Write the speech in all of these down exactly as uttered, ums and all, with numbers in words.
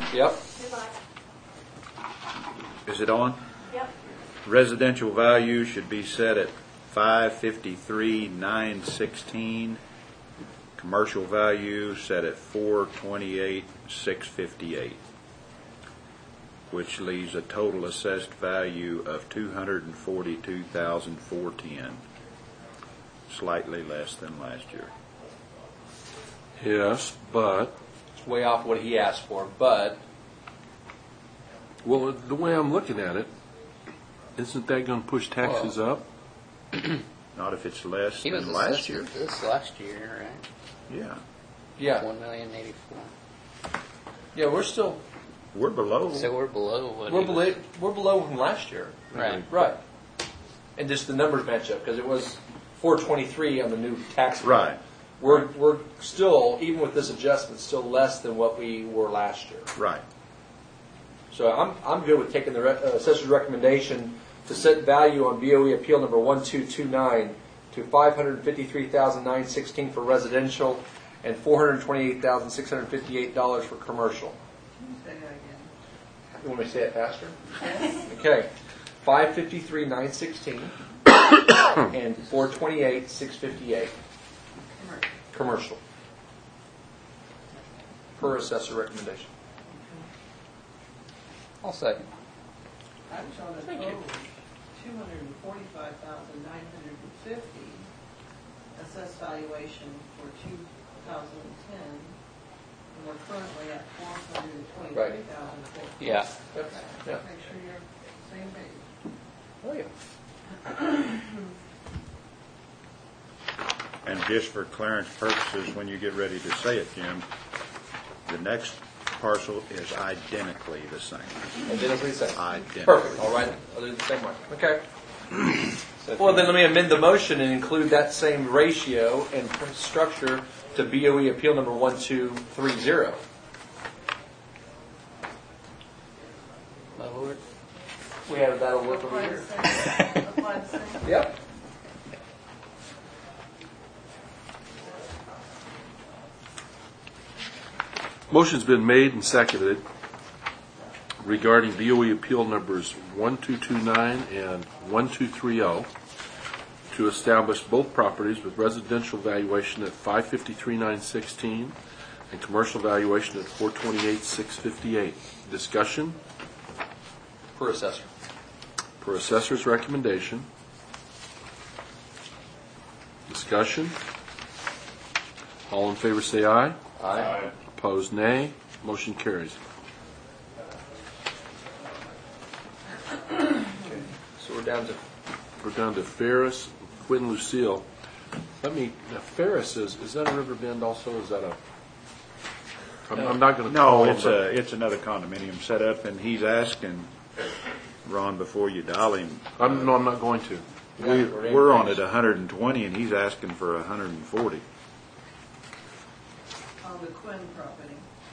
Yep. Is it on? Yep. Residential value should be set at five fifty-three nine sixteen. Commercial value set at four twenty-eight six fifty-eight, which leaves a total assessed value of two hundred forty-two thousand four hundred ten, slightly less than last year. Yes, but It's way off what he asked for, but well, the way I'm looking at it, isn't that going to push taxes Well, up? Not if it's less He was than last assessed year. with this last year, right? Yeah, yeah, One million eighty-four. yeah, we're still we're below. So we're below what we're he below was- we're below from last year, Right. right? And just the numbers match up because it was four twenty-three on the new tax rate. Right. We're we're still, even with this adjustment, still less than what we were last year. Right. So I'm I'm good with taking the re- uh, assessor's recommendation to set value on B O E appeal number one two two nine to five hundred fifty-three thousand nine hundred sixteen for residential and four hundred twenty-eight thousand six hundred fifty-eight dollars for commercial. Say that again. You want me to say it faster? Yes. Okay, five fifty-three nine sixteen and four twenty-eight six fifty-eight Commercial. commercial per assessor recommendation. I'll second. I was on a Thank total you. of two hundred and forty-five thousand nine hundred and fifty assessed valuation for two thousand and ten, and we're currently at four hundred and twenty-three thousand four hundred. Yeah. Yep. Yeah. Make sure you're same page. Oh yeah. And just for clearance purposes, when you get ready to say it, Jim, the next parcel is identically the same. Identically the same. Identical. Perfect. All right. I'll do it the same way. Okay. Well, then let me amend the motion and include that same ratio and structure to B O E appeal number one two three zero. My lord. We have that'll work over Apply here. the same. Apply the same. Yep. Motion's been made and seconded regarding B O E appeal numbers one two two nine and one two three zero to establish both properties with residential valuation at five fifty-three nine sixteen and commercial valuation at four twenty-eight six fifty-eight. Discussion Per assessor. per assessor's recommendation. Discussion. All in favor say aye. Aye. Opposed, nay. Motion carries. So we're down to We're down to Ferris, Quinn Lucille. Let me, now Ferris is, is that a River Bend also? Is that a, I'm, I'm not going to call No, him, it's but- a, it's another condominium set up, and he's asking, Ron, before you dial him, I'm, no, I'm not going to. we, we're on at one hundred twenty, and he's asking for one hundred forty. On the Quinn property.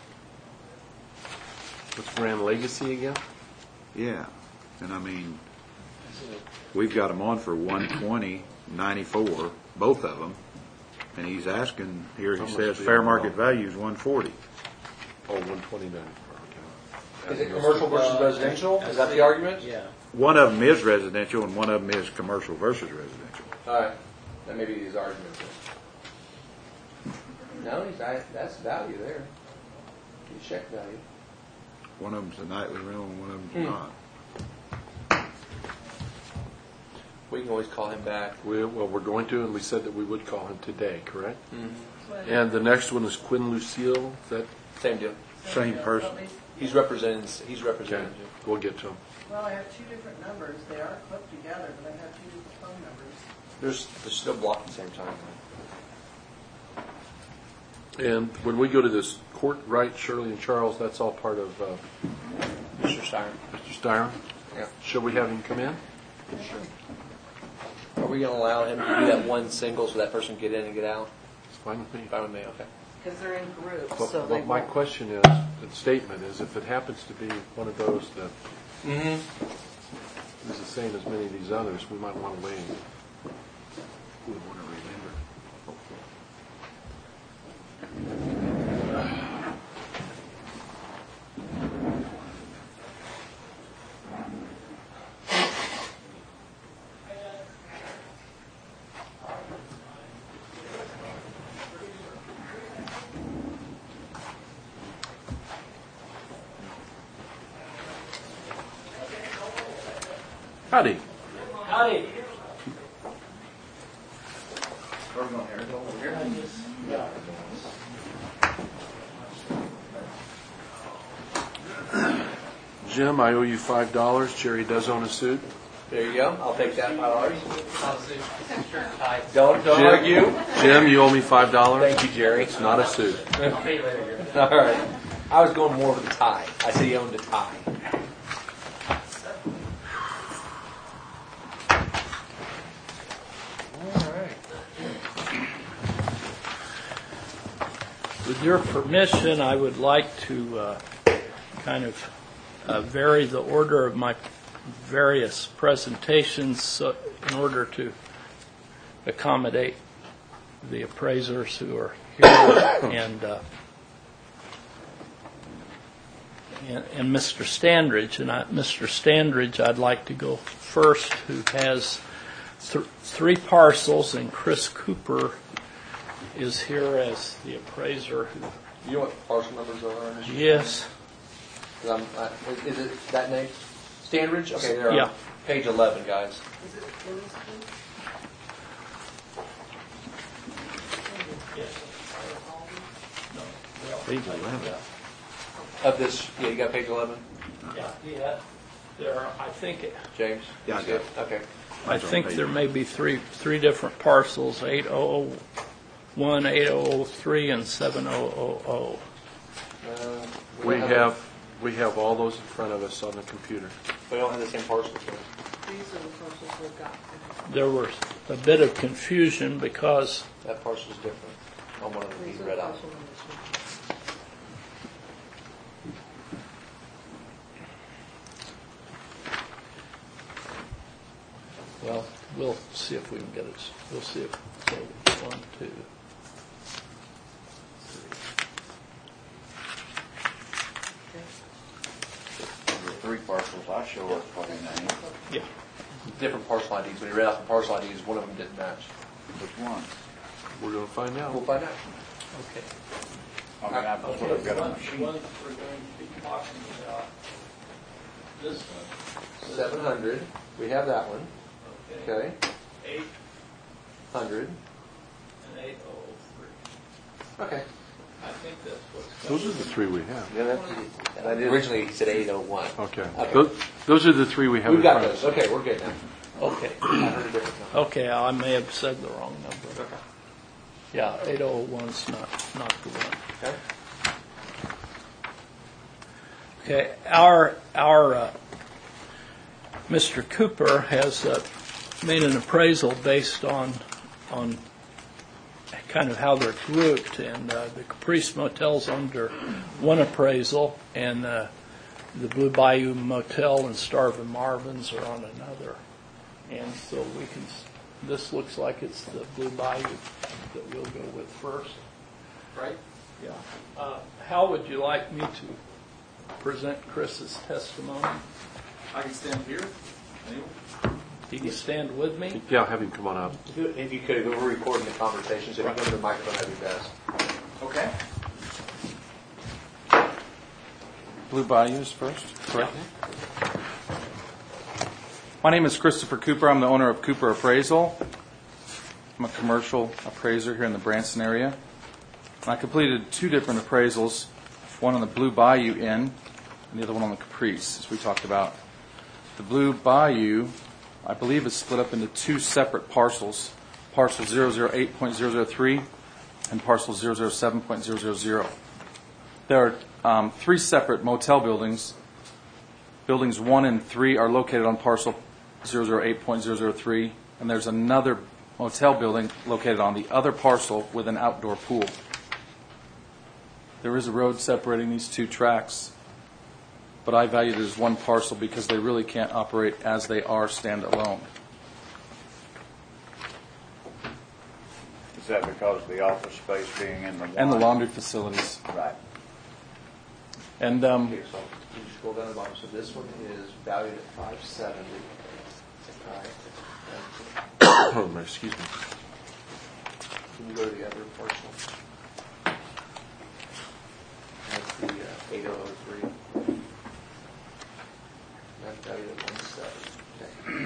What's Grand Legacy again? Yeah, and I mean, we've got them on for one twenty ninety-four, both of them, and he's asking, here he How much says, do you fair have market on? value is one forty. Oh, one twenty-nine. Okay. is it commercial versus residential? Is that the argument? Yeah. One of them is residential, and one of them is commercial versus residential. All right. That may be his argument. No, he's that's value there. He's check value. One of them's a nightly rental, and one of them's Hmm. not. We can always call him back. We, well, we're going to, and we said that we would call him today, correct? But- And the next one is Quinn Lucille. Is that, Same deal. Same person. But we- He's representing. He's okay, representing you. we'll get to him. Well, I have two different numbers. They are clipped together, but I have two different phone numbers. There's they're still blocked at the same time. And when we go to this court, right, Shirley and Charles, that's all part of uh, Mister Stein. Mister Styron? Yeah. Shall we have him come in? Are we going to allow him to do that one single so that person can get in and get out? It's fine with me. Fine with me. Okay. Because they're in groups, But, so they but my won't. question is, the statement is, if it happens to be one of those that Mm-hmm. is the same as many of these others, we might want to wait. We want to remember. Howdy. Howdy. Jim, I owe you five dollars. Jerry does own a suit. There you go. I'll take that, my lord. Aye. Don't, don't Jim, argue. Jim, you owe me five dollars. Thank you, Jerry. It's not a suit. All right. I was going more with the tie. I said he owned a tie. All right. With your permission, I would like to uh, kind of uh, vary the order of my various presentations so, in order to accommodate the appraisers who are here and, uh, and and Mister Standridge. And I, Mister Standridge, I'd like to go first, who has th- three parcels, and Chris Cooper is here as the appraiser. Who, You know what the parcel numbers are? Ernest? yes. 'Cause I'm, I, is it that name? Standridge? Okay, there. Yeah. Page eleven, guys. Is it Lewiston? Page eleven. Of this, yeah, you got page eleven, Yeah, yeah. There are, I think, it- James? Yeah, I got it. Okay. I think there may be three, three different parcels, eight thousand one, eight thousand three, and seven thousand. Uh, We don't have, we have all those in front of us on the computer. We don't have the same parcels. These are the parcels we've got. There was a bit of confusion because That parcel's different on one of them These he are read out. parcel numbers. well, we'll see if we can get it. We'll see if, so, one, two, The three parcels I show are twenty-nine. yeah. Different parcel I Ds. When he read out the parcel I Ds, one of them didn't match. Which one? We're going to find We'll out. find out. Okay. I mean, I've Okay, I've got one, a one machine. we're going to be talking about, this one. Seven hundred. We have that one. Okay. Eight Hundred. and eight oh three. Okay. I think that's what's Those coming. are the three we have. Yeah, that's, and I did, originally he said eight oh one. Okay. Okay. Those, those are the three we have We've in got front of those. us. Okay, we're good now. Okay. I heard a different number. Okay, I may have said the wrong number. Okay. Yeah, eight oh one's not, not the one. Okay. Okay, our, our, uh, Mister Cooper has uh, made an appraisal based on, on kind of how they're grouped, and uh, the Caprice Motel's under one appraisal, and uh, the Blue Bayou Motel and Starvin' Marvin's are on another. And so we can, s- this looks like it's the Blue Bayou that we'll go with first. Right? Yeah. Uh, How would you like me to present Chris's testimony? I can stand here. Anyone? He can stand with me? Yeah, have him come on up. If you could, we're recording the conversation, so if you go to the microphone, that'd be best. Okay. Blue Bayous first, correct? My name is Christopher Cooper. I'm the owner of Cooper Appraisal. I'm a commercial appraiser here in the Branson area. And I completed two different appraisals, one on the Blue Bayou Inn and the other one on the Caprice, as we talked about. The Blue Bayou, I believe, is split up into two separate parcels, parcel zero zero eight point zero zero three and parcel zero zero seven point zero zero zero. There are um, three separate motel buildings. Buildings one and three are located on parcel zero zero eight point zero zero three, and there's another motel building located on the other parcel with an outdoor pool. There is a road separating these two tracts, but I value it as one parcel because they really can't operate as they are standalone. Is that because of the office space being in the one? And the laundry facilities. Right. And um, Here, so you scroll down the bottom. So this one is valued at five seventy. All right. Oh, excuse me. Can you go to the other parcel? That's the uh, eight oh three. That's valued at one seventy. Okay.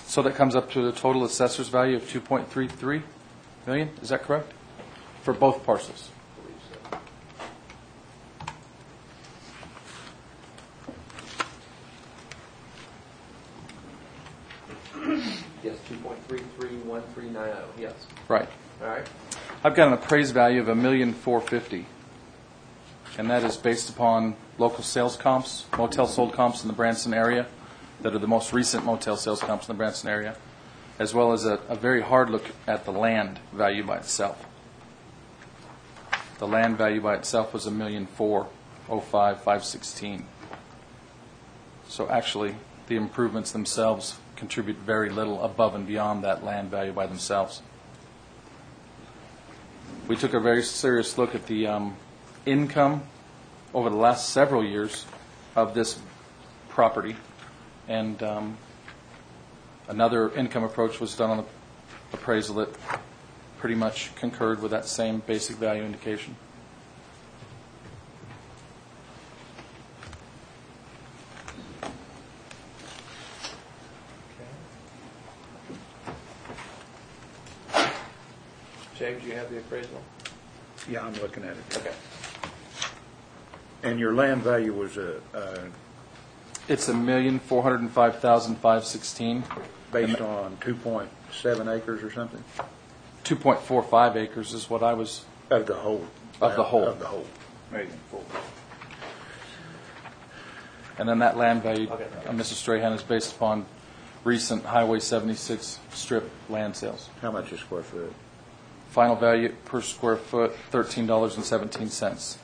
So that comes up to the total assessor's value of two point three three million, is that correct? For both parcels? Yes, two point three three one three nine oh, yes. Right. All right. I've got an appraised value of a million four fifty, and that is based upon local sales comps, motel sold comps in the Branson area, that are the most recent motel sales comps in the Branson area, as well as a, a very hard look at the land value by itself. The land value by itself was a million four oh five five sixteen. So actually, the improvements themselves contribute very little above and beyond that land value by themselves. We took a very serious look at the um, income over the last several years of this property, and um, another income approach was done on the appraisal that pretty much concurred with that same basic value indication. James, you have the appraisal? Yeah, I'm looking at it. Okay. And your land value was a, uh, It's a million four hundred and five thousand five sixteen, based on two point seven acres or something? two point four five acres is what I was. Of the whole? Of the whole. Of the whole. Million four. And then that land value, Okay. uh, Missus Strahan, is based upon recent Highway seventy-six strip land sales. How much a square foot? Final value per square foot, thirteen dollars and seventeen cents.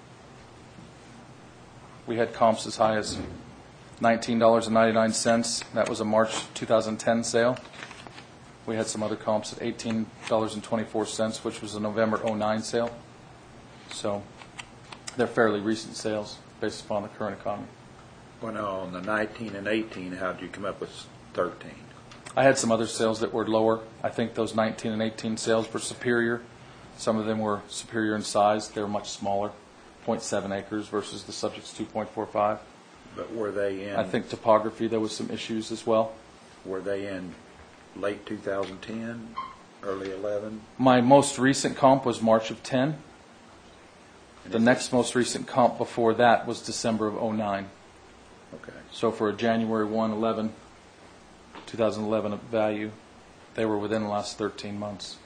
We had comps as high as nineteen dollars and ninety-nine cents. That was a March two thousand ten sale. We had some other comps at eighteen dollars and twenty-four cents, which was a November oh nine sale. So they're fairly recent sales based upon the current economy. Well, no, on the nineteen and eighteen, how'd you come up with thirteen? I had some other sales that were lower. I think those nineteen and eighteen sales were superior. Some of them were superior in size. They were much smaller, zero point seven acres versus the subject's two point four five. But were they in? I think topography, there was some issues as well. Were they in late two thousand ten, early eleven? My most recent comp was March of ten. The next most recent comp before that was December of oh nine. Okay. So for a January first, eleven, two thousand eleven value, they were within the last thirteen months.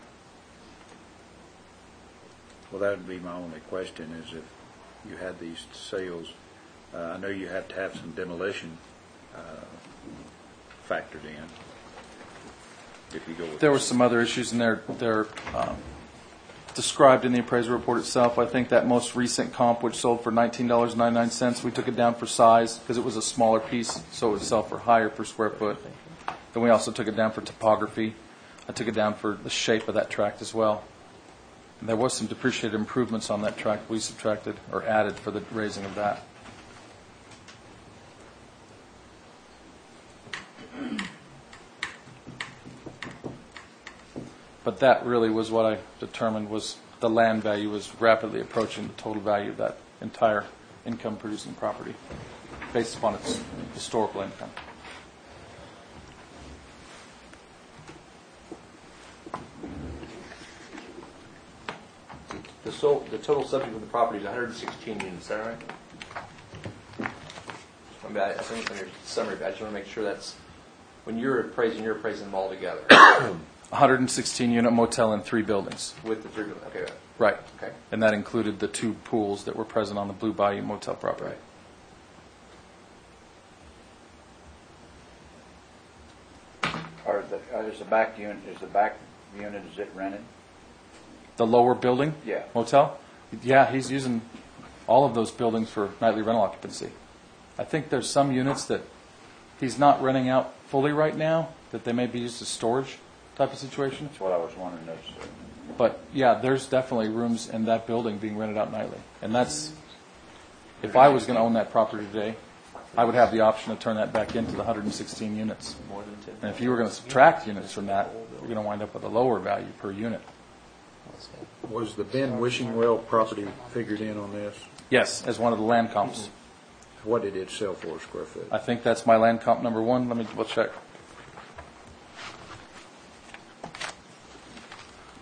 Well, that would be my only question, is if you had these sales, uh, I know you have to have some demolition uh, factored in. If you go with There were some other issues in there. They're um, described in the appraisal report itself. I think that most recent comp, which sold for nineteen dollars and ninety-nine cents, we took it down for size because it was a smaller piece, so it would sell for higher per square foot. Then we also took it down for topography. I took it down for the shape of that tract as well. And there was some depreciated improvements on that tract we subtracted or added for the raising of that. But that really was what I determined was the land value was rapidly approaching the total value of that entire income-producing property based upon its historical income. The, sol- the total subject of the property is one hundred sixteen units, is that right? I mean, I I think on your summary, but I just want to make sure that's, when you're appraising, you're appraising them all together one hundred sixteen unit motel in three buildings. with the three, okay, right. Right. Okay. And that included the two pools that were present on the Blue Bayou Motel property. Right. Or the, uh, is the back unit, is the back unit, is it rented? The lower building Yeah. motel? Yeah, he's using all of those buildings for nightly rental occupancy. I think there's some units that he's not renting out fully right now, that they may be used as storage type of situation. That's what I was wondering. Those, uh, But yeah, there's definitely rooms in that building being rented out nightly. And that's, if I was going to own that property today, I would have the option to turn that back into the one hundred sixteen units. More than ten. And if you were going to subtract units from that, you're going to wind up with a lower value per unit. Was the Ben Wishing Well property figured in on this? Yes, as one of the land comps. What did it sell for a square foot? I think that's my land comp number one. Let me double check.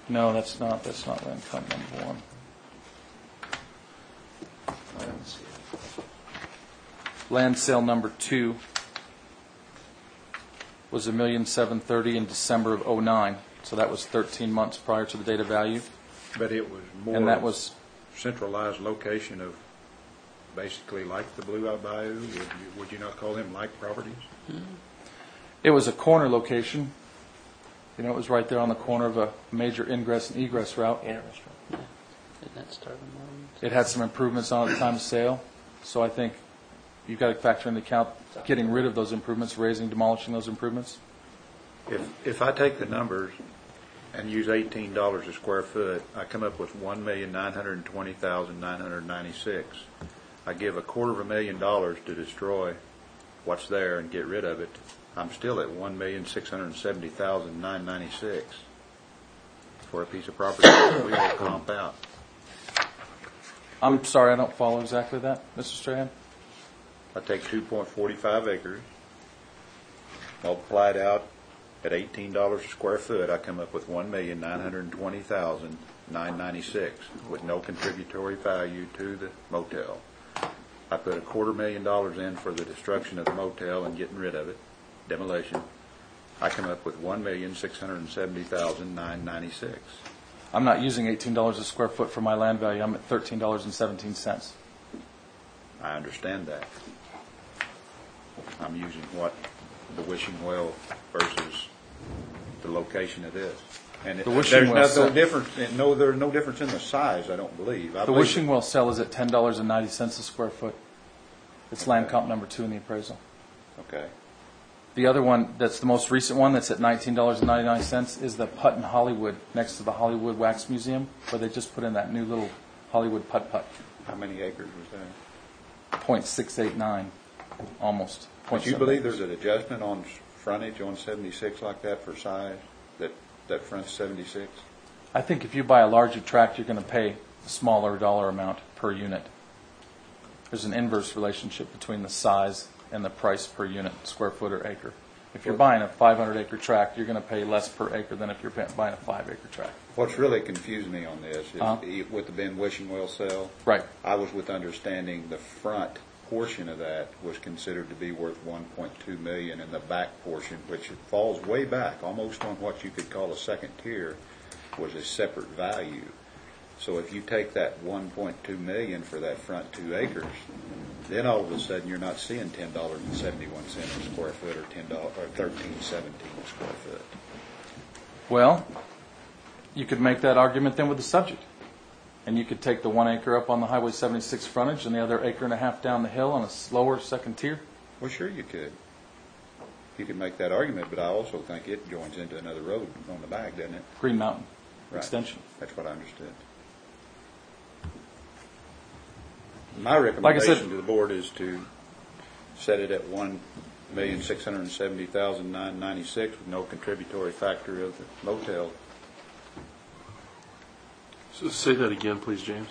No, that's not, that's not land count number one. I don't see it. Land sale number two was a million seven thirty in December of oh nine, so that was thirteen months prior to the date of value. But it was more. And that was, centralized location of basically like the Blue Bayou. Would you, would you not call them like properties? it was a corner location. You know, it was right there on the corner of a major ingress and egress route. And a restaurant. Yeah. Didn't that start in Marlins? It had some improvements on it at the time of sale, so I think you've got to factor into account getting rid of those improvements, raising, demolishing those improvements. If, if I take the numbers and use eighteen dollars a square foot, I come up with one million nine hundred twenty thousand nine hundred ninety-six. I give a quarter of a million dollars to destroy what's there and get rid of it. I'm still at one million six hundred seventy thousand nine hundred ninety-six for a piece of property that we will comp out. I'm sorry, I don't follow exactly that, Mister Strahan. I take two point four five acres, multiply it out at eighteen dollars a square foot, I come up with one million nine hundred twenty thousand nine hundred ninety-six with no contributory value to the motel. I put a quarter million dollars in for the destruction of the motel and getting rid of it, demolition. I come up with one million six hundred seventy thousand nine hundred ninety-six. I'm not using eighteen dollars a square foot for my land value. I'm at thirteen dollars and seventeen cents. I understand that. I'm using what the wishing well versus the location of this. And The it, wishing there's well no, no set- difference. No, there's no difference in the size. I don't believe. I The believe wishing well sale is at ten dollars and ninety cents a square foot. It's land comp number two in the appraisal. Okay. The other one, that's the most recent one, that's at nineteen dollars and ninety-nine cents, is the putt in Hollywood, next to the Hollywood Wax Museum, where they just put in that new little Hollywood putt-putt. How many acres was that? point six eight nine, almost. But you believe there's an adjustment on frontage on seventy-six like that for size? That that front's seventy-six? I think if you buy a larger tract, you're going to pay a smaller dollar amount per unit. There's an inverse relationship between the size and the price per unit, square foot or acre. If you're buying a five hundred acre tract, you're going to pay less per acre than if you're pay- buying a five acre tract. What's really confused me on this is Uh-huh. e- with the Ben Wishing Well sale, Right. I was with understanding the front portion of that was considered to be worth one point two million dollars, and the back portion, which it falls way back, almost on what you could call a second tier, was a separate value. So if you take that one point two million dollars for that front two acres, then all of a sudden you're not seeing ten dollars and seventy-one cents a square foot or ten dollars or thirteen seventeen a square foot. Well, you could make that argument then with the subject. And you could take the one acre up on the Highway seventy-six frontage and the other acre and a half down the hill on a slower second tier. Well, sure you could. You could make that argument, but I also think it joins into another road on the back, doesn't it? Green Mountain Right. extension. That's what I understood. My recommendation to the board is to set it at one million six hundred seventy thousand nine hundred ninety-six with no contributory factor of the motel. So say that again, please, James.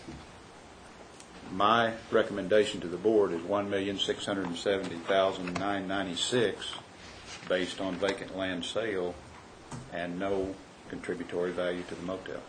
My recommendation to the board is one million six hundred seventy thousand nine hundred ninety-six based on vacant land sale and no contributory value to the motel.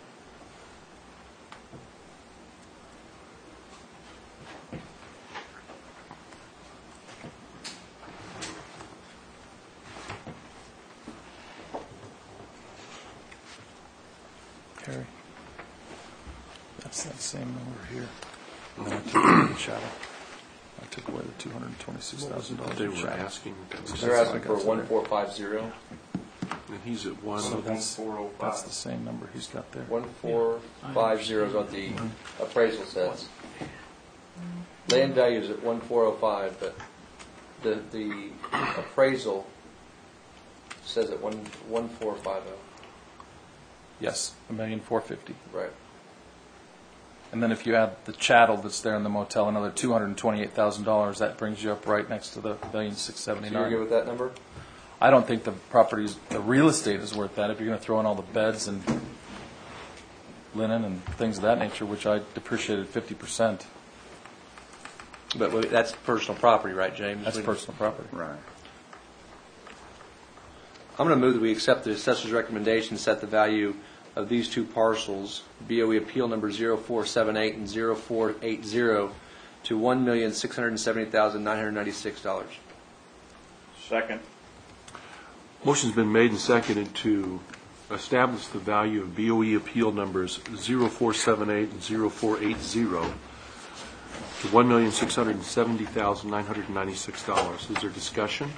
Harry, that's that same number here. And then I took away the chattel. I took away the two hundred twenty-six thousand dollars They in were chattel. asking, They're asking for one four five zero. and he's at one. So that's, four oh five. that's the same number he's got there. One four five zero is what the appraisal says. Land value is at one four oh five, but the the appraisal says at one one four five oh. Yes, a million four fifty. Right. And then if you add the chattel that's there in the motel, another two hundred twenty-eight thousand dollars, that brings you up right next to the million six So you're good seventy-nine. with that number? I don't think the property's, the real estate is worth that if you're going to throw in all the beds and linen and things of that nature, which I depreciated fifty percent. But wait, that's personal property, right, James? That's personal property. Right. I'm going to move that we accept the assessor's recommendation, set the value of these two parcels, B O E appeal number zero four seven eight and zero four eight zero, to one million six hundred seventy thousand nine hundred ninety-six dollars. Second. Motion's been made and seconded to establish the value of B O E appeal numbers zero four seven eight and zero four eight zero to one million six hundred seventy thousand nine hundred ninety-six dollars. Is there discussion?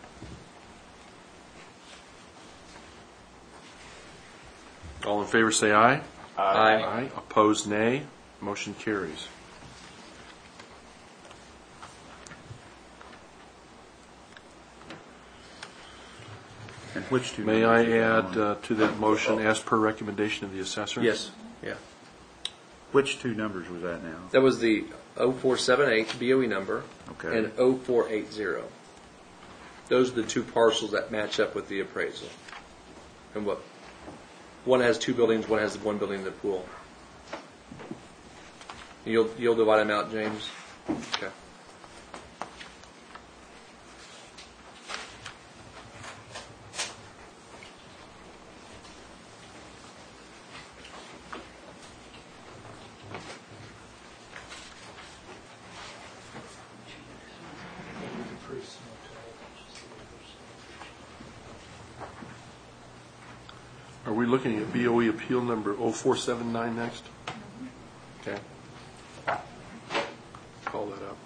All in favor say aye. Aye. Aye. Opposed, nay. Motion carries. And which two? May numbers I is that add on? uh, to that motion, as per recommendation of the assessor? Yes. Yeah. Which two numbers was that now? That was the zero four seven eight B O E number Okay. and zero four eight zero. Those are the two parcels that match up with the appraisal. And what? One has two buildings, one has one building in the pool. You'll, you'll divide them out, James? Okay. Are we looking at B O E appeal number zero four seven nine next? Okay. Call that up.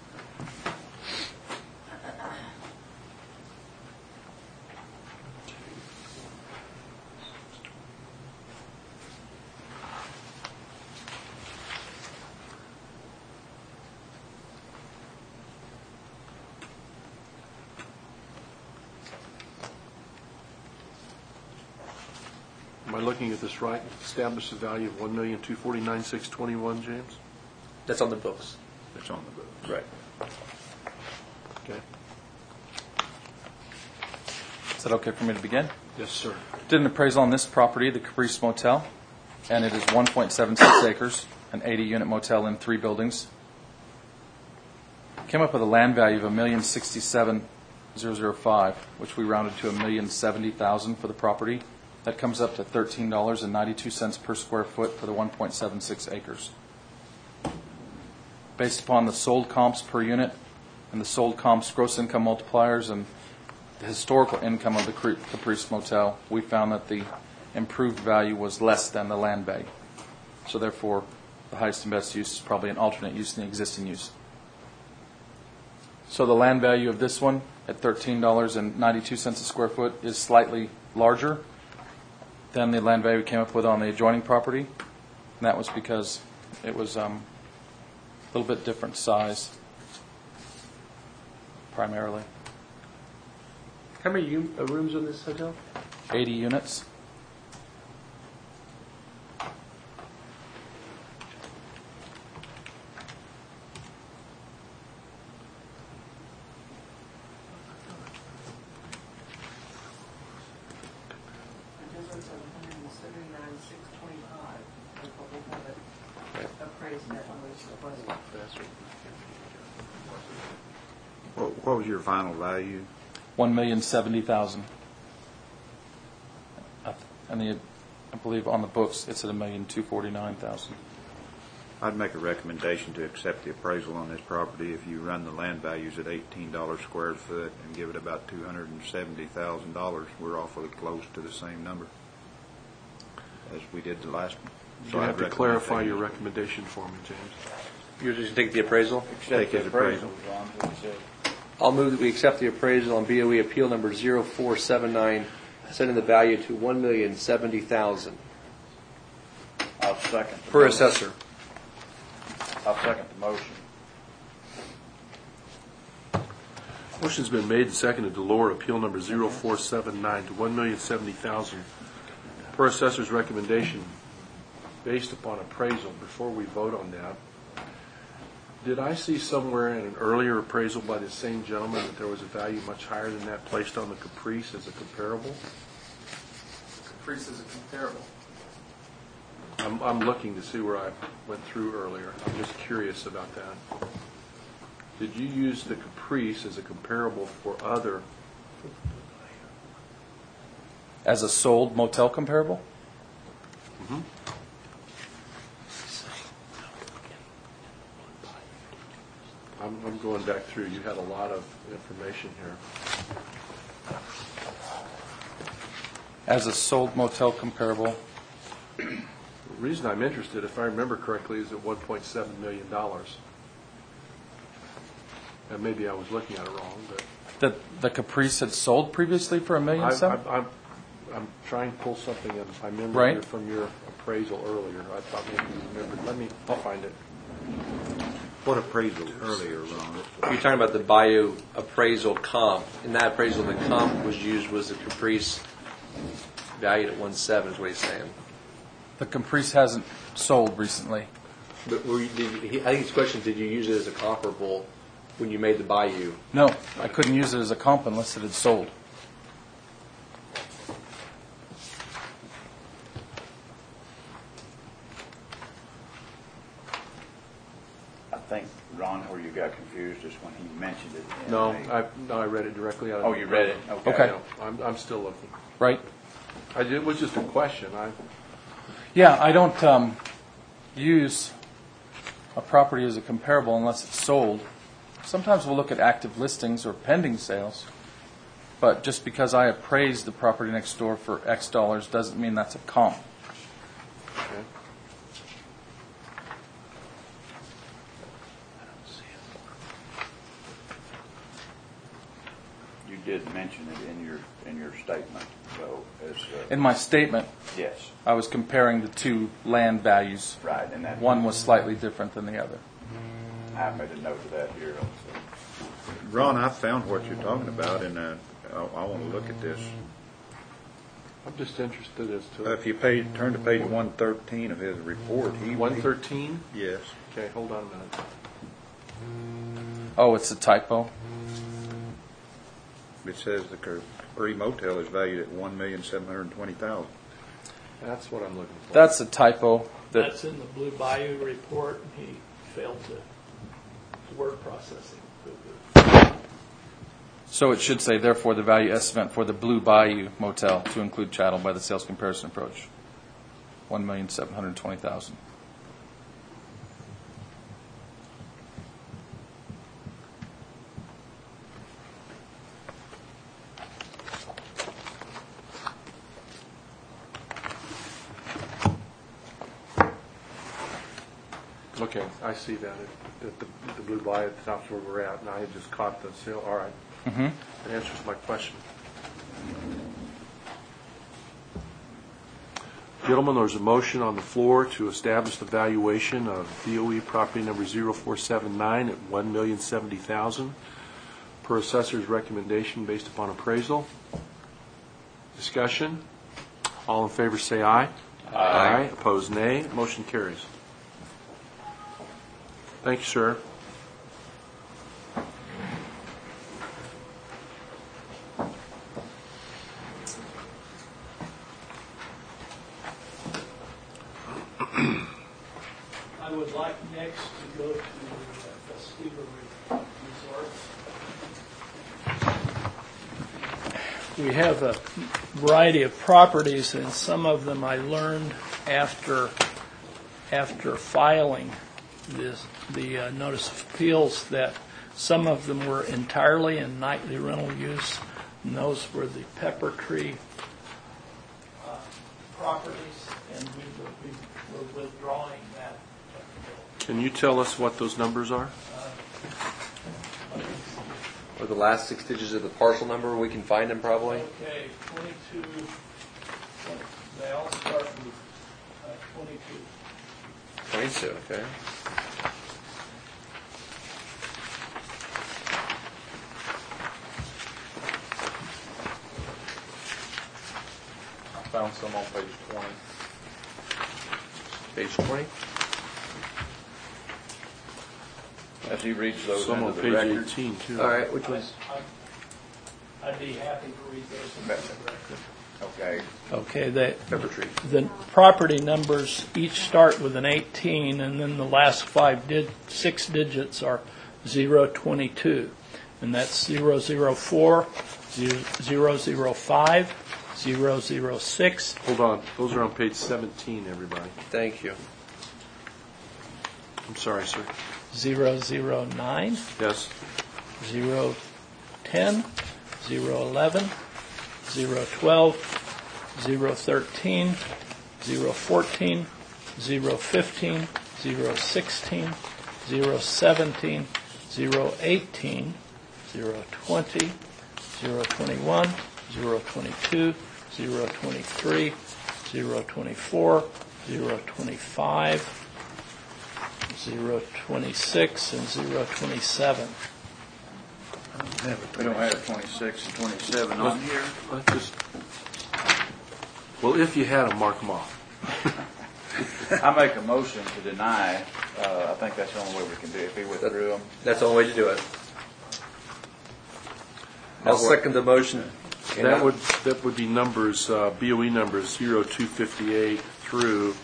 Am I looking at this right? Establish the value of one million two forty-nine six twenty-one, James? That's on the books. That's on the book. Right. Okay. Is that okay for me to begin? Yes, sir. Did an appraisal on this property, the Caprice Motel, and it is one point seven six acres, an eighty unit motel in three buildings. Came up with a land value of one million sixty-seven thousand five, which we rounded to one million seventy thousand for the property. That comes up to thirteen dollars and ninety-two cents per square foot for the one point seven six acres. Based upon the sold comps per unit and the sold comps gross income multipliers and the historical income of the Caprice Motel, we found that the improved value was less than the land value. So therefore, the highest and best use is probably an alternate use in the existing use. So the land value of this one at thirteen dollars and ninety-two cents a square foot is slightly larger than the land value we came up with on the adjoining property. And that was because it was um, a little bit different size, primarily. How many u- uh, rooms in this hotel? eighty units. A difference of one hundred seventy-nine six twenty-five, is what we have it appraised at on this request. What, what was your final value? One million seventy thousand. And the, I believe on the books, it's at a million two forty-nine thousand. I'd make a recommendation to accept the appraisal on this property if you run the land values at eighteen dollars square foot and give it about two hundred seventy thousand dollars. We're awfully close to the same number as we did the last one. You I'd have to recommend clarify that your you recommendation for me, James. You're just going to take the appraisal? Take his appraisal. Ron, what you said. I'll move that we accept the appraisal on B O E appeal number zero four seven nine, setting the value to one million seventy thousand I'll second. the per motion. assessor. I'll second the motion. Motion's been made and seconded to lower appeal number zero four seven nine to one million seventy thousand per assessor's recommendation based upon appraisal. Before we vote on that, did I see somewhere in an earlier appraisal by the same gentleman that there was a value much higher than that placed on the Caprice as a comparable? Caprice is a comparable. I'm, I'm looking to see where I went through earlier. I'm just curious about that. Did you use the Caprice as a comparable for other? As a sold motel comparable? I'm, I'm going back through. You had a lot of information here. As a sold motel comparable, The reason I'm interested, if I remember correctly, is at one point seven million dollars. And maybe I was looking at it wrong, but the, the Caprice had sold previously for a million I, seven? I, I'm, I'm trying to pull something in my memory Right. here from your appraisal earlier. I thought maybe you remembered. Let me, I'll find it. What appraisal earlier, Ron? You're talking about the Bayou appraisal comp. In that appraisal, the comp was used was the Caprice valued at one seven is what he's saying. The Caprice hasn't sold recently. But were you, did you, he, I think his question, did you use it as a comparable when you made the Bayou? No, I couldn't use it as a comp unless it had sold. I think, Ron, where you got confused is when he mentioned it. in No, the- I, no, I read it directly out of. Oh, you read it? Okay. Okay. No, I'm, I'm still looking. Right? I did, it was just a question. I, Yeah, I don't um, use a property as a comparable unless it's sold. Sometimes we'll look at active listings or pending sales, but just because I appraised the property next door for X dollars doesn't mean that's a comp. okay. You did mention it in your, in your statement, so as, uh, In my statement, yes, I was comparing the two land values. right, and that. One was slightly different than the other. I made a note of that here also. Ron, I found what you're talking about, and uh, I, I want to look at this. I'm just interested as Uh, to. If you pay, turn to page one thirteen of his report, he... one thirteen? Yes. Okay, hold on a minute. Oh, it's a typo? It says the Capri Motel is valued at one million seven hundred twenty thousand dollars. That's what I'm looking for. That's a typo. That That's in the Blue Bayou report, and he failed to word processing. So it should say, therefore, the value estimate for the Blue Bayou Motel to include chattel by the sales comparison approach, one million seven hundred twenty thousand dollars. Okay, I see that. It- At the, the blue line at the top's where we're at, and I had just caught the sale. All right. Mm-hmm. That answers my question. Gentlemen, there's a motion on the floor to establish the valuation of B O E property number zero four seven nine at one million seventy thousand dollars per assessor's recommendation based upon appraisal. Discussion? All in favor say aye. Aye. Opposed, nay. Motion carries. Thank you, sir. I would like next to go to uh, Festiva Resort. We have a variety of properties, and some of them I learned after after filing this, the uh, notice of appeals, that some of them were entirely in nightly rental use, and those were the Pepper Tree uh, properties, and we were, we were withdrawing that. Can you tell us what those numbers are? Or the last six digits of the parcel number, we can find them probably. Okay, twenty-two, they all start with uh, twenty-two. twenty-two, okay. I found some on page twenty. Page twenty. As he reads those Some into on the page record. eighteen, too. All right, which one's? I- I'd be happy to read those in the record. Okay, Okay, the, Pepper Tree. the property numbers each start with an eighteen, and then the last five did, six digits are zero twenty-two. And that's zero zero four, zero zero five, zero zero six, Hold on, those are on page seventeen, everybody. Thank you. I'm sorry, sir. zero zero nine, Yes, zero ten, zero eleven, zero twelve, zero thirteen, zero fourteen, zero fifteen, zero sixteen, zero seventeen, zero eighteen, zero twenty, zero twenty-one, zero twenty-two, zero twenty-three, zero twenty-four, zero twenty-five, zero twenty-six, and zero twenty-seven. We don't have twenty-six and twenty-seven on here. let's just, well, if you had them, mark them off. I make a motion to deny. Uh, I think that's the only way we can do it. If he withdrew them. That's the only way to do it. I'll second the motion. And That I- would, that would be numbers, uh, B O E numbers zero two fifty-eight through,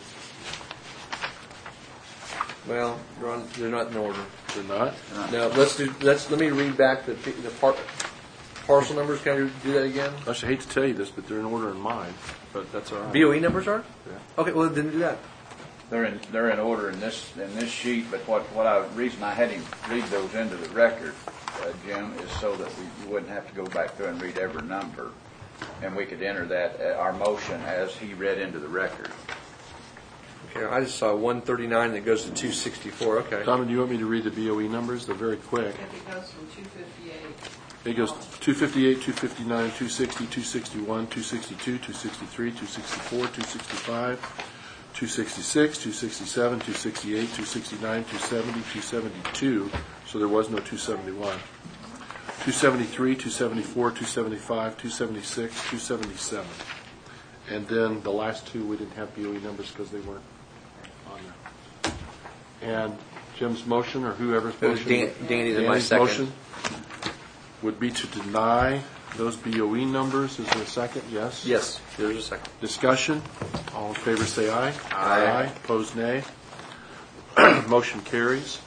Well, they're, on, they're not in order. they're not? No, let's do. Let's let me read back the the par, parcel numbers. Can I do that again? I should hate to tell you this, but they're in order in mine, but that's all right. B O E numbers are? Yeah. Okay, well then do that. They're in, they're in order in this, in this sheet, but what, what I, reason I had him read those into the record, uh, Jim, is so that we you wouldn't have to go back through and read every number. And we could enter that, uh, our motion as he read into the record. Okay, I just saw one thirty-nine that goes to two sixty-four. Okay. Tommy, do you want me to read the B O E numbers? They're very quick. If it goes from two fifty-eight. It goes two fifty-eight, two fifty-nine, two sixty, two sixty-one, two sixty-two, two sixty-three, two sixty-four, two sixty-five, two sixty-six, two sixty-seven, two sixty-eight, two sixty-nine, two seventy, two seventy-two, so there was no two seventy-one. two seventy-three, two seventy-four, two seventy-five, two seventy-six, two seventy-seven. And then the last two, we didn't have B O E numbers because they weren't on there. And Jim's motion, or whoever's It was motion. Dan- Danny's and my Danny's second. motion would be to deny those B O E numbers. Is there a second? Yes? Yes, there's a second. Discussion? All in favor say aye. Aye. Opposed, nay. Motion carries.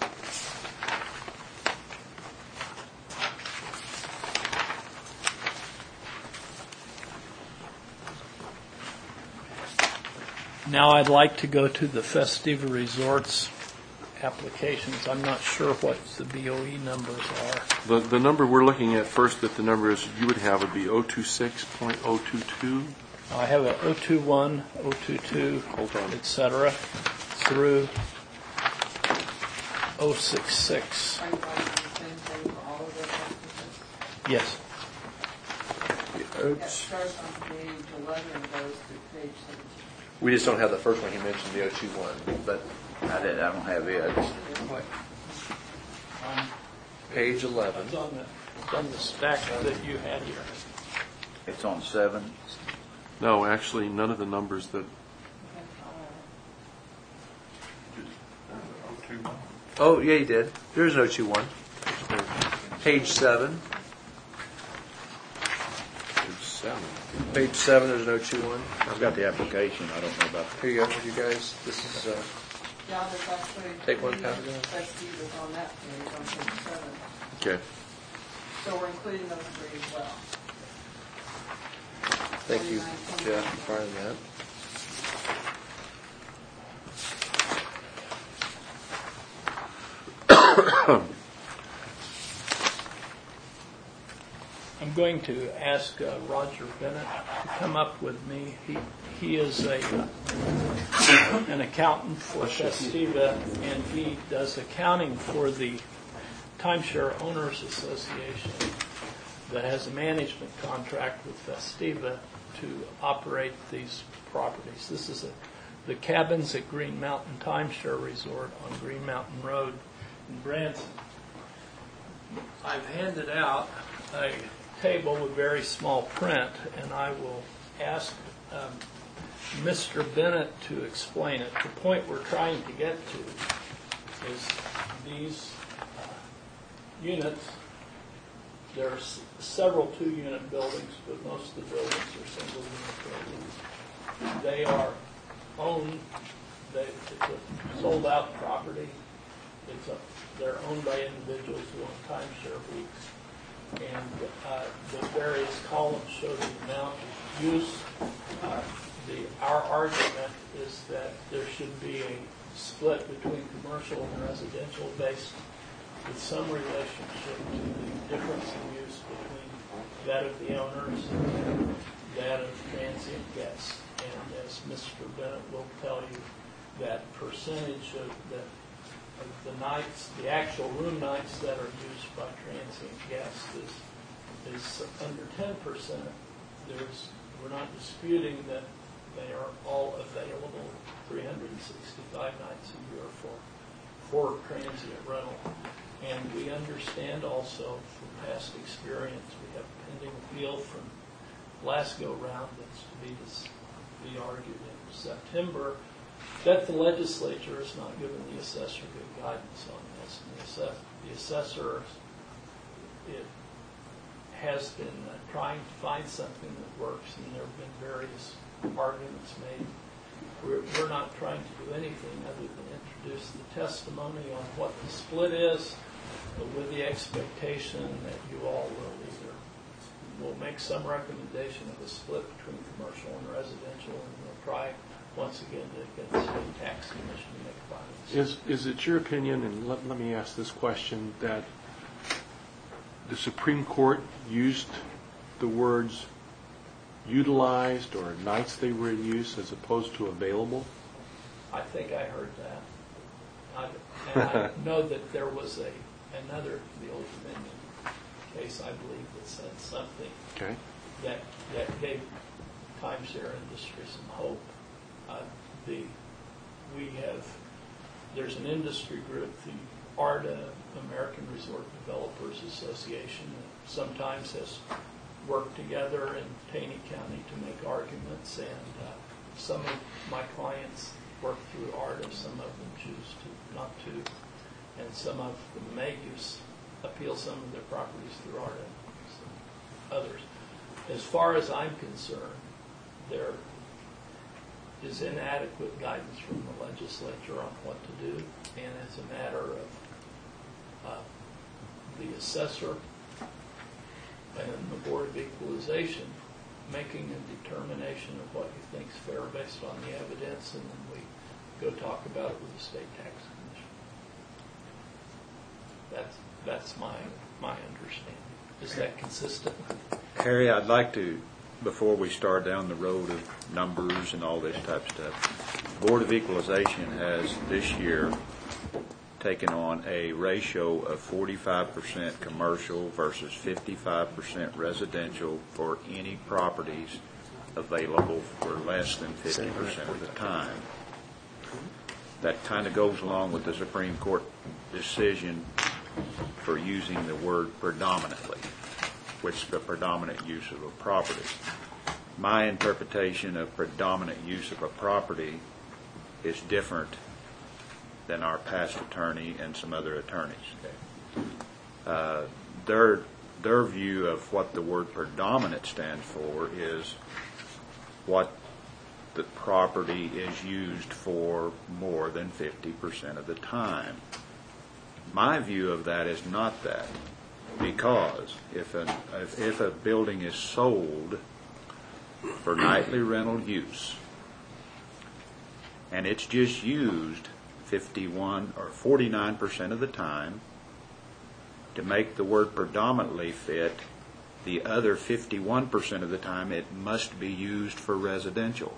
Now I'd like to go to the Festiva Resorts applications. I'm not sure what the B O E numbers are. The, the number we're looking at first, that the number is, you would have would be zero two six point zero two two. I have a oh two one, oh two two, Hold on. et cetera, through oh six six. Are you writing the same thing for all of those licenses? Yes. That starts on page eleven and goes to page seventeen. We just don't have the first one he mentioned, the oh two one, but I did, I don't have it. page eleven. It's on the, it's on the stack that you had here. It's on seven. No, actually, none of the numbers that, Oh, yeah, you did. There's an oh two one. Page seven. there's seven. Page seven, there's an oh two one. I've got the application, I don't know about the Here you go, you guys. This is, uh, Yeah, there's actually. Take one, three pass it down. Festivas on that page, on page seven. Okay. So we're including those three as well. thank you, Jeff, for finding that. I'm going to ask uh, Roger Bennett to come up with me. He he is a uh, an accountant for Festiva, and he does accounting for the Timeshare Owners Association that has a management contract with Festiva to operate these properties. This is a, the cabins at Green Mountain Timeshare Resort on Green Mountain Road in Branson. I've handed out a table with very small print, and I will ask um, Mister Bennett to explain it. The point we're trying to get to is these uh, units. There are s- several two-unit buildings, but most of the buildings are single-unit buildings. They are owned. They, it's a sold-out property. It's a, they're owned by individuals who own timeshare weeks. and uh, the various columns show the amount of use. Uh, the, our argument is that there should be a split between commercial and residential based with some relationship to the difference in use between that of the owners and that of transient guests. And as Mister Bennett will tell you, that percentage of the, of the nights, the actual room nights that are used by transient guests is is under ten percent. There's, we're not disputing that they are all available three hundred sixty-five nights a year for for transient rental. And we understand also from past experience, we have a pending appeal from last go round that's to be, dis- be argued in September, that the legislature has not given the assessor good guidance on this. And the, assess- the assessor it has been uh, trying to find something that works, and there have been various arguments made. We're, we're not trying to do anything other than introduce the testimony on what the split is, but with the expectation that you all will either will make some recommendation of a split between commercial and residential, and we'll try once again to get the state tax commission to make a final decision. Is, is it your opinion, and let, let me ask this question, that the Supreme Court used the words utilized or nights they were in use as opposed to available? I think I heard that. I, and I know that there was a another, the Old Dominion case, I believe, that said something Okay. that that gave timeshare industry some hope. Uh, the we have there's an industry group, the ARDA, American Resort Developers Association, that sometimes has worked together in Taney County to make arguments, and uh, some of my clients work through ARDA, some of them choose to not to, and some of them may use appeal some of their properties through ARDA, some others. As far as I'm concerned, there is inadequate guidance from the legislature on what to do, and as a matter of uh, the assessor and the Board of Equalization making a determination of what you think is fair based on the evidence, and then we go talk about it with the state tax commission. That's that's my my understanding. Is that consistent? Harry, I'd like to, before we start down the road of numbers and all this type of stuff, Board of Equalization has this year taken on a ratio of forty-five percent commercial versus fifty-five percent residential for any properties available for less than fifty percent of the time. That kind of goes along with the Supreme Court decision for using the word predominantly, which is the predominant use of a property. My interpretation of predominant use of a property is different than our past attorney and some other attorneys. Uh, their their view of what the word predominant stands for is what the property is used for more than fifty percent of the time. My view of that is not that, because if a, if, if a building is sold for nightly rental use and it's just used fifty-one or forty-nine percent of the time, to make the word predominantly fit, the other fifty-one percent of the time it must be used for residential.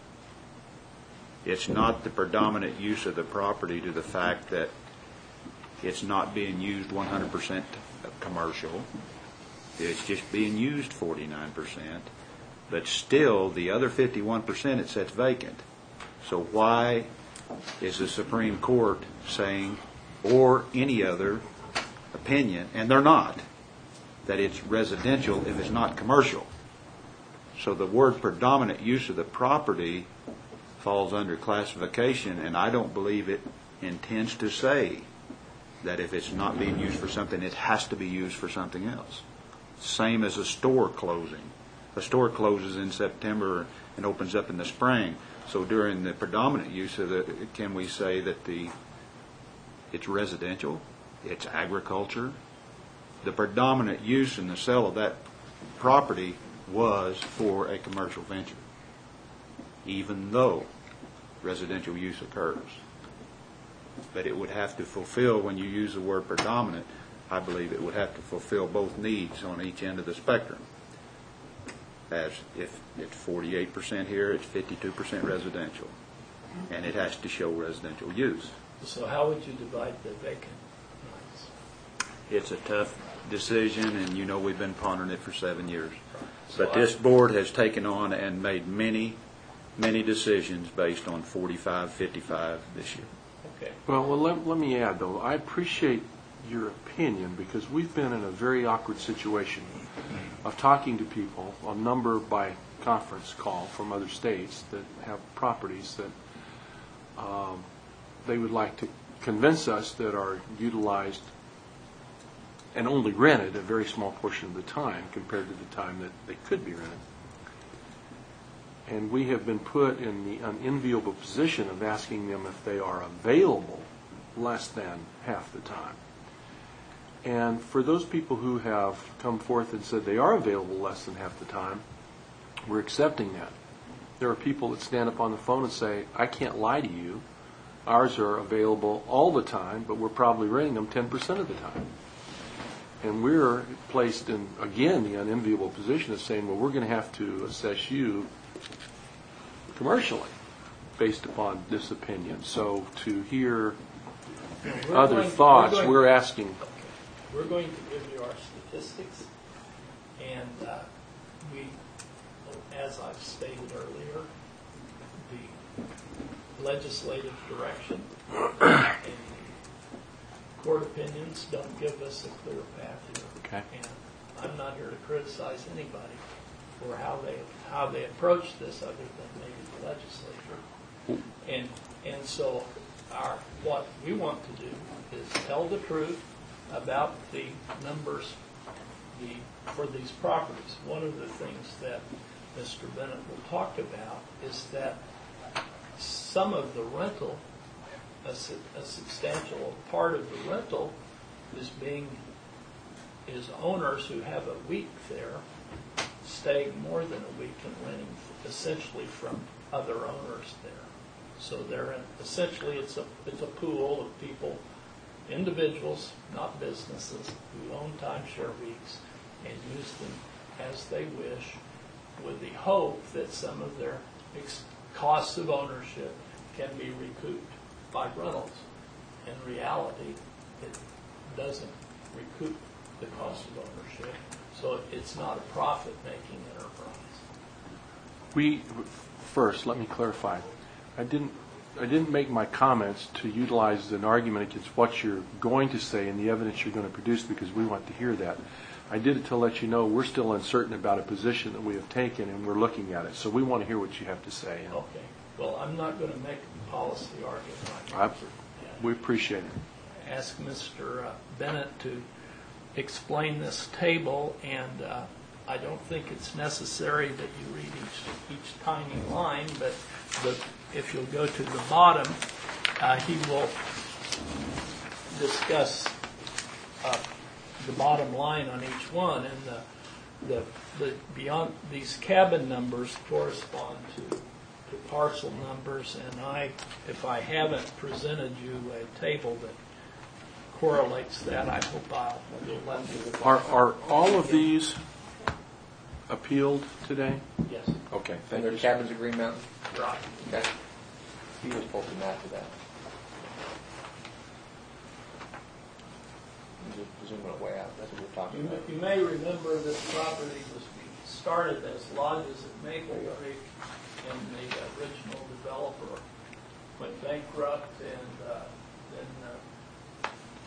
It's not the predominant use of the property to the fact that it's not being used one hundred percent commercial. It's just being used forty-nine percent. But still, the other fifty-one percent it sits vacant. So why is the Supreme Court saying, or any other opinion, and they're not, that it's residential if it's not commercial? So the word predominant use of the property falls under classification, and I don't believe it intends to say that if it's not being used for something, it has to be used for something else. Same as a store closing. A store closes in September and opens up in the spring. So during the predominant use of the, can we say that the it's residential, it's agriculture, the predominant use in the sale of that property was for a commercial venture, even though residential use occurs. But it would have to fulfill, when you use the word predominant, I believe it would have to fulfill both needs on each end of the spectrum. As if it's forty-eight percent here, it's fifty-two percent residential. And it has to show residential use. So how would you divide the vacant lots? It's a tough decision, and you know we've been pondering it for seven years. So But this board has taken on and made many, many decisions based on forty-five, fifty-five this year. Okay. Well, well let, let me add, though, I appreciate your opinion because we've been in a very awkward situation of talking to people, a number by conference call from other states that have properties that um, they would like to convince us that are utilized and only rented a very small portion of the time compared to the time that they could be rented. And we have been put in the unenviable position of asking them if they are available less than half the time. And for those people who have come forth and said they are available less than half the time, we're accepting that. There are people that stand up on the phone and say, I can't lie to you. Ours are available all the time, but we're probably renting them ten percent of the time. And we're placed in, again, the unenviable position of saying, well, we're going to have to assess you commercially based upon this opinion. So to hear We're other going- thoughts, we're going- we're asking. We're going to give you our statistics, and uh, we, as I've stated earlier, the legislative direction and court opinions don't give us a clear path here. Okay. And I'm not here to criticize anybody for how they how they approach this, other than maybe the legislature. And and so our what we want to do is tell the truth about the numbers the for these properties. One of the things that Mister Bennett will talk about is that some of the rental, a, su- a substantial part of the rental, is being is owners who have a week there, staying more than a week and renting essentially from other owners there. So they're in, essentially it's a it's a pool of people, individuals, not businesses, who own timeshare weeks and use them as they wish, with the hope that some of their ex- costs of ownership can be recouped by rentals. In reality, it doesn't recoup the cost of ownership, so it's not a profit-making enterprise. We first, let me clarify. I didn't. I didn't make my comments to utilize an argument against what you're going to say and the evidence you're going to produce because we want to hear that. I did it to let you know we're still uncertain about a position that we have taken and we're looking at it. So we want to hear what you have to say. And Okay. Well, I'm not going to make a policy argument right now. I, we appreciate it. Ask Mister uh, Bennett to explain this table, and uh, I don't think it's necessary that you read each each tiny line, but the, if you'll go to the bottom, uh, he will discuss uh, the bottom line on each one, and the, the the beyond these cabin numbers correspond to, to parcel numbers, and I, if I haven't presented you a table that correlates that, I hope I'll you'll let me. Are are all of these appealed today? Yes. Okay, And thank their you. cabins at Green Mountain? Right. Okay. He was posting that to that. I'm just presuming it way out. That's what we're talking You may, about. you may remember this property was started as lodges at Maple Creek, and the original developer went bankrupt, and uh, then uh,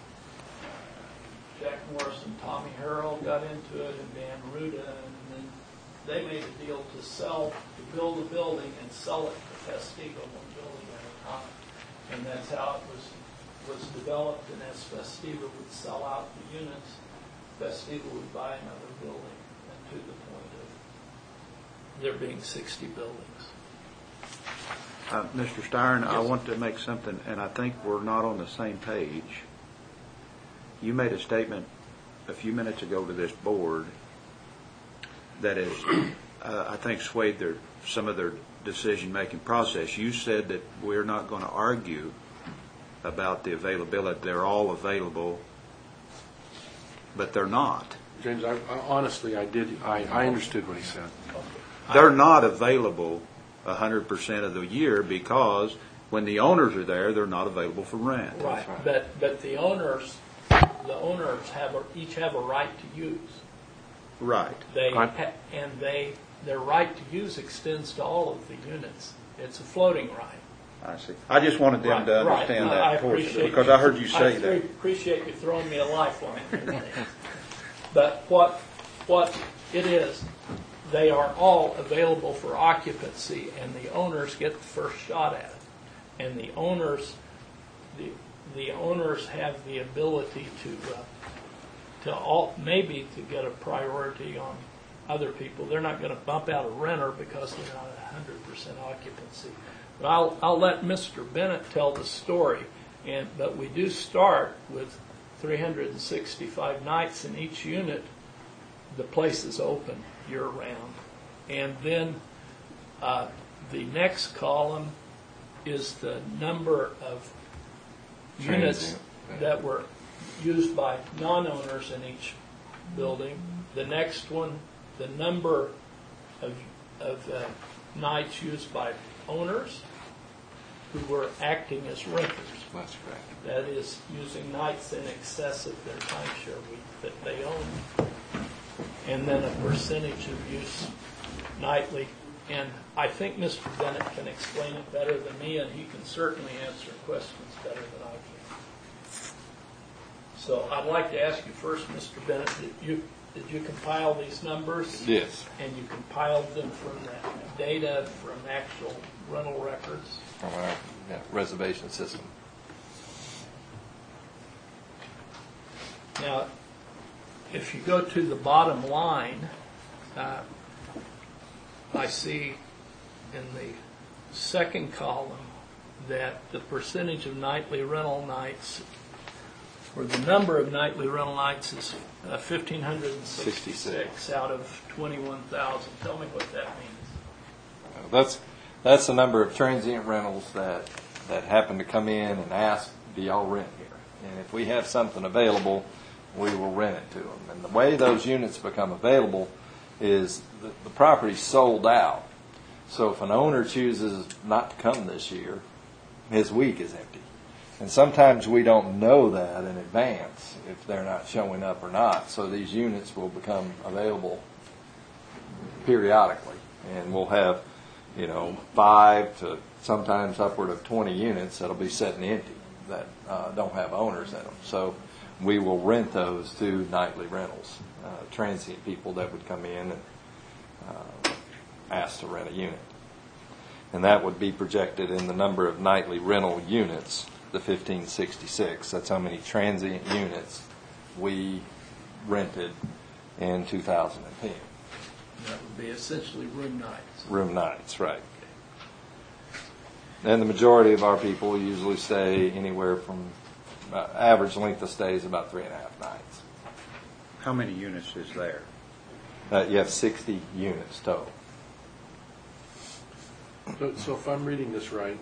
Jack Morris and Tommy Harrell got into it, and Dan Ruda, and then they made a deal to sell, to build a building and sell it to Festival, one building at a time. And that's how it was was developed, and as Festiva would sell out the units, Festiva would buy another building, and to the point of there being sixty buildings. Uh, Mister Stein, I Yes. want to make something, and I think we're not on the same page. You made a statement a few minutes ago to this board that is, uh, I think, swayed their, some of their decision-making process. You said that we're not going to argue about the availability. They're all available, but they're not. James, I, I, honestly, I did, I, I understood what he said. They're not available one hundred percent of the year because when the owners are there, they're not available for rent. Right, but, but the owners, the owners have, a- each have a right to use. Right. They, Right. ha- and they, their right to use extends to all of the units. It's a floating right. I see. I just wanted them Right, to right. understand No, I that portion appreciate because I heard you say I that. appreciate you throwing me a lifeline. But what, what it is, they are all available for occupancy, and the owners get the first shot at it. And the owners, the, the owners have the ability to, uh, to all, maybe to get a priority on other people. They're not going to bump out a renter because they're not at one hundred percent occupancy. But I'll, I'll let Mister Bennett tell the story. And, but we do start with three hundred sixty-five nights in each unit. The place is open year-round. And then uh, the next column is the number of units that were used by non-owners in each building. The next one, the number of, of uh, nights used by owners who were acting as renters. That's correct. That is, using nights in excess of their timeshare week that they own. And then a percentage of use nightly. And I think Mister Bennett can explain it better than me, and he can certainly answer questions better than I can. So I'd like to ask you first, Mister Bennett, did you, did you compile these numbers? Yes, And you compiled them from the data from actual rental records? from our yeah, reservation system. Now, if you go to the bottom line, uh, I see in the second column that the percentage of nightly rental nights, or the number of nightly rental nights, is uh, one thousand five hundred sixty-six out of twenty-one thousand. Tell me what that means. Uh, That's that's the number of transient rentals that that happen to come in and ask, do y'all rent here? And if we have something available, we will rent it to them. And the way those units become available is the, the property's sold out. So if an owner chooses not to come this year, his week is empty. And sometimes we don't know that in advance if they're not showing up or not. So these units will become available periodically. And we'll have, you know, five to sometimes upward of twenty units that'll be sitting empty that uh, don't have owners in them. So we will rent those to nightly rentals, uh, transient people that would come in and uh, ask to rent a unit. And that would be projected in the number of nightly rental units, the fifteen sixty-six. That's how many transient units we rented in two thousand ten. That would be essentially room nights. Room nights, right. And the majority of our people usually stay anywhere from, uh, average length of stay is about three and a half nights. How many units is there? Uh, you have sixty units total. So, so if I'm reading this right,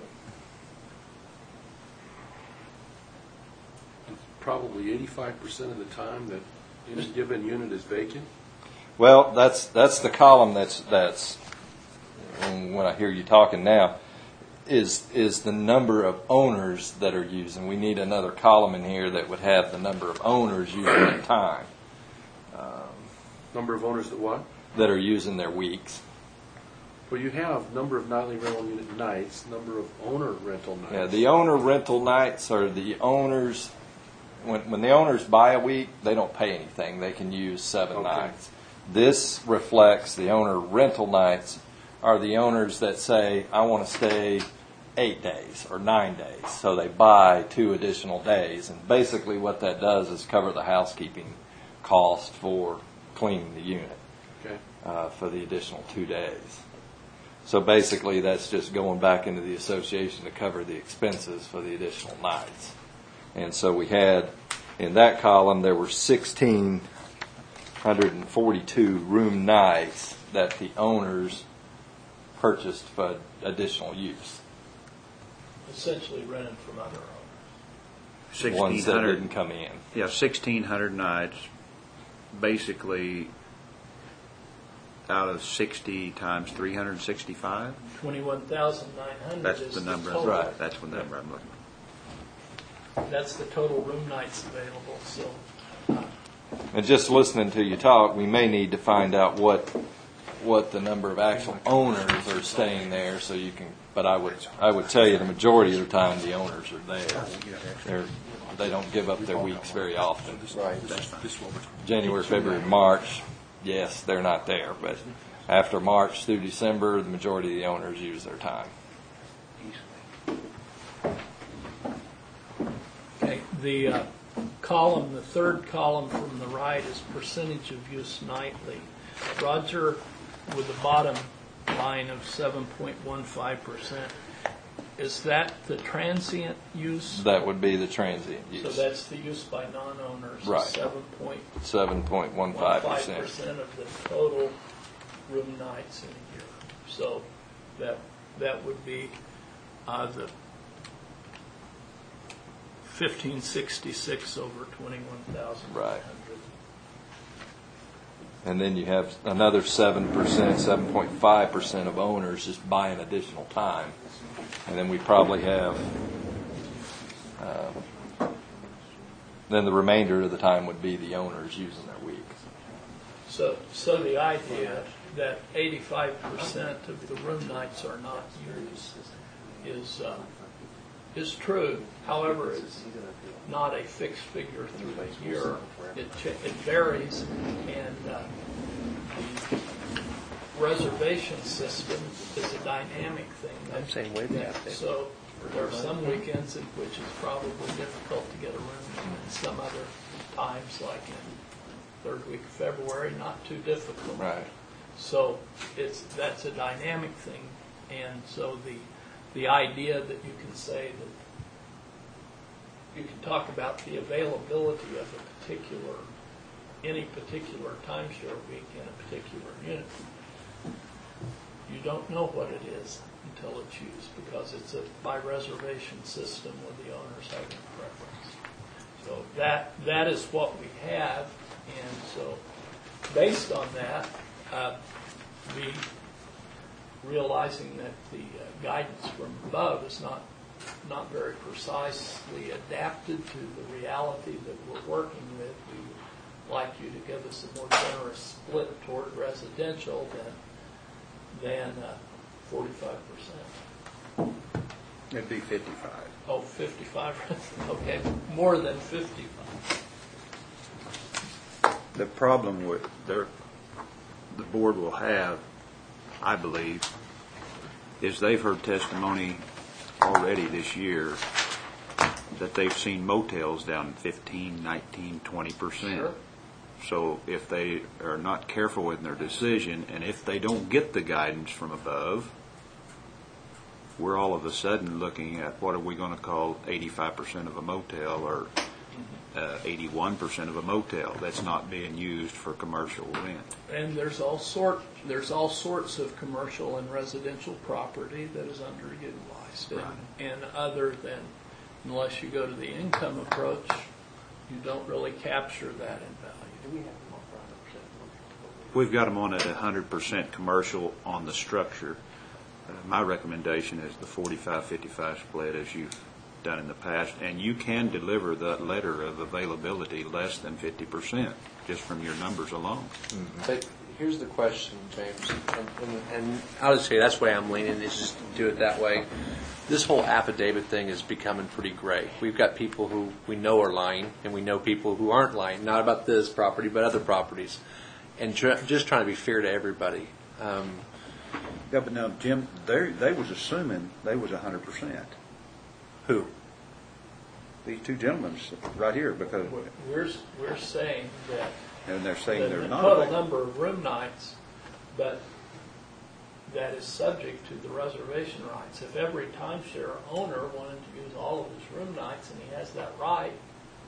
it's probably eighty-five percent of the time that any given unit is vacant? Well, that's that's the column that's that's and when I hear you talking now is is the number of owners that are using. We need another column in here that would have the number of owners using their time. Um, Number of owners that what? that are using their weeks. Well, you have number of nightly rental unit nights, number of owner rental nights. Yeah, the owner rental nights are the owners. When when the owners buy a week, they don't pay anything. They can use seven Okay. nights. This reflects the owner rental nights are the owners that say, I want to stay eight days or nine days. So they buy two additional days. And basically what that does is cover the housekeeping cost for cleaning the unit Okay. uh, for the additional two days. So basically that's just going back into the association to cover the expenses for the additional nights. And so we had in that column, there were sixteen forty-two room nights that the owners purchased for additional use. Essentially rented from other owners. Ones that didn't come in. Yeah, sixteen hundred nights, basically out of sixty times three hundred sixty-five. Twenty-one thousand nine hundred That's is the number. total. Right. That's the number I'm looking at. That's the total room nights available, so. uh, And just listening to you talk, we may need to find out what what the number of actual owners are staying there, so you can. But I would I would tell you the majority of the time the owners are there. They're they don't give up their weeks very often. Right. January, February, March, yes, they're not there, but after March through December, the majority of the owners use their time. Okay, the uh, column, the third column from the right is percentage of use nightly. Roger, with the bottom line of seven point one five percent, is that the transient use? That would be the transient use. So that's the use by non-owners, Right. seven point seven point one one five five percent. percent of the total room nights in a year. So that that would be uh, the fifteen sixty-six over twenty-one thousand. Right. And then you have another seven percent, seven point five percent of owners just buying additional time. And then we probably have, uh, then the remainder of the time would be the owners using their week. So, so the idea that eighty-five percent of the room nights are not used is uh, is true. However, it's not a fixed figure through the year. It ch- it varies, and uh, the reservation system is a dynamic thing. I'm saying way back there. So there are some weekends in which it's probably difficult to get a room, and some other times, like in third week of February, not too difficult. Right. So it's that's a dynamic thing, and so the the idea that you can say that you can talk about the availability of a particular any particular timeshare week in a particular unit. You don't know what it is until it's used, because it's a by reservation system with the owners having a preference. So that that is what we have, and so based on that, uh, we realizing that the uh, guidance from above is not not very precisely adapted to the reality that we're working with, we would like you to give us a more generous split toward residential than than uh, forty-five percent. It'd be fifty-five. Oh, fifty-five, okay, more than fifty-five. The problem with their, the board will have, I believe, is they've heard testimony already this year that they've seen motels down fifteen, nineteen, twenty percent. Sure. So if they are not careful in their decision, and if they don't get the guidance from above, we're all of a sudden looking at what are we going to call eighty-five percent of a motel, or uh, eighty-one percent of a motel that's not being used for commercial rent. And there's all sort there's all sorts of commercial and residential property that is underutilized, Right. and, and other than unless you go to the income approach, you don't really capture that in value. We've got them on at one hundred percent commercial on the structure. Uh, my recommendation is the forty-five fifty-five split as you've done in the past, and you can deliver that letter of availability less than fifty percent just from your numbers alone. But here's the question, James, and, and, and I'll just say that's the way I'm leaning, is just do it that way. This whole affidavit thing is becoming pretty gray. We've got people who we know are lying, and we know people who aren't lying, not about this property, but other properties, and tr- just trying to be fair to everybody. Um, Yeah, but now, Jim, they they was assuming they was one hundred percent. who? These two gentlemen right here, because, We're we're saying that and they're saying the, they're the not. total number of room nights, but that is subject to the reservation rights. If every timeshare owner wanted to use all of his room nights and he has that right,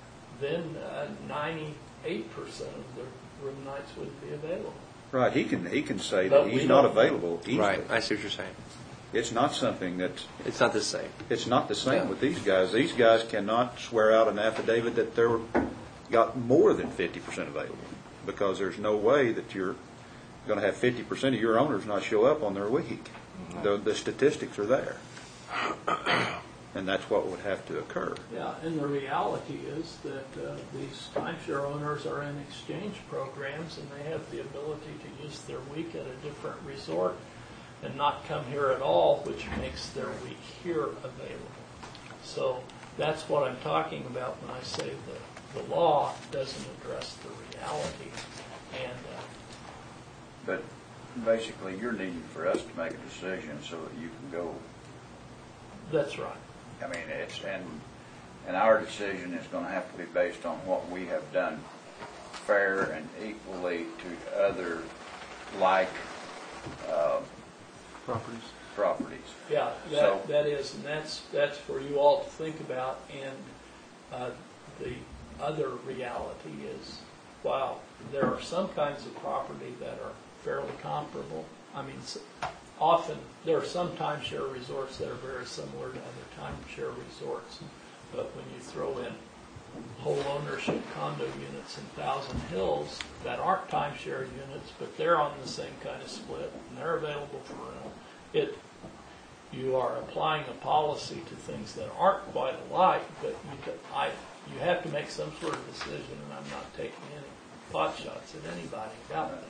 then uh, ninety-eight percent of the room nights would be available. Right, he can, he can say But that we he's not don't- available easily. Right, I see what you're saying. It's not something that's, It's not the same. it's not the same Yeah. with these guys. These guys cannot swear out an affidavit that they're, got more than fifty percent available, because there's no way that you're going to have fifty percent of your owners not show up on their week. The, the statistics are there. And that's what would have to occur. Yeah, and the reality is that uh, these timeshare owners are in exchange programs, and they have the ability to use their week at a different resort and not come here at all, which makes their week here available. So that's what I'm talking about when I say the, the law doesn't address the reality. And uh, But basically, you're needing for us to make a decision so that you can go. that's right. I mean, it's, and, and our decision is going to have to be based on what we have done fair and equally to other like uh, Properties. properties. Yeah, So- that, that is, and that's, that's for you all to think about. And uh, the other reality is, while there are some kinds of property that are fairly comparable, I mean, s- often, there are some timeshare resorts that are very similar to other timeshare resorts, but when you throw in whole ownership condo units in Thousand Hills that aren't timeshare units, but they're on the same kind of split, and they're available for rental, it, you are applying a policy to things that aren't quite alike, but you, could- I, you have to make some sort of decision, and I'm not taking any pot shots at anybody about that.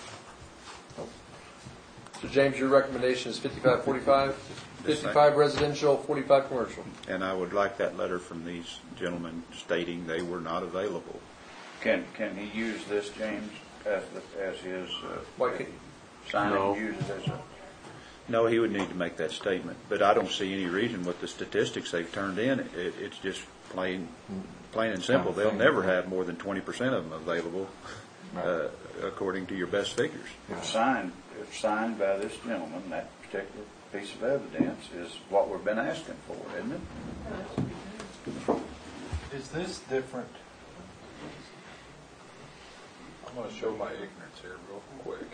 So James, your recommendation is fifty-five forty-five? Yes, sir. fifty-five residential, forty-five commercial. And I would like that letter from these gentlemen stating they were not available. Can, can he use this, James, as, the- as his, uh, Why can't- sign No. and use it as a? No, he would need to make that statement, but I don't see any reason with the statistics they've turned in. It, it's just plain, plain and simple. They'll never have more than twenty percent of them available, uh, according to your best figures. If signed, if signed by this gentleman, that particular piece of evidence is what we've been asking for, isn't it? Is this different? I'm going to show my ignorance here real quick.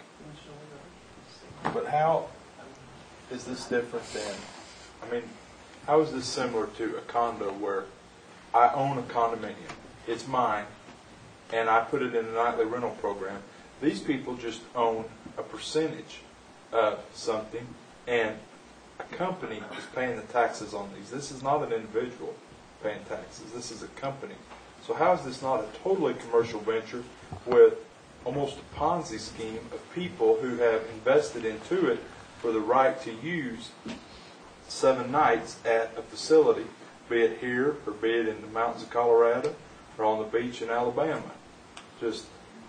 But how is this different than, I mean, how is this similar to a condo where I own a condominium, it's mine, and I put it in a nightly rental program? These people just own a percentage of something, and a company is paying the taxes on these. This is not an individual paying taxes. This is a company. So how is this not a totally commercial venture with almost a Ponzi scheme of people who have invested into it for the right to use seven nights at a facility, be it here or be it in the mountains of Colorado or on the beach in Alabama? Just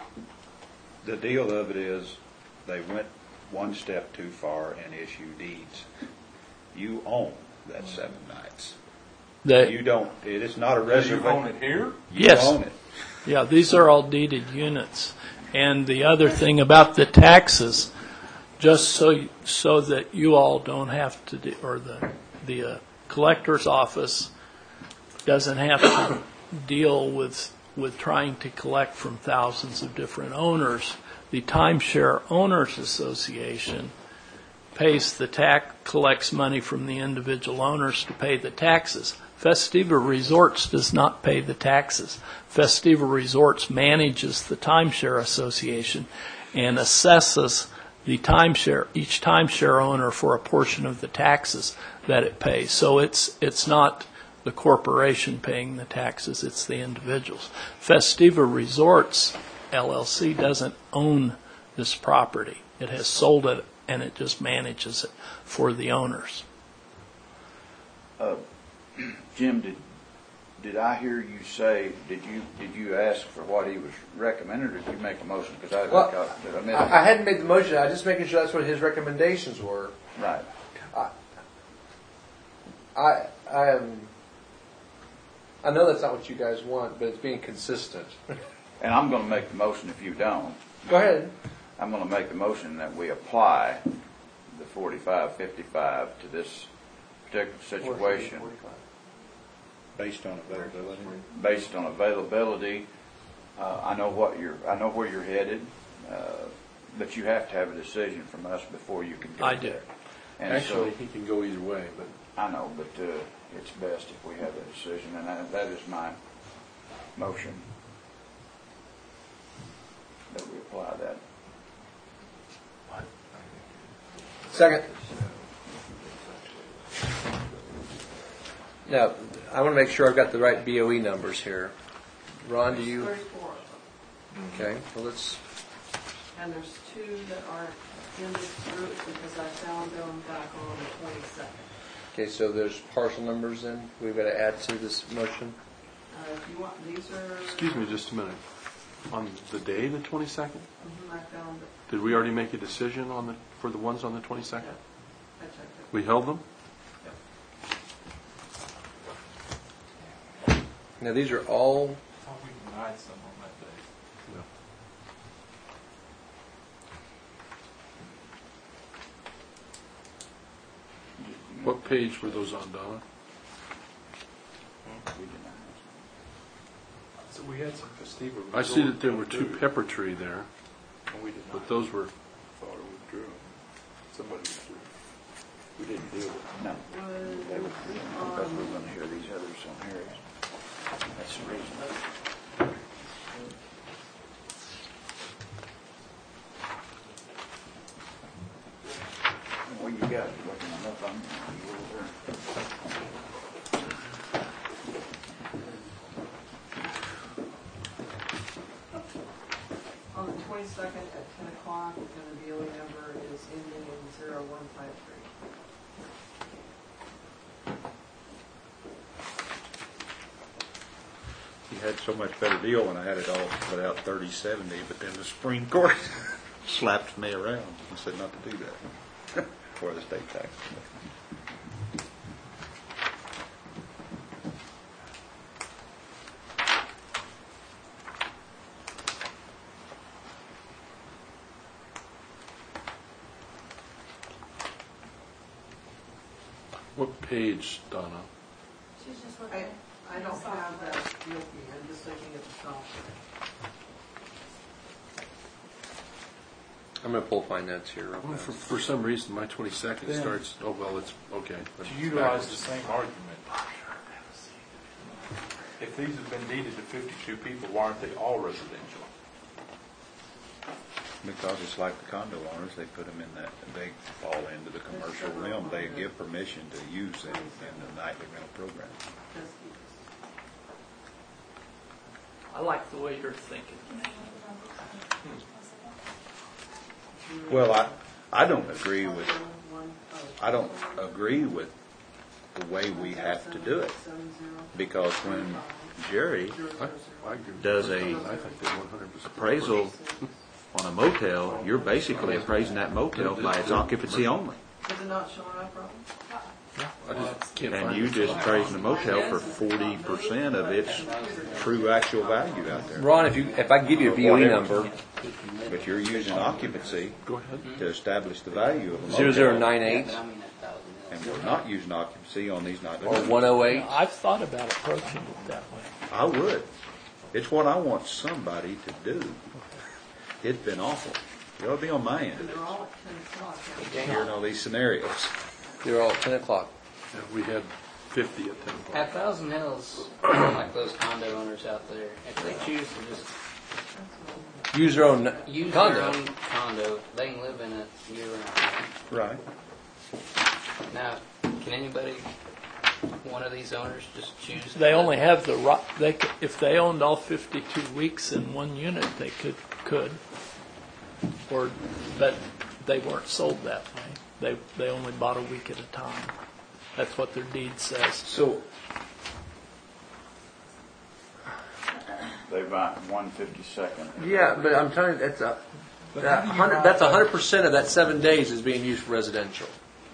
The deal of it is they went one step too far and issued deeds. You own that seven nights. They, You don't, it is not a you reservation. own it here? You Yes. own it. Yeah, these are all deeded units. And the other thing about the taxes, just so so that you all don't have to, do, or the the uh, collector's office doesn't have to deal with with trying to collect from thousands of different owners. The Timeshare Owners Association pays the tax, collects money from the individual owners to pay the taxes. Festiva Resorts does not pay the taxes. Festiva Resorts manages the Timeshare Association and assesses the timeshare, each timeshare owner for a portion of the taxes that it pays. So it's it's not the corporation paying the taxes, it's the individuals. Festiva Resorts, L L C, doesn't own this property. It has sold it, and it just manages it for the owners. Uh, Jim, did, did I hear you say, did you, did you ask for what he was recommending, or did you make a motion? Because I, Well, got- did I miss I, I hadn't made the motion. I was just making sure that's what his recommendations were. Right. I I am. I know that's not what you guys want, but it's being consistent. And I'm going to make the motion if you don't. Go ahead. I'm going to make the motion that we apply the forty-five fifty-five to this particular situation. Based on availability. based on availability. Uh, I know what you're, I know where you're headed, uh, but you have to have a decision from us before you can go I do. there. And Actually, so, he can go either way, but I know, but uh, it's best if we have that decision, and that, that is my motion, that we apply that. Second. Now, I want to make sure I've got the right B O E numbers here. Ron, do you? Thirty-four of them. Okay, well, let's, And there's two that aren't in this group because I found them back on the twenty-second. okay, so there's partial numbers then we've got to add to this motion? Uh, if you want, these are. excuse me just a minute. On the day, the twenty-second, Mhm, I found it. did we already make a decision on the, for the ones on the Yeah, twenty-second? I checked it. We held them? Now, these are all, I thought we denied some on that day. No. What page were those on, Donna? So we had some festival. I see that there were two pepper tree there, And we did not. but those were, Thought it withdrew. Somebody withdrew. We didn't deal with it. No, Was they were, because we're going to hear these others on here. That's the reason. Well, you got it, looking enough on you over on the twenty-second at ten o'clock, and the B O E number is ending in zero one five three. You had so much better deal when I had it all put out thirty seventy, but then the Supreme Court slapped me around and said not to do that for the state tax. what page, Donna? She's just I, looking. I don't have that with me, I'm just looking at the software. I'm going to pull my notes here real Well, For, fast. for some reason, my twenty-second Then- starts, oh, well, it's, okay. but To utilize backwards. the same argument, if these have been deeded to fifty-two people, why aren't they all residential? Because it's like the condo owners, they put them in that, they fall into the commercial realm. They give permission to use them in the nightly rental program. Just I like the way you're thinking. Well, I, I don't agree with, one, oh, I don't agree with the way we have to do it. seven zero Because when Jerry zero I, zero I agree. does a I think they're one hundred percent. appraisal on a motel, you're basically appraising that motel by its occupancy only. zero. Is it not showing up, Robin? I just can't find And you it. just appraising the motel for forty percent of its true actual value out there. Ron, if you, if I can give you a B O E number, But you're using occupancy Go ahead. to establish the value of a motel. zero zero nine eight But I mean a thousand. And we're not using occupancy on these nightly or rentals. one oh eight. I've thought about approaching it that way. I would. It's what I want somebody to do. It's been awful. You ought to be on my end of They're this. all at ten o'clock. aren't they? Hearing all these scenarios. They're all at ten o'clock. Yeah, we had fifty at ten o'clock. At Thousand Hills, like those condo owners out there, if they choose to just Use their own use condo. their own condo, they can live in it year round. Right. Now, can anybody, one of these owners, just choose? They to- only have the right, they, c- if they owned all fifty-two weeks in one unit, they could, could. Or, but they weren't sold that way. They, they only bought a week at a time. That's what their deed says. So, They buy one fifty-second. yeah, but I'm telling you, that's a, But that how do you hundred, write that's a that? hundred percent of that seven days is being used for residential.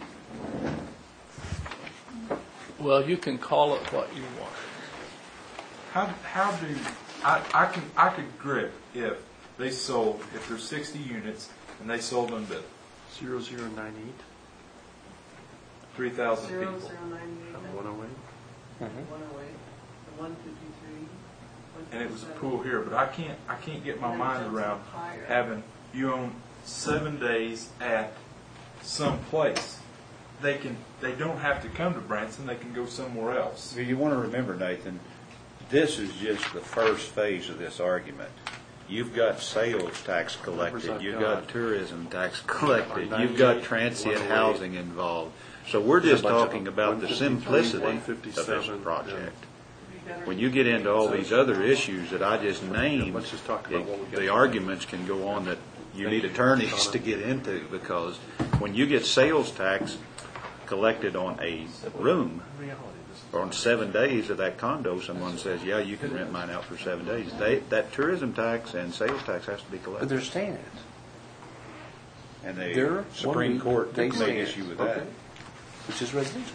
Well, you can call it what you want. How, how do, I, I can, I could grip if they sold, if there's sixty units and they sold them to Zero zero nine eight three thousand Zero people. zero nine eight and one oh eight. one oh eight. one fifty-three. And it was a pool here, but I can't, I can't get my mind around having, you own seven days at some place. They can, they don't have to come to Branson, they can go somewhere else. You want to remember, Nathan, this is just the first phase of this argument. You've got sales tax collected, you've got tourism tax collected, you've got transient housing involved. So we're just talking about the simplicity of this project. When you get into all these other issues that I just named, Let's just talk about what we got. the arguments can go on that you need attorneys to get into, because when you get sales tax collected on a room, or on seven days of that condo, someone says, yeah, you can rent mine out for seven days. They, that tourism tax and sales tax has to be But collected. they're staying it. And the They're one Supreme week, Court they took a big stay it. issue with Okay. that. Which is residential.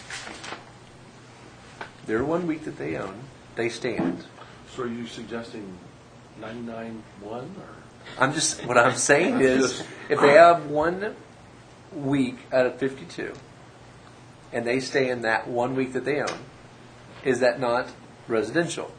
Their one week that they own, they stay in it. So are you suggesting ninety-nine one or? I'm just, what I'm saying is, if they have one week out of fifty-two, and they stay in that one week that they own, is that not residential?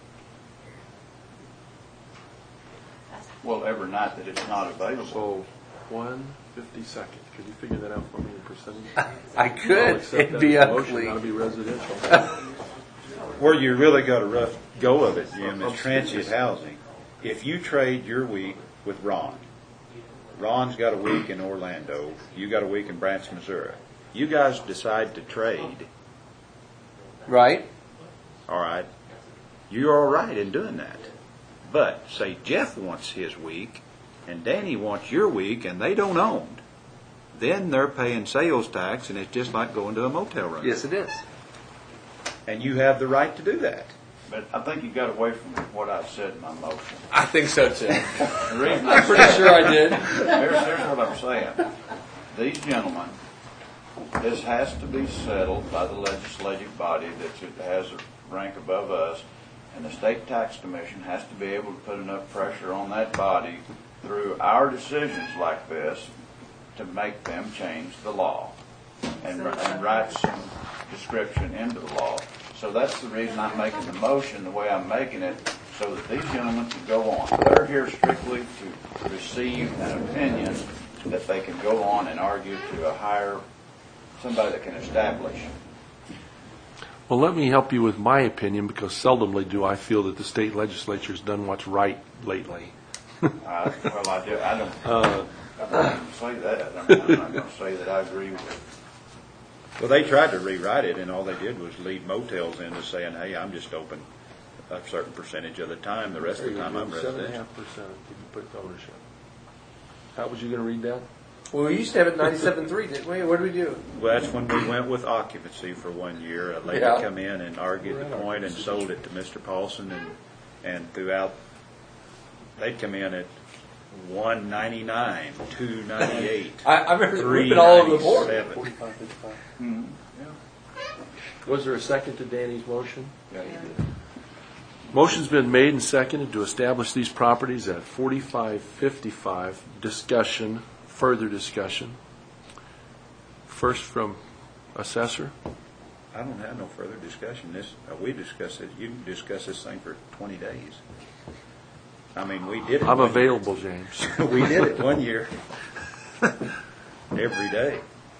Well, every night that it's not available. So one fifty-second. Could you figure that out for me in percentage? I I'll could, accept it'd that be as a motion. ugly. That'll be residential. Where you really got a rough go of it, Jim, is transient housing. If you trade your week with Ron, Ron's got a week in Orlando, you got a week in Branson, Missouri. You guys decide to trade, Right? all right, you're all right in doing that. But say Jeff wants his week and Danny wants your week and they don't own, then they're paying sales tax and it's just like going to a motel room. Yes, it is. And you have the right to do that. But I think you got away from what I said in my motion. I think so too. The reason I I'm pretty said- sure I did. Here's, here's what I'm saying. These gentlemen, this has to be settled by the legislative body that has a rank above us, and the state tax commission has to be able to put enough pressure on that body through our decisions like this to make them change the law and, and write some description into the law. So that's the reason I'm making the motion the way I'm making it, so that these gentlemen can go on. They're here strictly to receive an opinion that they can go on and argue to a higher, somebody that can establish. Well, let me help you with my opinion, because seldomly do I feel that the state legislature's done what's right lately. I, well, I do, I don't, Uh, I'm not going to say that. I mean, I'm not going to say that I agree with it. Well, they tried to rewrite it, and all they did was lead motels into saying, hey, I'm just open a certain percentage of the time. The rest of the time, I'm Seven and a residential. half percent if you put ownership. How was you going to read that? Well, we used to have it ninety-seven point three, didn't we? What did we do? Well, that's when we went with occupancy for one year. A lady Yeah. come in and argued the point and sold it to Mister Paulson, and, and throughout, they'd come in at one ninety-nine, two ninety-eight, I, I remember three ripping all over the board. ninety-seven. Forty-five, fifty-five. Mm-hmm. Was there a second to Danny's motion? Yeah, you did. Motion's been made and seconded to establish these properties at forty-five fifty-five. Discussion, further discussion. First from assessor. I don't have no further discussion. This, uh, we discussed it, you can discuss this thing for twenty days. I mean, we did it. I'm one- available, James. We did it one year, every day.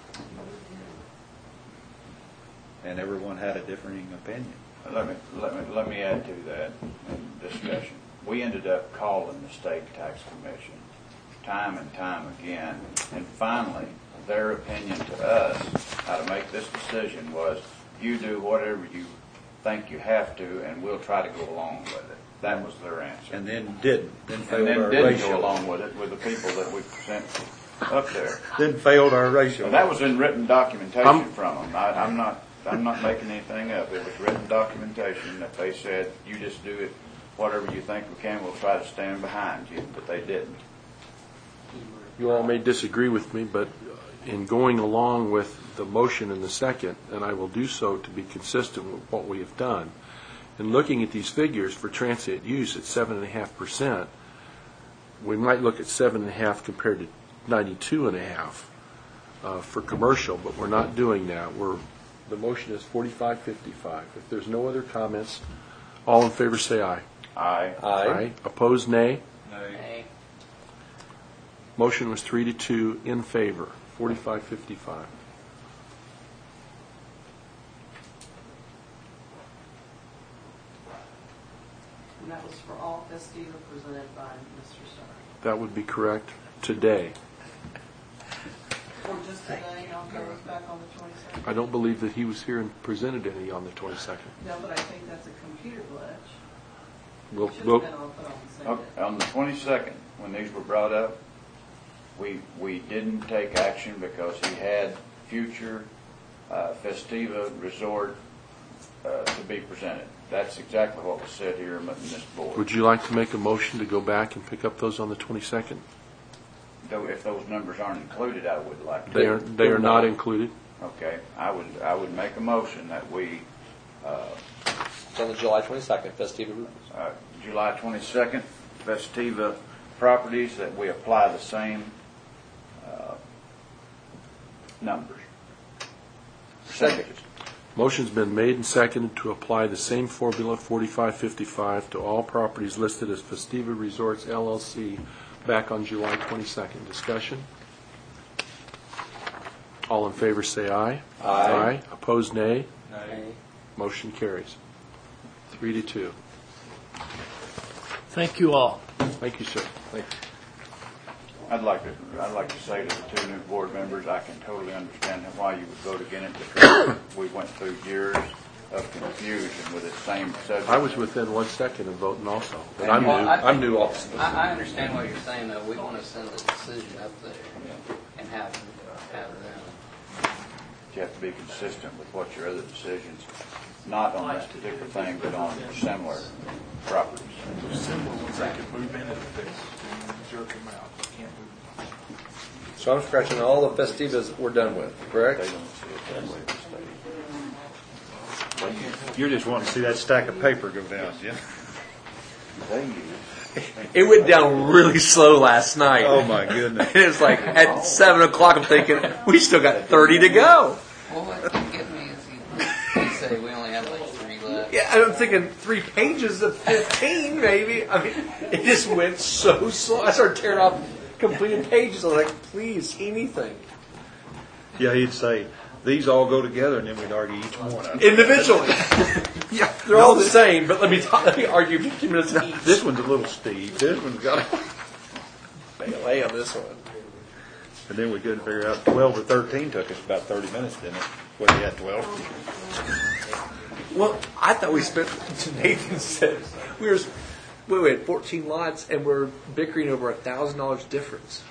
And everyone had a differing opinion. Let me, let me, let me add to that in discussion. We ended up calling the state tax commission time and time again, and finally, their opinion to us, how to make this decision was, you do whatever you think you have to, and we'll try to go along with it. That was their answer. And then didn't, then And failed then our didn't ratio. go along with it with the people that we sent up there. Then failed our ratio. And that was in written documentation I'm- from them. I, I'm not, I'm not making anything up. It was written documentation that they said, you just do it, whatever you think we can, we'll try to stand behind you, but they didn't. You all may disagree with me, but in going along with the motion in the second, and I will do so to be consistent with what we have done, and looking at these figures for transient use at seven and a half percent, we might look at seven and a half compared to ninety-two and a half uh, for commercial, but we're not doing that. We're the motion is forty-five fifty-five. If there's no other comments, All in favor say aye. Aye. Aye. Opposed, nay. Nay. Motion was three to two in favor, forty-five fifty-five. And that was for all Festiva presented by Mister Starr. That would be correct today. Or just today, I'll go back on the twenty-second. I don't believe that he was here and presented any on the twenty-second. No, but I think that's a computer glitch. We'll, Should have we'll, been all put on the same Okay, day. on the twenty-second, when these were brought up, we, we didn't take action because he had future uh, Festiva Resort uh, to be presented. That's exactly what was said here in this board. would you like to make a motion to go back and pick up those on the twenty-second? Though if those numbers aren't included, I would like to. They are, they are not included. Okay, I would, I would make a motion that we, uh, It's on the July twenty-second, Festiva. uh, July twenty-second, Festiva properties, that we apply the same uh, numbers. Percentages. Motion's been made and seconded to apply the same formula, forty-five fifty-five, to all properties listed as Festiva Resorts L L C back on July twenty-second. Discussion? All in favor say aye. Aye. Opposed, nay. Nay. Motion carries. Three to two. Thank you all. Thank you, sir. Thank you. I'd like to, I'd like to say to the two new board members, I can totally understand why you would vote against it, because we went through years of confusion with the same subject. I was within one second of voting also. But I'm new. Well, I I'm think- new also. I, I understand what you're saying, though. We want to send the decision up there and have, have them. You have to be consistent with what your other decisions, not on this particular thing, but on similar properties. Similar ones I could move in and fix, jerk them out. You can't move them. So I'm scratching all the Festivas we're done with, correct? They don't see it that way. You're just wanting to see that stack of paper go down, yeah? They use. It went down really slow last night. Oh, my goodness. It was like at seven o'clock. I'm thinking we still got thirty to go. Well, what you get me is you, you say we only have like three left. Yeah, I'm thinking three pages of fifteen, maybe. I mean, it just went so slow. I started tearing off completed pages. I was like, please, anything. Yeah, he'd say, these all go together, and then we'd argue each one of them. Individually. Yeah, they're all the same, but let me talk, let me argue fifteen minutes each. This one's a little steep, this one's got a... Melee on this one. And then we couldn't figure out, twelve or thirteen took us about thirty minutes, didn't it? What, you had twelve? Well, I thought we spent, Nathan said, we were, wait, wait, fourteen lots, and we're bickering over a thousand dollars difference.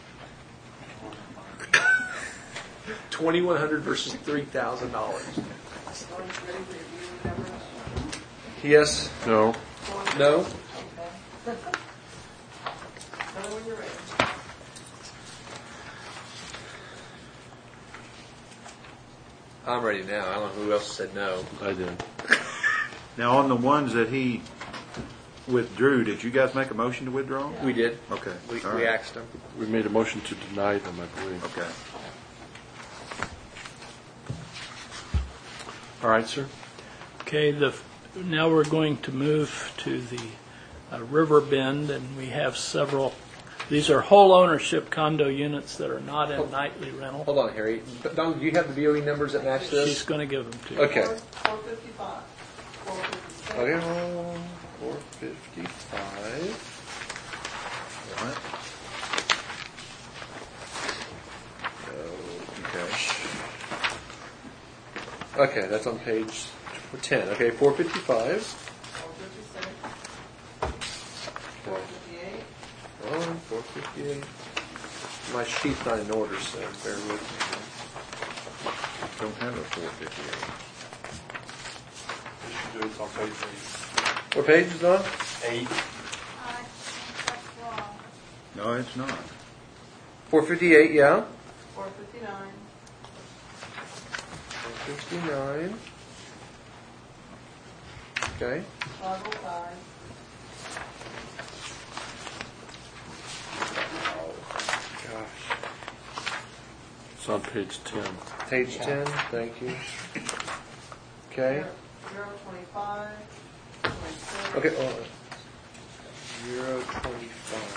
twenty-one hundred versus three thousand dollars. Yes. No. No. I'm ready now. I don't know who else said no. I did. Now, on the ones that he withdrew, did you guys make a motion to withdraw? We did. Okay. We, All we right. axed them. We made a motion to deny them, I believe. Okay. All right, sir. Okay, the, now we're going to move to the uh, River Bend, and we have several, these are whole ownership condo units that are not in nightly rental. Hold on, Harry. Don, do you have the B O E numbers that match this? She's going to give them to you. Okay. Four fifty-five, four fifty-six. Okay. four fifty-five. Okay. Okay, that's on page ten. Okay, four fifty-five. Four fifty-six, four fifty-eight, Oh, four fifty-eight. My sheet's not in order, so bear with me. Don't have a four fifty-eight. You should do it on page eight. What page is it on? Eight. No, it's not. four fifty-eight, yeah. four fifty-nine, four fifty-nine. Okay. five oh five, Gosh. It's on page ten. Page ten, thank you. Okay. zero twenty-five, twenty-nine, twenty-six. Okay, hold on. Zero twenty-five.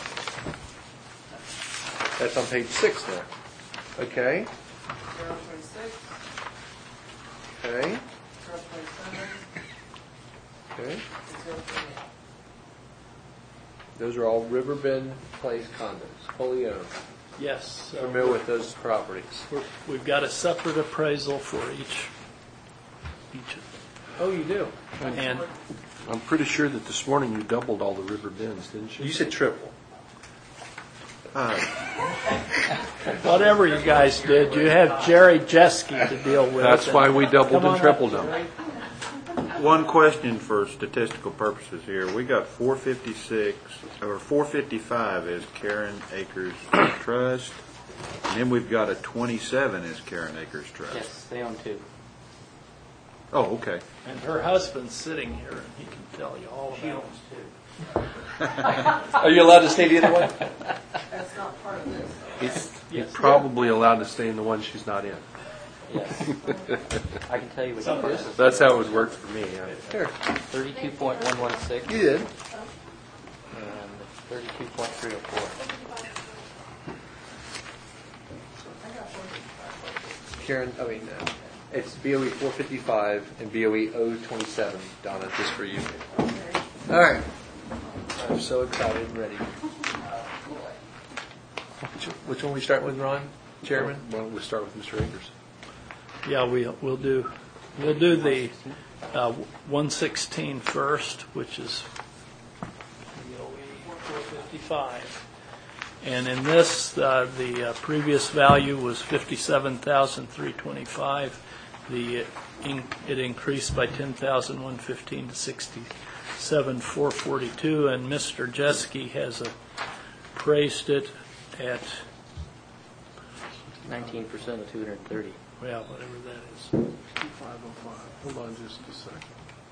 That's on page six now. Okay, Zero twenty-six, okay, zero twenty-seven, okay. and zero twenty-eight. Those are all Riverbend Place condos, wholly owned. Yes. so Familiar with those properties? we're- We've got a separate appraisal for each, each. Oh, you do? And I'm pretty sure that this morning you doubled all the river bends, didn't you? You said triple. whatever you guys did, you have Jerry Jeske to deal with. That's why we doubled Come on and up, tripled them. Jerry. One question for statistical purposes here. We got four fifty-six, or four fifty-five as Karen Acres Trust, and then we've got a twenty-seven as Karen Acres Trust. Yes, they own two. Oh, okay. And her husband's sitting here, and he can tell you all She about owns it. two. Are you allowed to stay the other one? That's not part of this. He's, he's Yes. probably allowed to stay in the one she's not in. Yes. I can tell you what the parcel is. That's how it works for me. I- Here, Thirty-two point one one six you did. and thirty-two point three oh four. Karen, I mean, uh, it's B O E four fifty-five and B O E zero twenty-seven, Donna, just for you. All right. I'm so excited and ready. Which, which one we start with, Ron? Chairman? Why don't we start with Mister Akers? Yeah, we, we'll do, we'll do the uh, one sixteen first, which is four fifty-five. And in this, uh, the uh, previous value was fifty-seven thousand three hundred twenty-five. The, uh, in- it increased by ten thousand one hundred fifteen to sixty-seven thousand four hundred forty-two. And Mister Jeske has appraised it at, Nineteen percent of two hundred and thirty. well, whatever that is. five oh five. Hold on just a second.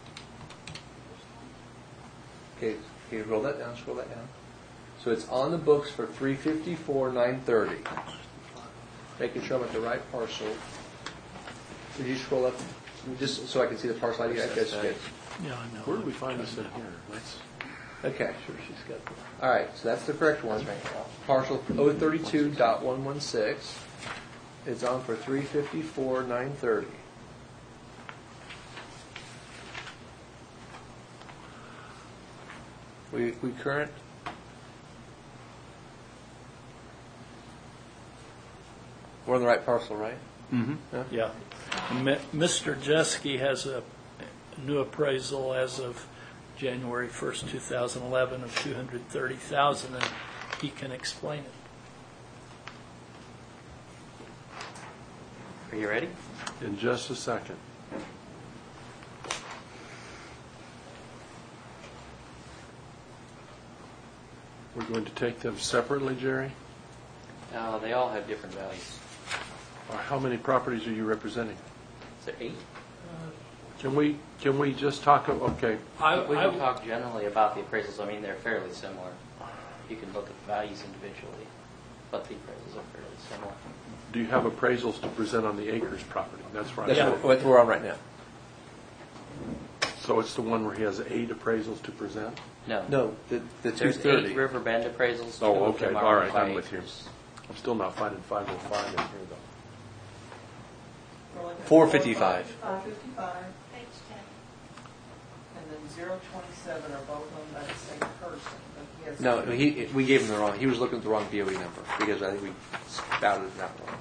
Okay, can you roll that down, scroll that down? So it's on the books for three fifty-four nine thirty. Making sure I'm at the right parcel. Would you scroll up, just so I can see the parcel I D? That's good. Yeah, I know. Where do we find this in here? That's, Okay. Sure, she's got the. All right, so that's the correct one. Parcel zero thirty-two dot one one six. It's on for three fifty-four nine thirty. We, we current, we're on the right parcel, right? mm-hmm. Yeah. And Mi- Mister Jeske has a new appraisal as of January first, two thousand eleven of two hundred thirty thousand, and he can explain it. Are you ready? In just a second. We're going to take them separately, Jerry? Uh, they all have different values. Or how many properties are you representing? Is there eight? Can we, can we just talk, o- okay, I, We I, can talk generally about the appraisals. I mean, they're fairly similar. You can look at the values individually, but the appraisals are fairly similar. do you have appraisals to present on the Acres property? That's right. That's what what we're on right now. So it's the one where he has eight appraisals to present? No. No, the, the two There's thirty. eight River Bend appraisals. Two Oh, of okay, them are all right, by I'm with you. acres. I'm still not finding five oh five in here, though. We're looking at four fifty-five. four fifty-five. And then zero twenty-seven are both owned by the same person, but he has. No, he, we gave him the wrong, he was looking at the wrong B O E number, because I think we spouted that one.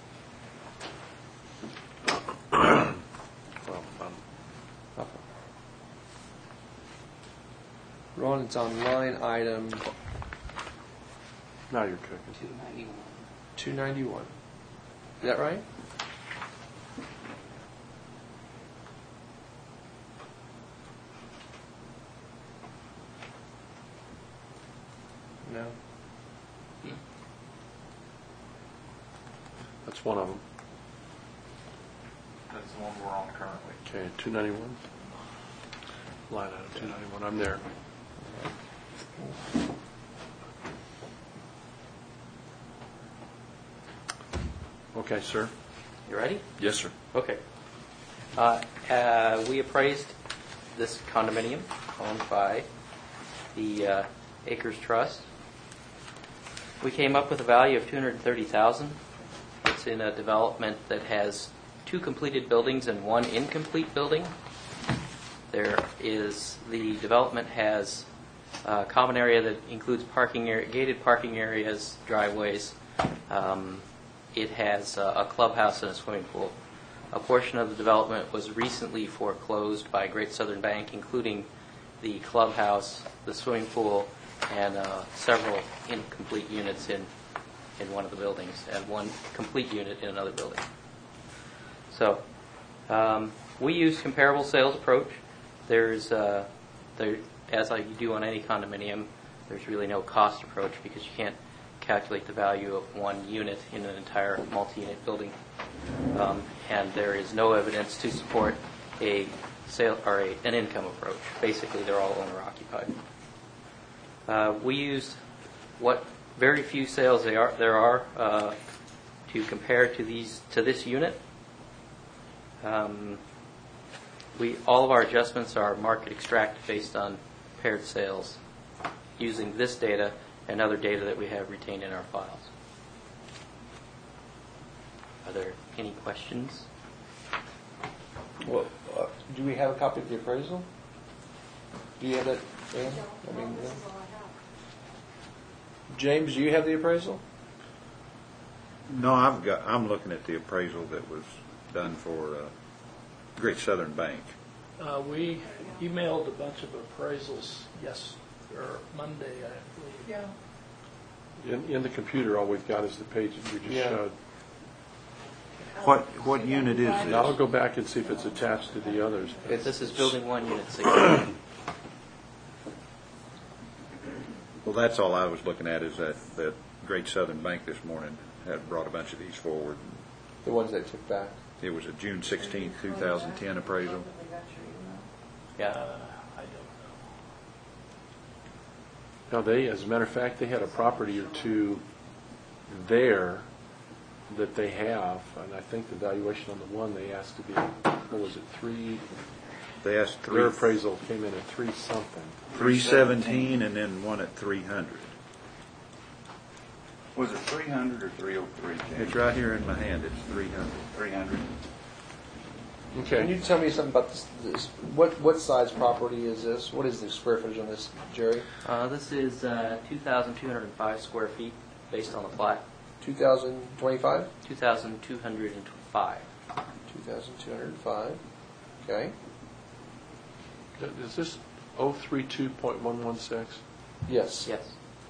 Well, um, Ron, it's on line item now you're cooking. two ninety-one. two ninety-one. Is that right? No. That's one of them. That's the one we're on currently. Okay, two ninety-one. Line item two ninety-one, I'm there. Okay, sir. You ready? Yes, sir. Okay. Uh, uh, we appraised this condominium owned by the uh, Acres Trust. We came up with a value of two hundred thirty thousand dollars. It's in a development that has two completed buildings and one incomplete building. There is, the development has a common area that includes parking area, gated parking areas, driveways. Um, it has a, a clubhouse and a swimming pool. A portion of the development was recently foreclosed by Great Southern Bank, including the clubhouse, the swimming pool, and uh, several incomplete units in, in one of the buildings, and one complete unit in another building. So um, we use comparable sales approach. There's, uh, there, as I do on any condominium, there's really no cost approach because you can't calculate the value of one unit in an entire multi-unit building. Um, and there is no evidence to support a sale or a, an income approach. Basically, they're all owner occupied. Uh, we used what very few sales they are, there are uh, to compare to these to this unit. Um, we all of our adjustments are market extracted based on paired sales, using this data and other data that we have retained in our files. Are there any questions? Well, uh, do we have a copy of the appraisal? Do you have that, Dan? I mean, uh, James, do you have the appraisal? No, I've got, I'm looking at the appraisal that was done for uh, Great Southern Bank. Uh, we emailed a bunch of appraisals, yes, or Monday, I believe. Yeah. In, in the computer, all we've got is the page that you just Yeah. showed. What what unit is And I'll this? go back and see if it's attached to the others. This is building one, unit six. Well, that's all I was looking at is that, that Great Southern Bank this morning had brought a bunch of these forward. The ones they took back. It was a June sixteenth, two thousand ten appraisal. Yeah. Uh, I don't know. Now, they, as a matter of fact, they had a property or two there that they have, and I think the valuation on the one they asked to be, what was it, three? They asked Their three appraisal came in at three something. three seventeen and then one at three hundred. Was it three hundred or three oh three, James? It's right here in my hand. It's three hundred. three hundred. Can you tell me something about this, this? What what size property is this? What is the square footage on this, Jerry? Uh, this is uh, two thousand two hundred five square feet based on the plat. two thousand twenty-five? two thousand two hundred five. two thousand two hundred five. Okay. Is this oh three two point one one six? Yes. Yes.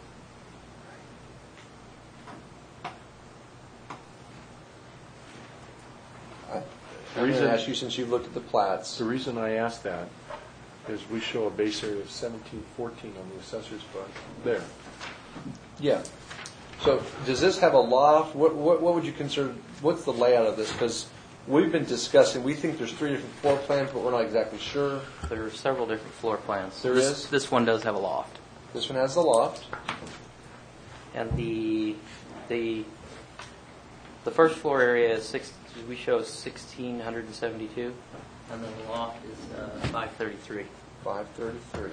I, I'm The going reason- to ask you, since you've looked at the plats. The reason I asked that is we show a base area of seventeen fourteen on the assessor's book. There. Yeah. So does this have a loft? What, what, what would you consider, what's the layout of this? Because we've been discussing, we think there's three different floor plans, but we're not exactly sure. There are several different floor plans. There this, is? This one does have a loft. This one has the loft. And the the the first floor area is six. We show sixteen seventy-two, and then the loft is uh, five thirty-three. five thirty-three.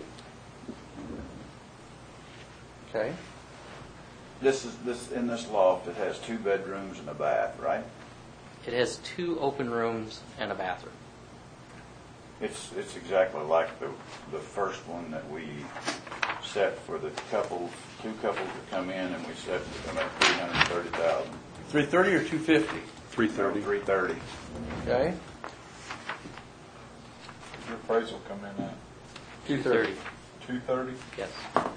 Okay. This is, this, in this loft, it has two bedrooms and a bath, right? It has two open rooms and a bathroom. It's, it's exactly like the, the first one that we set for the couples, two couples that come in, and we set them at three hundred thirty thousand. three thirty or two fifty? three thirty. Three thirty. Okay. Your appraisal come in at two thirty. two thirty? Yes.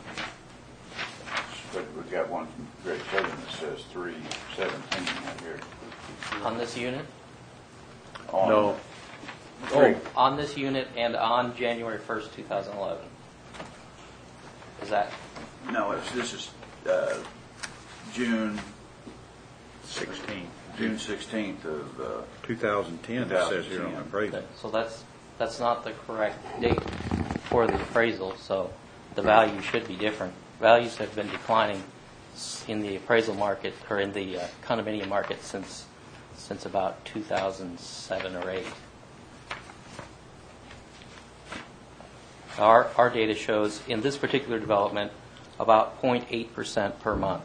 But we've got one from Great Southern that says three seventeen right here. On this unit? On- No. Oh, On this unit and on January first, two thousand eleven. Is that? No, it's, this is, uh, June, Sixteen. June sixteenth of, uh, two thousand ten, it says here on the appraisal. So that's that's not the correct date for the appraisal, so the value should be different. Values have been declining in the appraisal market or in the uh, condominium market since since about two thousand seven or eight. Our, our data shows in this particular development about zero point eight percent per month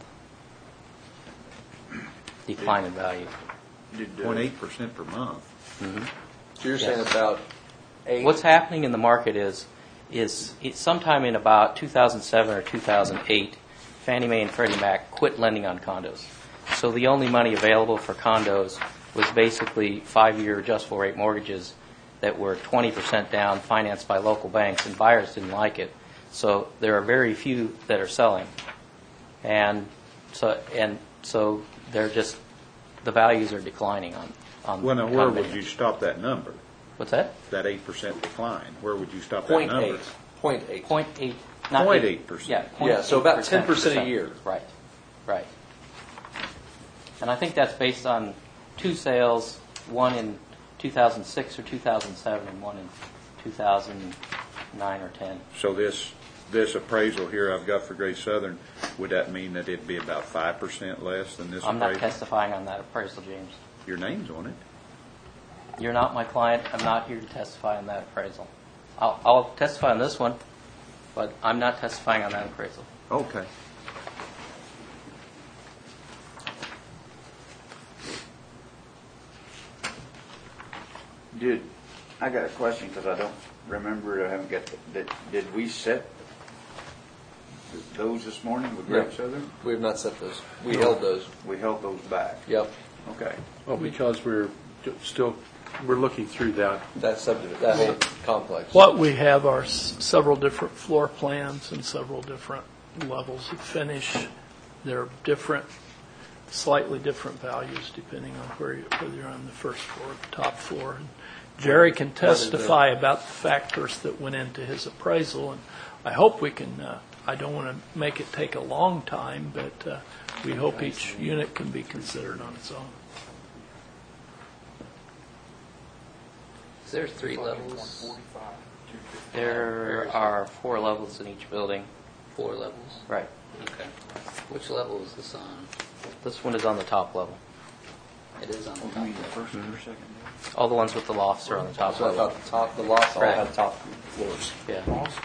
decline in value. zero point eight percent per month. So you're saying Yes. about eight? What's happening in the market is, is it- sometime in about two thousand seven or two thousand eight, Fannie Mae and Freddie Mac quit lending on condos. So the only money available for condos was basically five-year adjustable rate mortgages that were twenty percent down, financed by local banks, and buyers didn't like it. So there are very few that are selling. And so, and so they're just, the values are declining on, on Well, now, where would condominiums. you stop that number? What's that? That eight percent decline? Where would you stop that Point number? eight. Point eight. Point eight. not Point eight- eight percent. Yeah. point Yeah, so about eight ten percent a year. Right, right. And I think that's based on two sales, one in two thousand six or two thousand seven, and one in two thousand nine or ten. So this, this appraisal here I've got for Great Southern, would that mean that it'd be about five percent less than this I'm not appraisal? testifying on that appraisal, James. Your name's on it. You're not my client. I'm not here to testify on that appraisal. I'll, I'll testify on this one, but I'm not testifying on that appraisal. Okay. Did, I got a question because I don't remember, I haven't got, the- did, did we set those this morning with Great Yeah. Southern? We have not set those. We held those. We held those back. Yep. Okay. Well, because we're still, we're looking through that. That subdivision, that whole complex. What we have are s- several different floor plans and several different levels of finish. They're different, slightly different values depending on where you, whether you're on the first floor or the top floor. And Jerry can testify about the factors that went into his appraisal, and I hope we can, uh, I don't want to make it take a long time, but uh, we hope each unit can be considered on its own. There's three levels. There are four levels in each building. Four levels? Right. Okay. Which level is this on? This one is on the top level. It is on the You top mean the level. first or second? All the ones with the lofts are on the top So I level. thought the top, the lots all Right. had top floors. Yeah.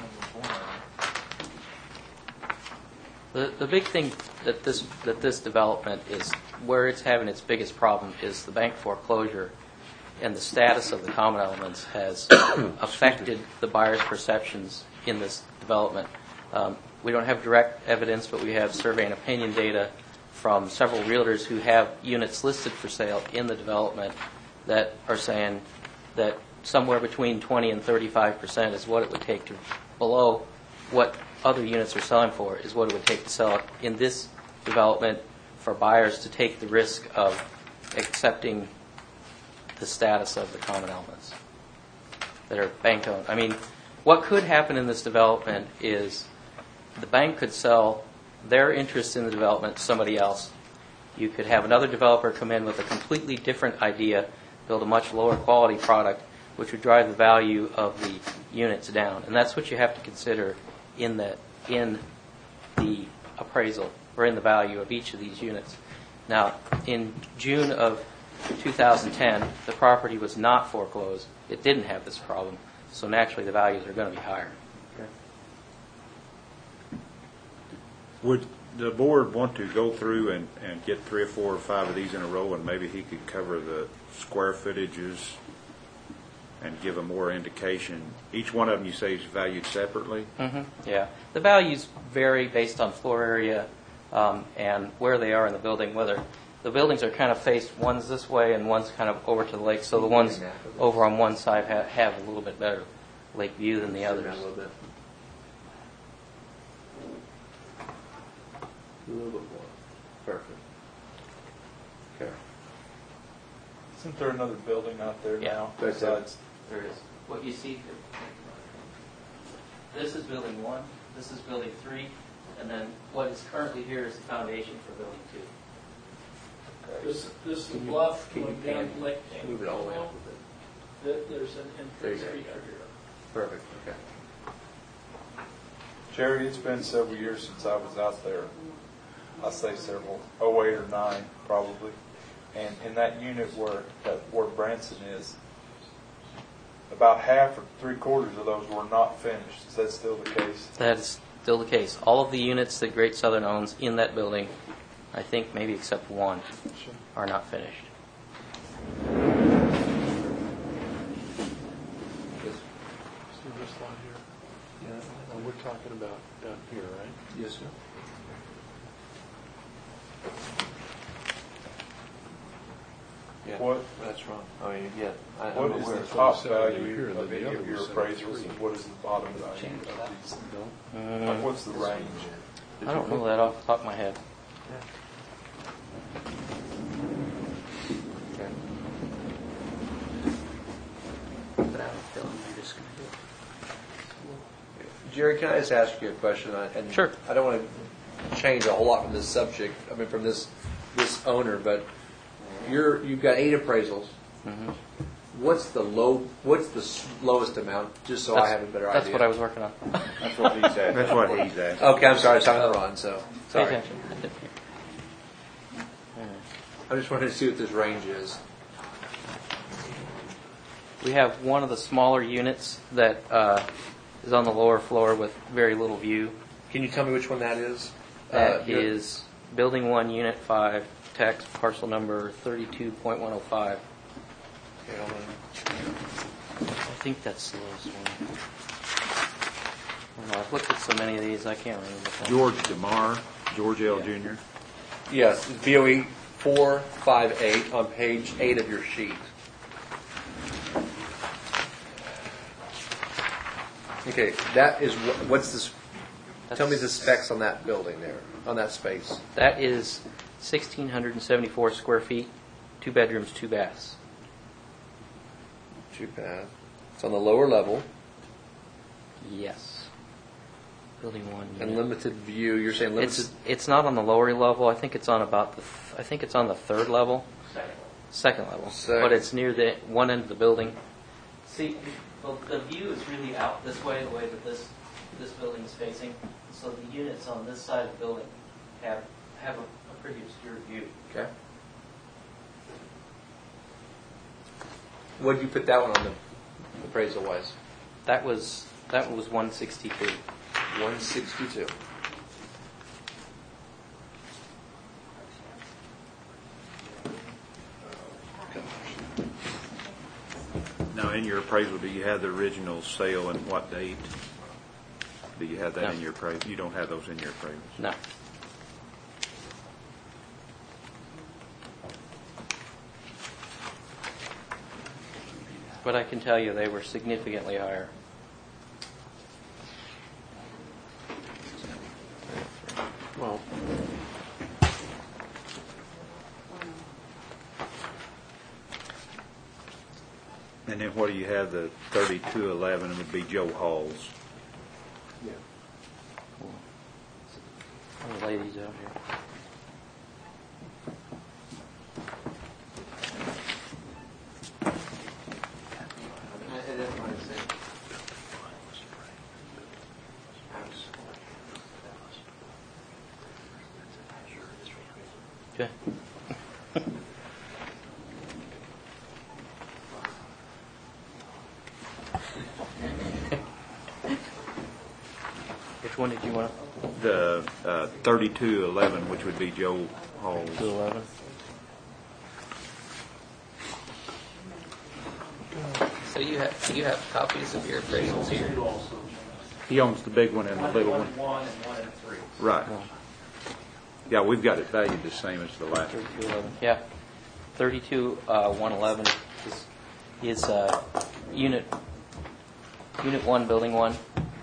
The, the big thing that this, that this development is, where it's having its biggest problem is the bank foreclosure, and the status of the common elements has affected the buyer's perceptions in this development. Um, we don't have direct evidence, but we have survey and opinion data from several realtors who have units listed for sale in the development that are saying that somewhere between twenty and thirty-five percent is what it would take to, below what other units are selling for, is what it would take to sell it in this development for buyers to take the risk of accepting the status of the common elements that are bank owned. I mean, what could happen in this development is the bank could sell their interest in the development to somebody else. You could have another developer come in with a completely different idea, build a much lower quality product, which would drive the value of the units down. And that's what you have to consider in the, in the appraisal, or in the value of each of these units. Now, in June of two thousand ten, the property was not foreclosed. It didn't have this problem. So naturally, the values are going to be higher. Would the board want to go through and, and get three or four or five of these in a row, and maybe he could cover the square footages and give a more indication? Each one of them, you say, is valued separately? Mm-hmm. Yeah. The values vary based on floor area um, and where they are in the building, whether the buildings are kind of faced, one's this way and one's kind of over to the lake, so the ones over on one side have, have a little bit better lake view than the others. A little bit. A little bit more. Perfect. Okay. Isn't there another building out there Yeah. now There's that. besides? There is. What you see here, this is building one, this is building three, and then what is currently here is the foundation for building two. This, this Can you- bluff can you going down pan- Lake Move it all the way up a bit. Th- There's an There you entrance go. feature here. Perfect. Okay. Jerry, it's been several years since I was out there. I say several, oh eight or nine probably. And in that unit where that where Branson is, about half or three quarters of those were not finished. Is that still the case? That is still the case. All of the units that Great Southern owns in that building, I think maybe except one, are not finished. See this lot here? Yeah, we're talking about down here, right? Yes, sir. Yeah, What- that's wrong. I mean, yeah, I, I'm What is aware. the top Seven over value here, of then the any other of your was seven appraisals, three. and what is the bottom value Change of that. these? Uh, Like, what's the range? I don't know that off the top of my head. Okay. But I have a feeling they're just going to do it. Jerry, can I just ask you a question? I- And Sure. I don't want to change a whole lot from this subject, I mean, from this, this owner, but you're, you've got eight appraisals. Mhm. What's the low, what's the s- lowest amount, just so I That's- have a better idea? That's what I was working on. That's what he said. That's what he's at. Okay, I'm sorry, I was talking to Ron, so, Pay sorry. attention. I just wanted to see what this range is. We have one of the smaller units that uh, is on the lower floor with very little view. Can you tell me which one that is? That Uh, here- is Building one, Unit five, tax parcel number thirty-two point one oh five. Okay, hold on. I think that's the lowest one. I don't know, I've looked at so many of these, I can't remember. which one. George DeMar, George L. Junior Yes, it's B O E four five eight on page eight of your sheet. Okay, that is, wh- what's this, tell me the specs on that building there, on that space. That is one thousand six hundred seventy-four square feet, two bedrooms, two baths. Two bath. It's on the lower level Yes. Building one. and unit. limited view, you're saying limited? It's it's not on the lower level. I think it's on about the. Th- I think it's on the third level. Second level. Second. But it's near the one end of the building. See, the, the view is really out this way, the way that this this building is facing. So the units on this side of the building have have a, a pretty obscure view. Okay. What did you put that one on the appraisal wise? That was that was one sixty-two. one sixty-two. Now, in your appraisal, do you have the original sale and what date? Do you have that No. in your appraisal? You don't have those in your appraisals? No. But I can tell you they were significantly higher. Well, And then what do you have, the thirty-two eleven would be Joe Hall's? One of the ladies out here. Okay. Which one did you want? The uh, thirty-two eleven, which would be Joe Hall's. two eleven. So you have, you have copies of your appraisals here? He owns the big one and the little one. One and one and three. Right. Yeah, we've got it valued the same as the last one. Thirty-two eleven. Yeah. Thirty-two uh, one eleven is is uh, unit unit one, building one.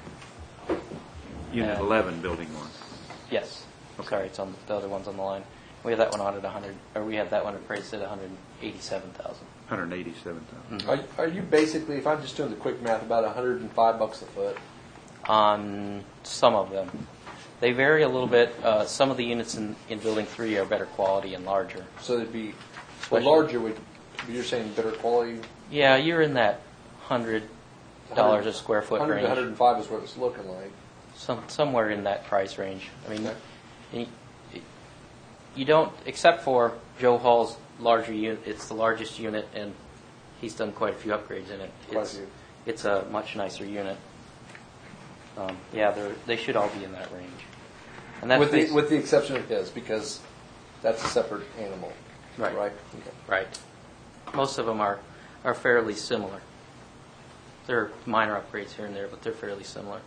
Unit Uh, eleven, building one. Yes. Sorry, it's on the other one's on the line. We have that one on at one hundred, or we have that one appraised at one hundred eighty-seven thousand. one hundred eighty-seven thousand. are, are you basically, if I'm just doing the quick math, about one hundred five bucks a foot? On some of them, they vary a little bit. Uh, some of the units in, in building three are better quality and larger. So it'd be, the Especially- larger would, you're saying better quality? Yeah, you're in that hundred dollars a square foot one hundred range. to one hundred five is what it's looking like. Some somewhere in that price range. I mean, Okay. you, you don't, except for Joe Hall's larger unit. It's the largest unit, and he's done quite a few upgrades in it. Quite a It's, few. it's a much nicer unit. Um, yeah, they're, they should all be in that range. And that's With the, basi- with the exception of his, because that's a separate animal. Right. Right? Okay. Right. Most of them are, are fairly similar. There are minor upgrades here and there, but they're fairly similar.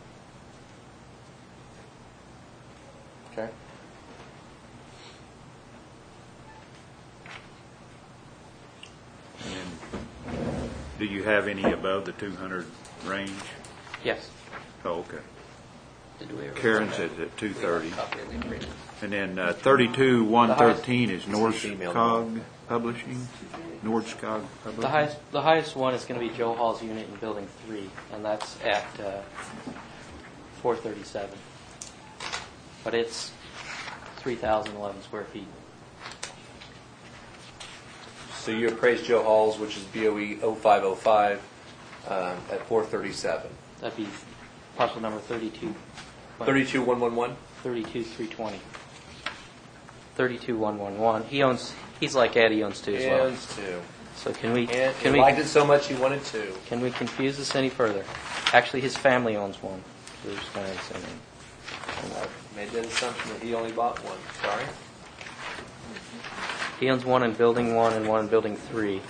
Okay. And do you have any above the two hundred range? Yes. Oh, okay. Did we ever? Karen's at at two thirty. Copy of the agreement. And then uh, thirty-two one thirteen is female Nordscog Publishing? Nordscog Publishing? The highest, the highest one is going to be Joe Hall's unit in Building three, and that's at uh, four thirty-seven. But it's three thousand eleven square feet. So you appraised Joe Hall's, which is B O E oh five oh five, um, at four thirty-seven. That'd be parcel number thirty-two. Thirty-two one one one. Thirty-two three twenty. Thirty-two one one one. He owns. He's like Ed. He owns two as well. And two. So can we? And Can he we? liked it so much he wanted two. Can we confuse this any further? Actually, his family owns one. They're just kind of the same name. I made that assumption that he only bought one. Sorry. He owns one in Building one and one in Building three.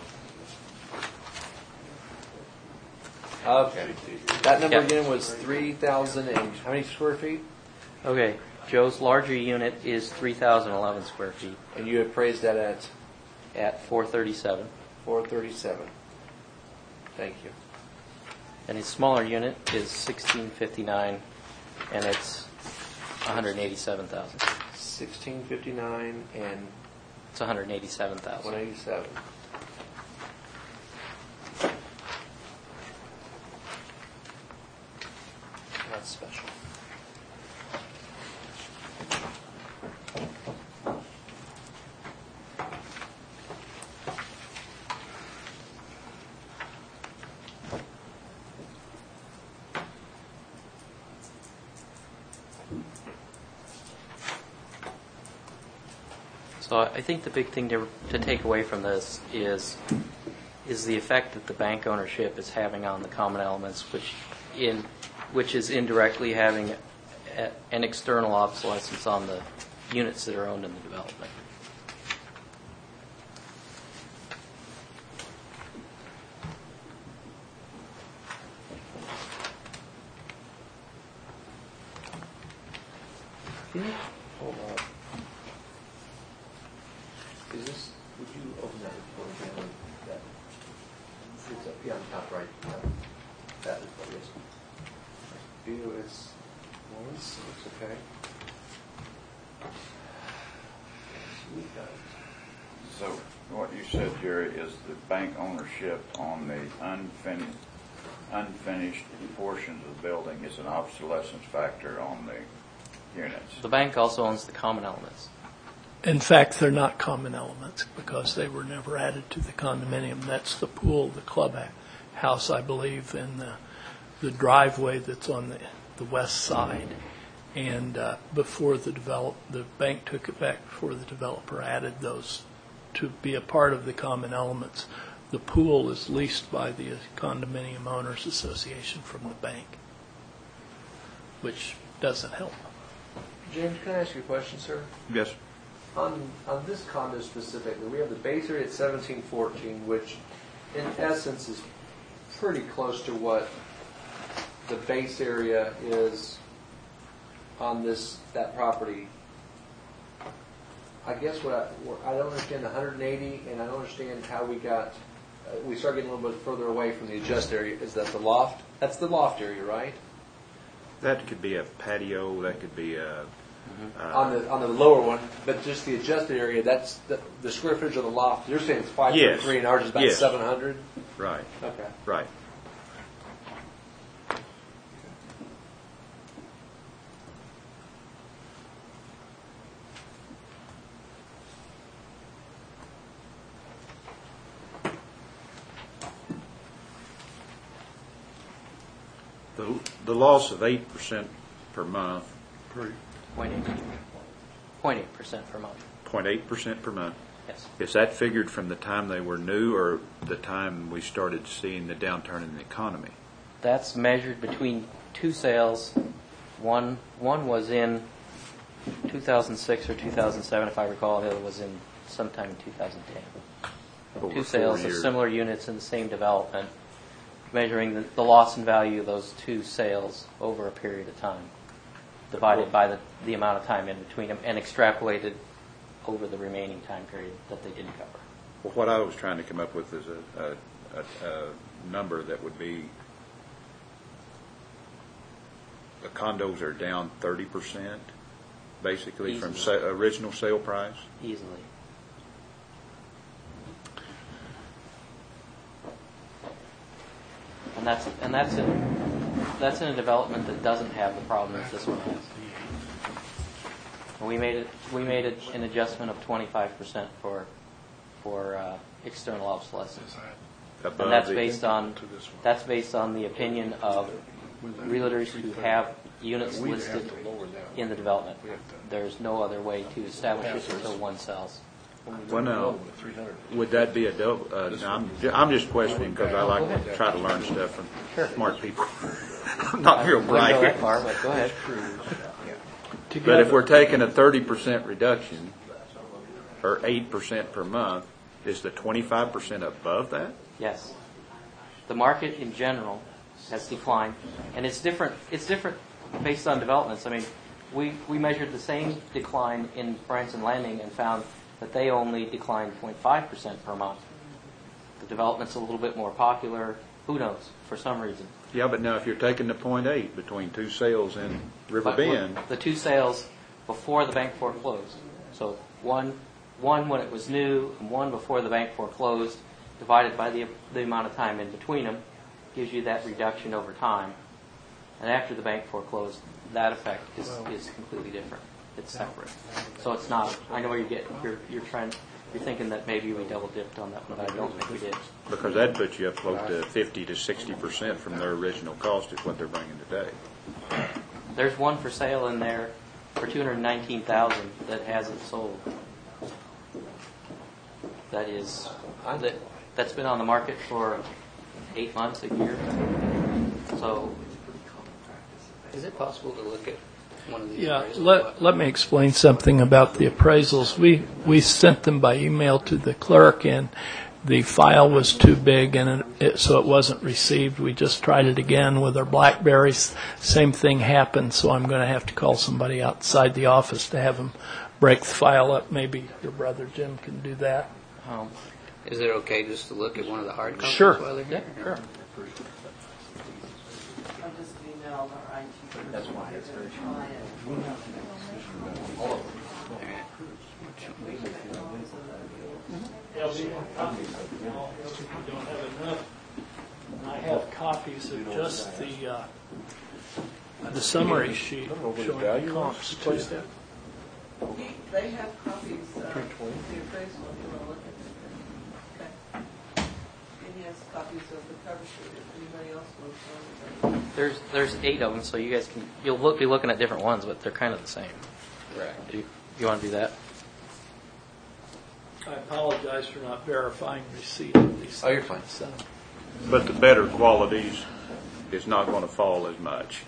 Okay. That number Yep. again was three thousand and how many square feet? Okay. Joe's larger unit is three thousand eleven square feet And you appraised that at at four thirty-seven. four thirty-seven. Thank you. And his smaller unit is sixteen fifty-nine, and it's one hundred eighty-seven thousand. sixteen fifty-nine and It's one hundred eighty-seven thousand. one eighty-seven. That's special. So I think the big thing to, to take away from this is is the effect that the bank ownership is having on the common elements, which in which is indirectly having a, an external obsolescence on the units that are owned in the development. Can you hold on? Is this, would you open that report again? That, it's up here on top right. uh, That is what it is. View is, well, it's, it's okay. Sweet guys. So what you said, Jerry, is the bank ownership on the unfinished, unfinished portions of the building is an obsolescence factor on the units. The bank also owns the common elements. In fact, they're not common elements because they were never added to the condominium. That's the pool, the clubhouse, I believe, and the, the driveway that's on the, the west side. And uh, before the develop, the bank took it back before the developer added those to be a part of the common elements. The pool is leased by the Condominium Owners Association from the bank, which doesn't help. James, can I ask you a question, sir? Yes. On, on this condo specifically, we have the base area at seventeen fourteen, which in essence is pretty close to what the base area is on this, that property. I guess what I, what I don't understand the one hundred eighty, and I don't understand how we got, uh, we start getting a little bit further away from the adjust area. Is that the loft? That's the loft area, right? That could be a patio, that could be a... uh, On the, on the lower one, but just the adjusted area, that's the, the square footage of the loft. You're saying it's five Yes. thirty-three and ours is about Yes. seven hundred? Right, Okay. right. The, the loss of eight percent per month, Point eight. Point eight percent per month. point eight percent per month, Yes. Is that figured from the time they were new or the time we started seeing the downturn in the economy? That's measured between two sales. One one was in two thousand six or two thousand seven, if I recall. The other was in sometime in two thousand ten. Over Two four sales of years. similar units in the same development, measuring the, the loss in value of those two sales over a period of time, divided by the, the amount of time in between them, and extrapolated over the remaining time period that they didn't cover. Well, what I was trying to come up with is a, a, a, a number that would be, the condos are down thirty percent, basically, from Easily. sa- original sale price. Easily. And that's and that's in that's in a development that doesn't have the problems this one has. And we made it we made it an adjustment of twenty-five percent for for uh, external obsolescence. Above And that's the- based on that's based on the opinion of realtors who have units listed in the development. There's no other way to establish it until one sells. Well, no. Would that be a double? Uh, no, I'm, I'm just questioning because I like to try to learn stuff from smart people. I'm not real I wouldn't go that bright. far, but go ahead. But if we're taking a thirty percent reduction, or eight percent per month, is the twenty-five percent above that? Yes. The market in general has declined, and it's different. It's different based on developments. I mean, we, we measured the same decline in Branson Landing and found that they only declined zero point five percent per month. The development's a little bit more popular. Who knows? For some reason. Yeah, but now if you're taking the point eight between two sales in River But Bend, the two sales before the bank foreclosed. So one one when it was new and one before the bank foreclosed, divided by the the amount of time in between them, gives you that reduction over time. And after the bank foreclosed, that effect is, is completely different. It's separate. So it's not. I know where you get. You're you're trying. You're thinking that maybe we double dipped on that one, but I don't think we did. because that puts you up close to fifty to sixty percent from their original cost is what they're bringing today. There's one for sale in there for two hundred nineteen thousand that hasn't sold. That is that that's been on the market for eight months, a year. So Is it possible to look at one of these? Yeah, appraisals? let, let me explain something about the appraisals. We, we sent them by email to the clerk, and the file was too big, and it, so it wasn't received. We just tried it again with our Blackberries. Same thing happened, so I'm going to have to call somebody outside the office to have them break the file up. Maybe your brother Jim can do that. um, Is it okay just to look at one of the hard copies Sure. while they're here? sure. I just emailed our I T person. That's why it's very Yeah, we have copies of them all, if you don't have enough. I have copies of just the, uh, the summary sheet showing the comps too. He, they have copies uh, of the appraisal if you want to look at it. Okay. And he has copies of the cover sheet if anybody else wants one. There's there's eight of them, so you guys can you'll look, be looking at different ones, but they're kind of the same. Right. Do you, you want to do that? I apologize for not verifying receipt of these. Oh, you're fine. So, But the better qualities is not going to fall as much.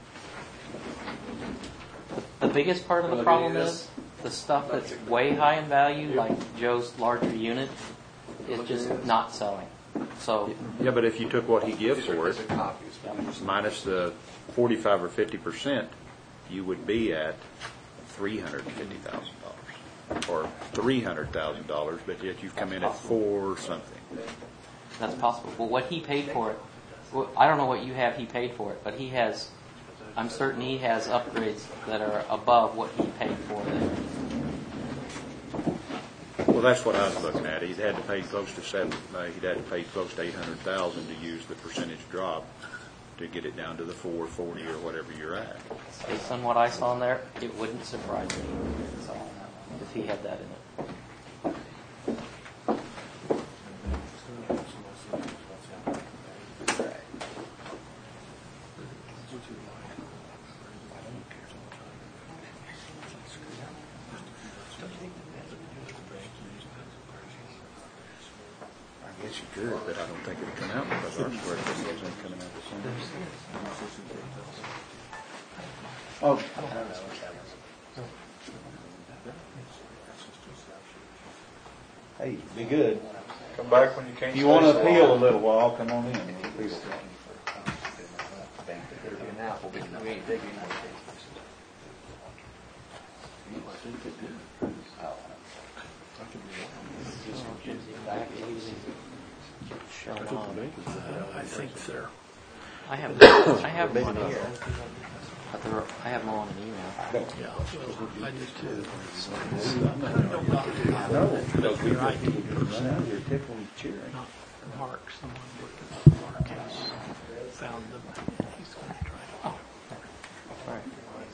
The biggest part of the problem is the stuff that's way high in value, like Joe's larger unit, is just not selling. So Yeah, but if you took what he gives for it, minus the forty-five or fifty percent, you would be at three hundred fifty thousand dollars or three hundred thousand dollars, but yet you've come in at four something. that's possible. Well, what he paid for it, well, I don't know what you have he paid for it, but he has, I'm certain he has upgrades that are above what he paid for it. Well, that's what I was looking at. He'd had to pay close to seven, uh, he'd had to pay close to eight hundred thousand to use the percentage drop to get it down to the four forty or whatever you're at. Based on what I saw in there, it wouldn't surprise me if he had that in it. it could, but I don't think it'll come out because our square footage ain't coming out the same. Oh, hey, be good. Come back when you can't. If you stay want to so appeal a long. little while, come on in. We'll appeal. Show 'em on. I think they're, I have, I have them on here. But they're, I have them all in an email. yeah, well, I do too. Because we got people run out here tickling, cheering. Not Mark, someone looked at Mark has found them, and he's going to try to. All right.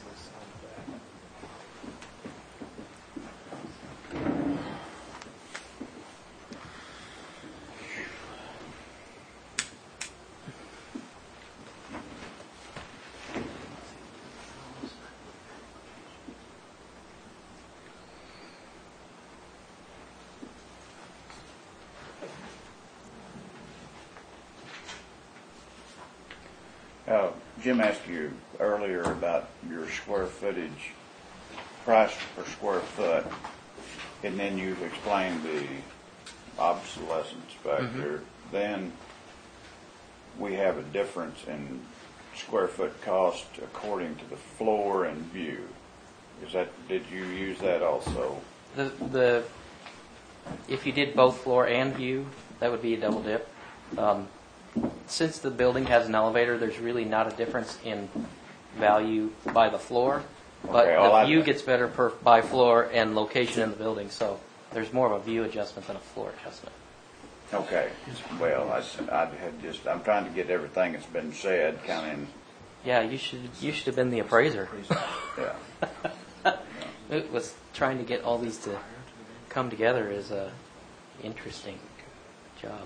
Uh, Jim asked you earlier about your square footage, price per square foot, and then you've explained the obsolescence factor. Then we have a difference in square foot cost according to the floor and view. Is that, did you use that also? The, the, if you did both floor and view, that would be a double dip. Um, since the building has an elevator, there's really not a difference in value by the floor, but Okay, all the I- view gets better per, by floor and location in the building, so there's more of a view adjustment than a floor adjustment. Okay, well, I, s- I had just, I'm trying to get everything that's been said kind of in, Yeah, you should, you should have been the appraiser. yeah. It was trying to get all these to come together is a interesting job.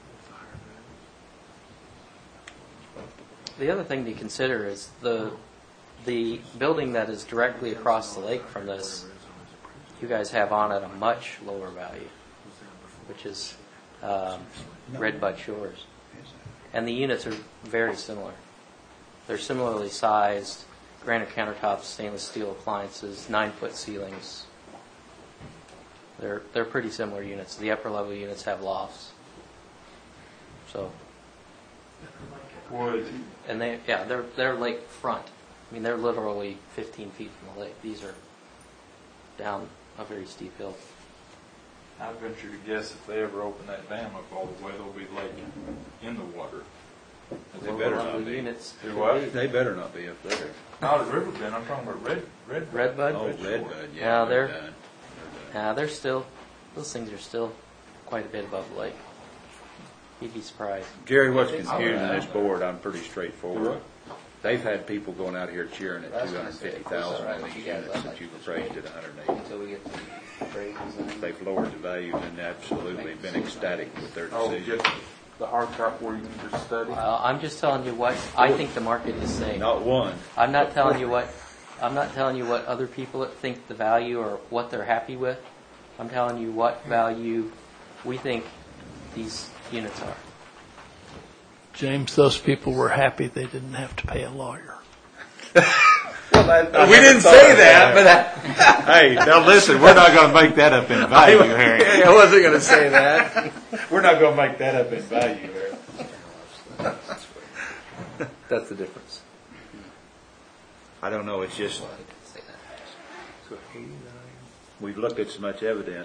The other thing to consider is the the building that is directly across the lake from this, you guys have on at a much lower value, which is um, Red Bud Shores. And the units are very similar. They're similarly sized, granite countertops, stainless steel appliances, nine-foot ceilings. They're they're pretty similar units. The upper level units have lofts. So, Would, and they yeah they're they're lake front. I mean they're literally fifteen feet from the lake. These are down a very steep hill. I venture to guess if they ever open that dam up all the way, there'll be lake in the water. They better Well, not the be. units. Do what? They better not be up there. Not at Riverbend, I'm talking about Red, Red. Red Bud? Oh, Red Shore. Redbud, Yeah, yeah, they're- they're done. Yeah, they're still those things are still quite a bit above the lake. You'd be surprised. Jerry, what's confusing this board, I'm pretty straightforward. They've had people going out here cheering at two hundred fifty thousand on these units that you've appraised at one hundred eighty. Until we get to the appraisals and They've lowered the value and absolutely been ecstatic with their Oh, decision. just the hard top where you can just study? Well, I'm just telling you what I think the market is saying. Not one. I'm not telling you what I'm not telling you what other people think the value or what they're happy with. I'm telling you what value we think these units are. James, those people were happy they didn't have to pay a lawyer. We didn't say that, but I, Hey, now listen, we're not going to make that up in value, Harry. I wasn't going to say that. We're not going to make that up in value, Harry. That's the difference. I don't know, it's just, say that. we've looked at so much evidence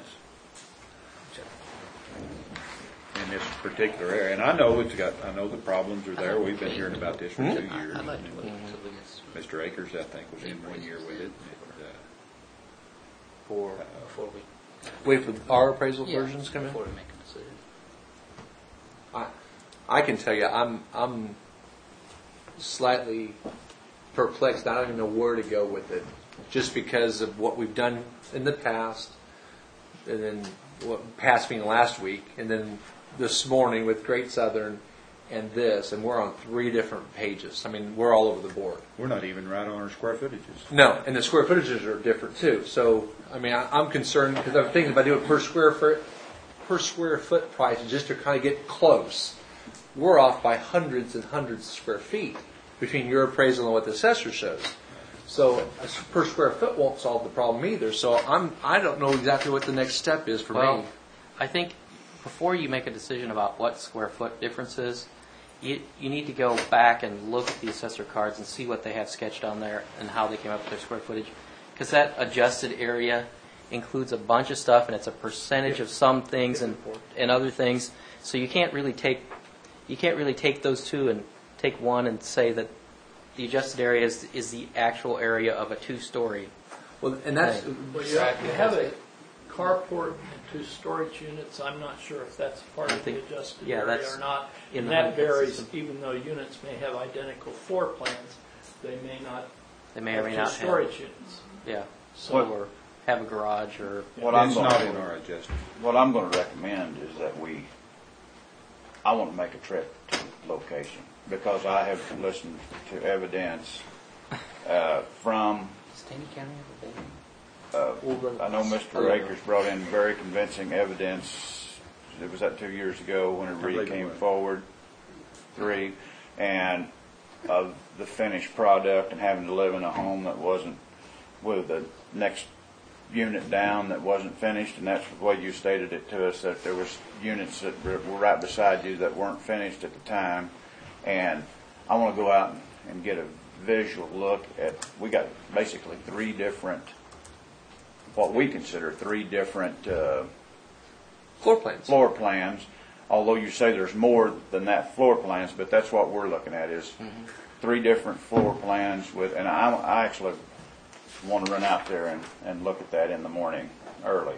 in this particular area, and I know it's got, I know the problems are there, we've been hearing about this for two years. I'd like to wait until we get some Mister Akers, I think, was in one year with it. and, uh, For before we. Wait for our appraisal Yeah, versions come in. Before we make a decision. I, I can tell you, I'm I'm slightly perplexed. I don't even know where to go with it, just because of what we've done in the past, and then what past being last week, and then this morning with Great Southern, and this, and we're on three different pages. I mean, we're all over the board. We're not even right on our square footages. No, and the square footages are different too. So, I mean, I, I'm concerned because I'm thinking if I do it per square foot, per square foot prices, just to kind of get close, we're off by hundreds and hundreds of square feet between your appraisal and what the assessor shows. So a per square foot won't solve the problem either. So I'm, I don't know exactly what the next step is for Well, me. I think before you make a decision about what square foot difference is, you, you need to go back and look at the assessor cards and see what they have sketched on there and how they came up with their square footage. Because that adjusted area includes a bunch of stuff, and it's a percentage of some things and, and other things. So you can't really take you can't really take those two and take one and say that the adjusted area is, is the actual area of a two-story. Well, and that's Well, you have, you have a carport and two storage units. I'm not sure if that's part I of the think- adjusted yeah, area that's or not. in And the that Honeycutt varies, system. even though units may have identical floor plans, they may not They may or have may two not storage have. units. Yeah. So What- or have a garage or. What I'm It's gonna- not in our adjustment. What I'm going to recommend is that we, I want to make a trip to the location because I have listened to evidence uh, from, Does Taney County have a building? uh, I know Mister Akers brought in very convincing evidence. It was that two years ago whenever he believe it came was. forward, three, and of the finished product and having to live in a home that wasn't with the next unit down that wasn't finished, and that's the way you stated it to us, that there was units that were were right beside you that weren't finished at the time. And I want to go out and, and get a visual look at, we got basically three different, what we consider three different uh, floor plans. floor plans, although you say there's more than that floor plans, but that's what we're looking at is three different floor plans with, and I, I actually want to run out there and, and look at that in the morning early.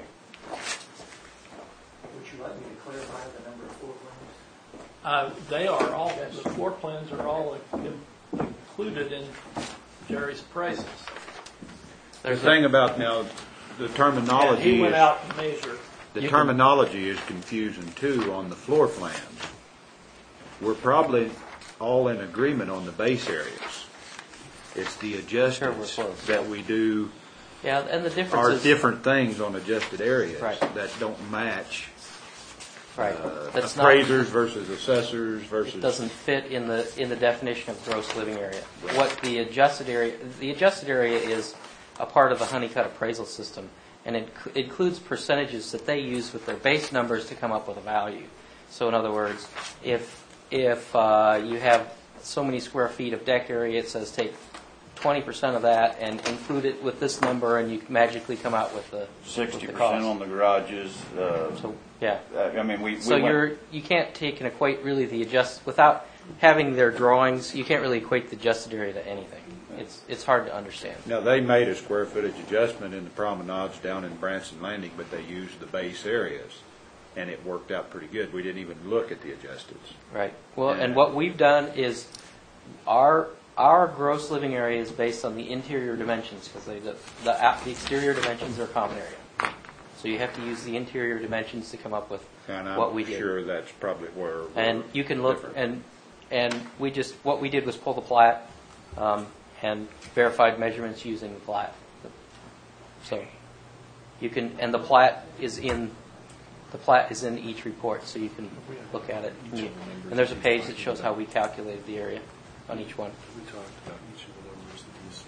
Would you like me to clarify the number of floor plans? Uh, They are all, the floor plans are all in- included in Jerry's appraisals. The There's a- thing about now, the And terminology he went is, out and measured. the You can- terminology is confusing too on the floor plans. We're probably all in agreement on the base areas. It's the adjustments Sure, we're close. that we do Yeah, and the difference are is different things on adjusted areas Right. that don't match right. uh, That's not. appraisers versus assessors versus. It doesn't fit in the in the definition of gross living area. What the adjusted area, the adjusted area is a part of the Honeycutt appraisal system, and it c- includes percentages that they use with their base numbers to come up with a value. So in other words, if if uh, you have so many square feet of deck area, it says take twenty percent of that and include it with this number, and you magically come out with the Sixty with the percent cost. on the garages. Uh, So yeah. I mean, we. we So went- you're you can't take and equate really the adjust without having their drawings. You can't really equate the adjusted area to anything. It's it's hard to understand. Now, they made a square footage adjustment in the promenades down in Branson Landing, but they used the base areas, and it worked out pretty good. We didn't even look at the adjusteds. Right. Well, and Yeah. what we've done is our our gross living area is based on the interior dimensions because they the the, out- the exterior dimensions are common area. So you have to use the interior dimensions to come up with And what I'm we did. sure that's probably where. And we're you can look, different. and and we just, what we did was pull the plat um, and verified measurements using the plat. So you can, and the plat is in, the plat is in each report, so you can look at it. And, you, and there's a page that shows how we calculated the area on each one. We talked about each of the numbers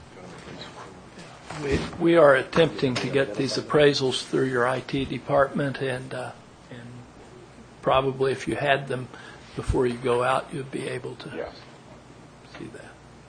that he's got. We, we are attempting to get these appraisals through your I T department, and, uh, and probably if you had them before you go out, you'd be able to Yeah. see that.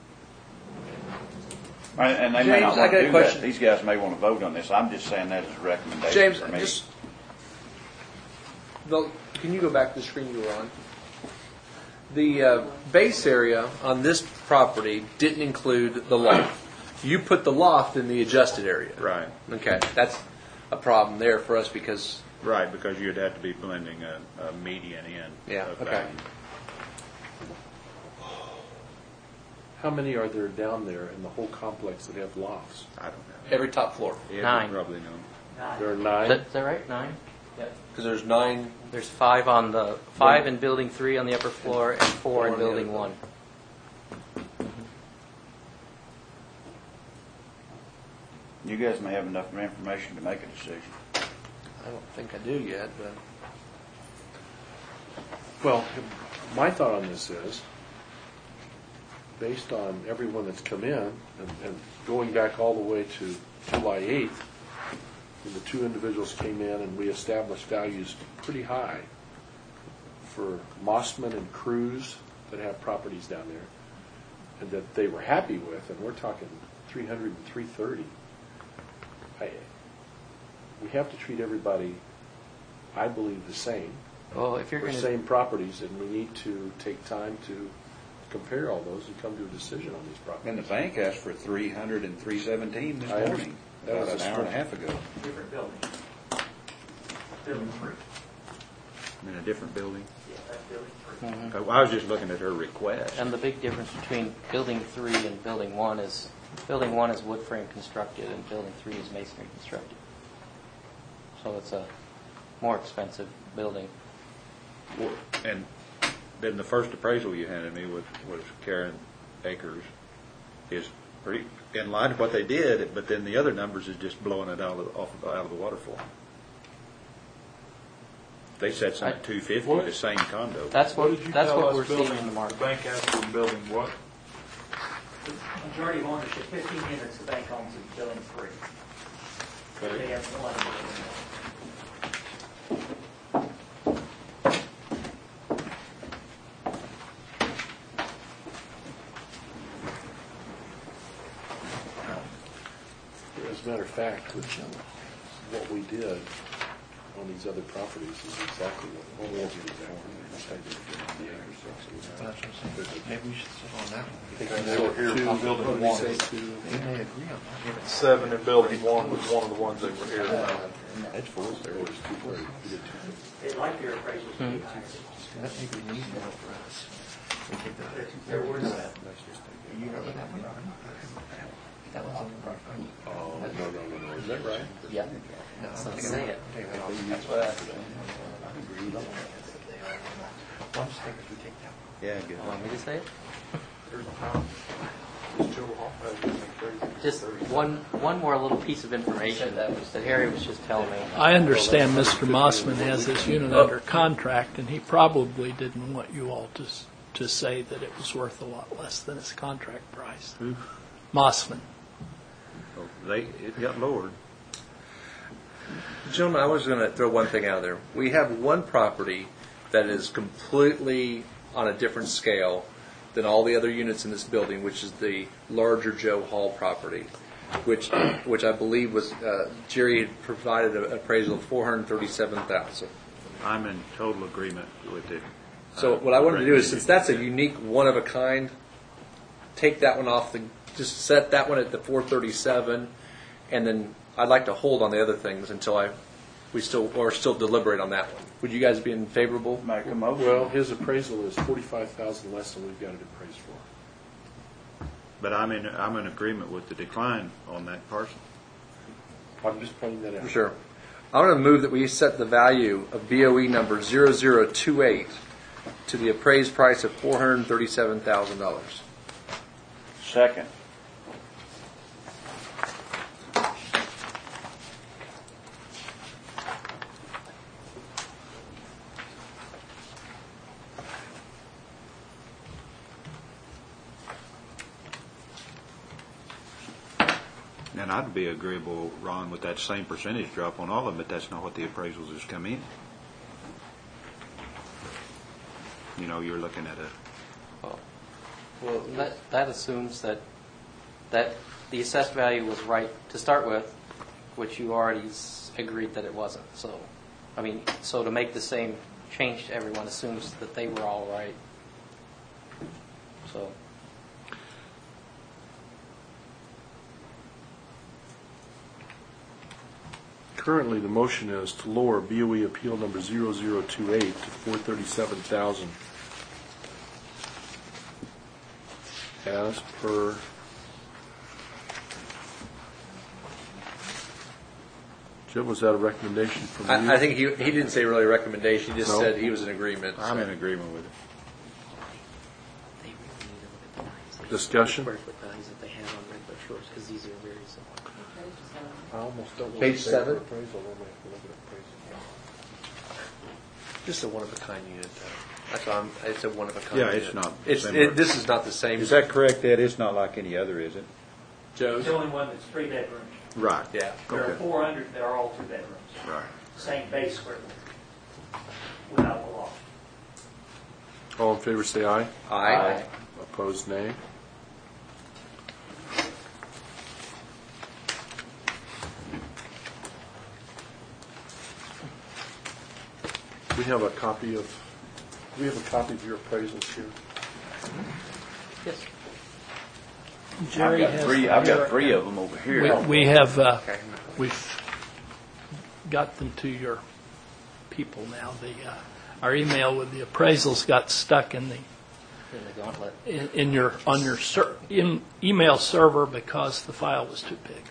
And and they may James, not I want got a to do question. that. These guys may want to vote on this. I'm just saying that as a recommendation James, for me. just, Bill, can you go back to the screen you were on? The uh, base area on this property didn't include the loft. You put the loft in the adjusted area. Right, Okay, that's a problem there for us because, right, because you'd have to be blending a, a median in. Yeah, of okay. value. How many are there down there in the whole complex that have lofts? I don't know. every top floor. Ed would Nine. probably know. There are Is nine. that, is that right? Nine? Because there's nine, There's five on the, five in building three on the upper floor and four in Four on the building other one. You guys may have enough information to make a decision. I don't, think I do yet, but. Well, my thought on this is, based on everyone that's come in, and, and going back all the way to July eighth, when the two individuals came in and we established values pretty high for Mossman and Cruz that have properties down there, and that they were happy with, and we're talking three hundred and three thirty. I, we have to treat everybody, I believe, the same. Well, if you're For going to, same properties, and we need to take time to compare all those and come to a decision on these And the properties. bank asked for three hundred and three seventeen this I morning, understand. That about was an a hour and a split. half ago. Different building. Building three. In a different building. Yeah, that's building three. Uh, I was just looking at her request. and the big difference between building three and building one is, building one is wood frame constructed and building three is masonry constructed. So it's a more expensive building. And then the first appraisal you handed me was, was Karen Akers is pretty in line with what they did, but then the other numbers is just blowing it out of, off, out of the waterfall. They said some at two fifty, What? the same condo. That's What what, did you that's tell what us we're seeing building- in the market. The bank asked for building what? The majority of ownership, fifteen units, the bank owns in building three. They have one. in building one. As a matter of fact, what we did on these other properties is exactly what we did. Maybe we should sit on that one. And they were here on building What did he one. say? They may agree on that. Seven in building one was one of the ones that were here. It's four. There was two thirty. We did two thirty. They like your appraisals to be higher. That may be an easy one for us. We take that. There was, You remember that one? That was on the property. Oh, no, no, no, no. Is that right? Yeah. No, So I'm say it. take that off. That's what I agree. One second, we take that one. Yeah, good. You want me to say it? There's Tom. There's Joe Hall. That was crazy. Just one, one more little piece of information that Harry was just telling me. I understand Mister Mossman has this unit under contract, and he probably didn't want you all to, s- to say that it was worth a lot less than its contract price. Mossman. Oh, They, it got lowered. Gentlemen, I was going to throw one thing out there. We have one property that is completely on a different scale than all the other units in this building, which is the larger Joe Hall property, which which I believe was, uh, Jerry had provided an appraisal of four hundred thirty-seven thousand dollars. I'm in total agreement with it. So what I wanted to do is, since that's a unique, one of a kind, take that one off the, just set that one at the four thirty-seven, and then I'd like to hold on the other things until I, we still, or still deliberate on that one. Would you guys be in favorable? Make a motion. Well, his appraisal is forty-five thousand less than we've got it appraised for. But I'm in, I'm in agreement with the decline on that parcel. I'm just pointing that out. Sure. I'm going to move that we set the value of B O E number zero zero two eight to the appraised price of four hundred thirty-seven thousand dollars. Second. And I'd be agreeable, Ron, with that same percentage drop on all of them, but that's not what the appraisals has come in. You know, you're looking at a, Well, well, that, that assumes that, that the assessed value was right to start with, which you already s- agreed that it wasn't. So, I mean, so to make the same change to everyone assumes that they were all right. So, Currently, the motion is to lower B O E appeal number zero zero two eight to four thirty-seven thousand. As per Jim, was that a recommendation from you? I, I think he, he didn't say really a recommendation, he just No. said he was in agreement. I'm in agreement with it. they really need to look at the values. Discussion? Square foot values that they have on regular shores, because these are very similar. I almost don't want Page to say seven. appraisal, then we have to look at appraisal. Just a one-of-a-kind unit, though. That's why I'm, it's a one-of-a-kind Yeah, unit. it's not It's, similar. it, this is not the same. Is that correct, Ed? It's not like any other, is it? It's Joe's? the only one that's three bedrooms. Right. Yeah. There are Okay. four hundred that are all two bedrooms. Right. Same base square footage, without the loft. All in favor, say aye. Aye. Opposed, nay. We have a copy of, we have a copy of your appraisals here. Yes. Jerry I've got has three, them I've got here. three of them over here. We, we have, uh, Okay. we've got them to your people now. The, uh, our email with the appraisals got stuck in the, In the gauntlet. in, in your, on your ser, in email server because the file was too big.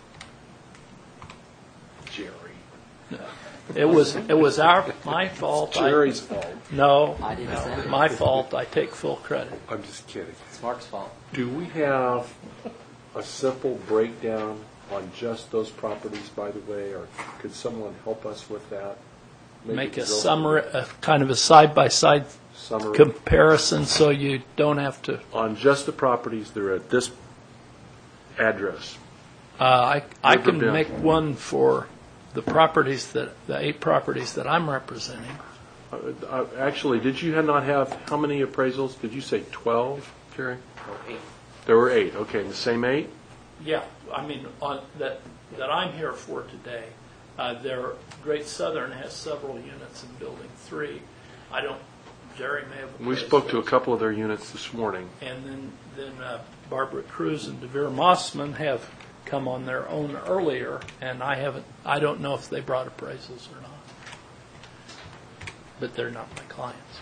Jerry. It was, it was our, my fault. I- Jerry's fault. No, I didn't send it. my fault. I take full credit. I'm just kidding. It's Mark's fault. Do we have a simple breakdown on just those properties, by the way, or could someone help us with that? Make a it go- summary, a kind of a side-by-side Summary. comparison so you don't have to, On just the properties that are at this address. uh, I, I can Riverbend. make one for the properties that, the eight properties that I'm representing. Uh, uh, Actually, did you not have, how many appraisals? Did you say twelve, Jerry? Oh, eight. There were eight, okay, the same eight? Yeah, I mean, on, that, that I'm here for today. Uh, there, Great Southern has several units in Building Three. I don't, Jerry may have. We spoke to a couple of their units this morning. And then, then uh, Barbara Cruz and Devere Mossman have come on their own earlier, and I haven't, I don't know if they brought appraisals or not. But they're not my clients.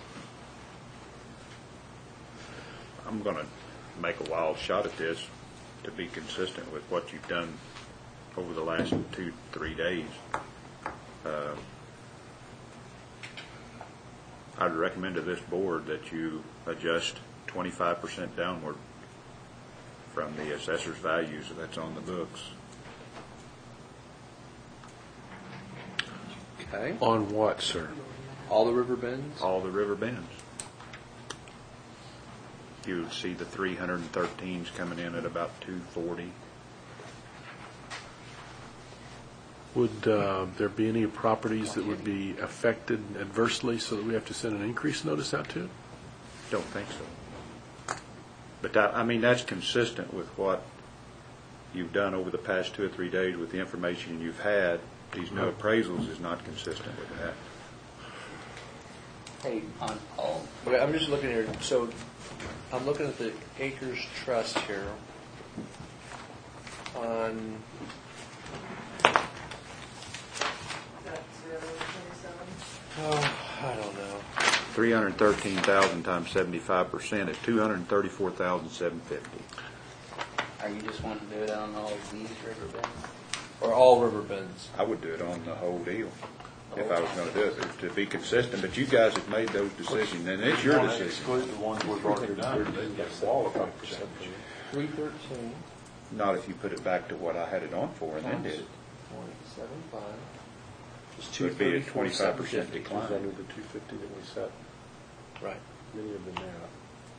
I'm going to make a wild shot at this to be consistent with what you've done over the last two, three days. Uh, I'd recommend to this board that you adjust twenty-five percent downward from the assessor's values that's on the books. Okay. On what, sir? All the river bends? All the river bends. You would see the three hundred thirteens coming in at about two forty. Would uh, there be any properties that would be affected adversely so that we have to send an increase notice out to? Don't think so. But that, I mean, that's consistent with what you've done over the past two or three days with the information you've had. These new appraisals is not consistent with that. Hey, on all, Okay, I'm just looking here, so I'm looking at the Acres Trust here on, That's zero twenty-seven. oh, I don't know. three hundred thirteen thousand times seventy-five percent is two hundred thirty-four thousand seven hundred fifty. are you just wanting to do it on all of these river beds? Or all river bends. I would do it on the whole deal if I was going to do it, to be consistent. But you guys have made those decisions, and it's your decision. Exclude the ones we've already done. Three thirteen Not if you put it back to what I had it on for and then did it. point seven five. It's It two would be a thirty-four, twenty-five seven percent fifty. decline. Under the two fifty that we set, Right. many of them have.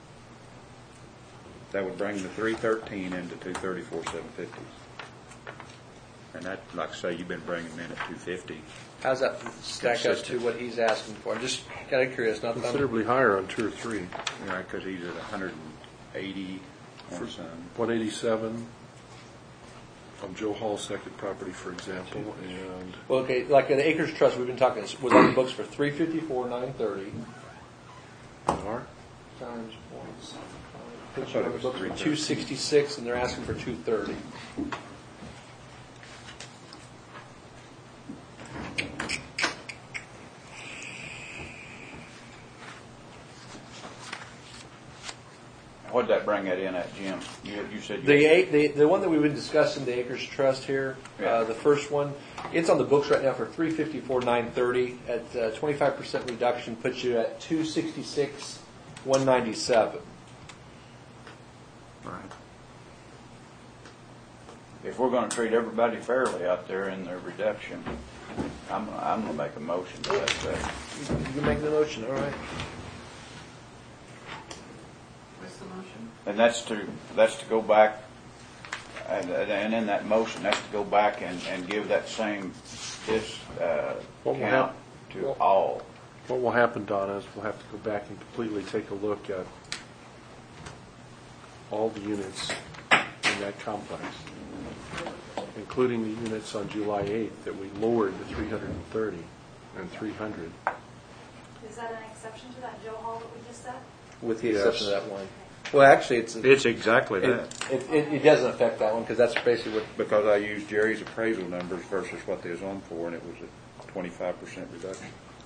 That would bring the three thirteen into two thirty-four seven fifty. And that, like I say, you've been bringing them in at two fifty. How's that stack up to Consistent. what he's asking for? I'm just kind of curious, not that I'm- Considerably higher on two or three. Right, because he's at one hundred eighty or some. one eighty-seven on Joe Hall's second property, for example, and Well, okay, like the Acres Trust, we've been talking, was on the books for three fifty-four, nine thirty. are Times one seven I five. thought it On the was books for three two sixty-six, and they're asking for two thirty. What'd that bring that in at, Jim? You, you said you. The eight, the, the one that we've been discussing, the Acres Trust here, Yeah. uh, the first one, it's on the books right now for three fifty-four, nine thirty. At uh, twenty-five percent reduction puts you at two sixty-six, one ninety-seven. Right. If we're gonna treat everybody fairly out there in their reduction, I'm, I'm gonna make a motion to that effect. You can make the motion, all right. What's the motion? And that's to, that's to go back, and, and in that motion, that's to go back and, and give that same, this, uh, What will count hap- to what- all. What will happen, Donna, is we'll have to go back and completely take a look at all the units in that complex, including the units on July eighth that we lowered to three hundred thirty and three hundred. Is that an exception to that Joe Hall that we just said? With the Yes. exception of that one. Well, actually, it's. It's exactly It, that, it, it, it doesn't affect that one because that's basically what. because I used Jerry's appraisal numbers versus what they was on for, and it was a twenty-five percent reduction.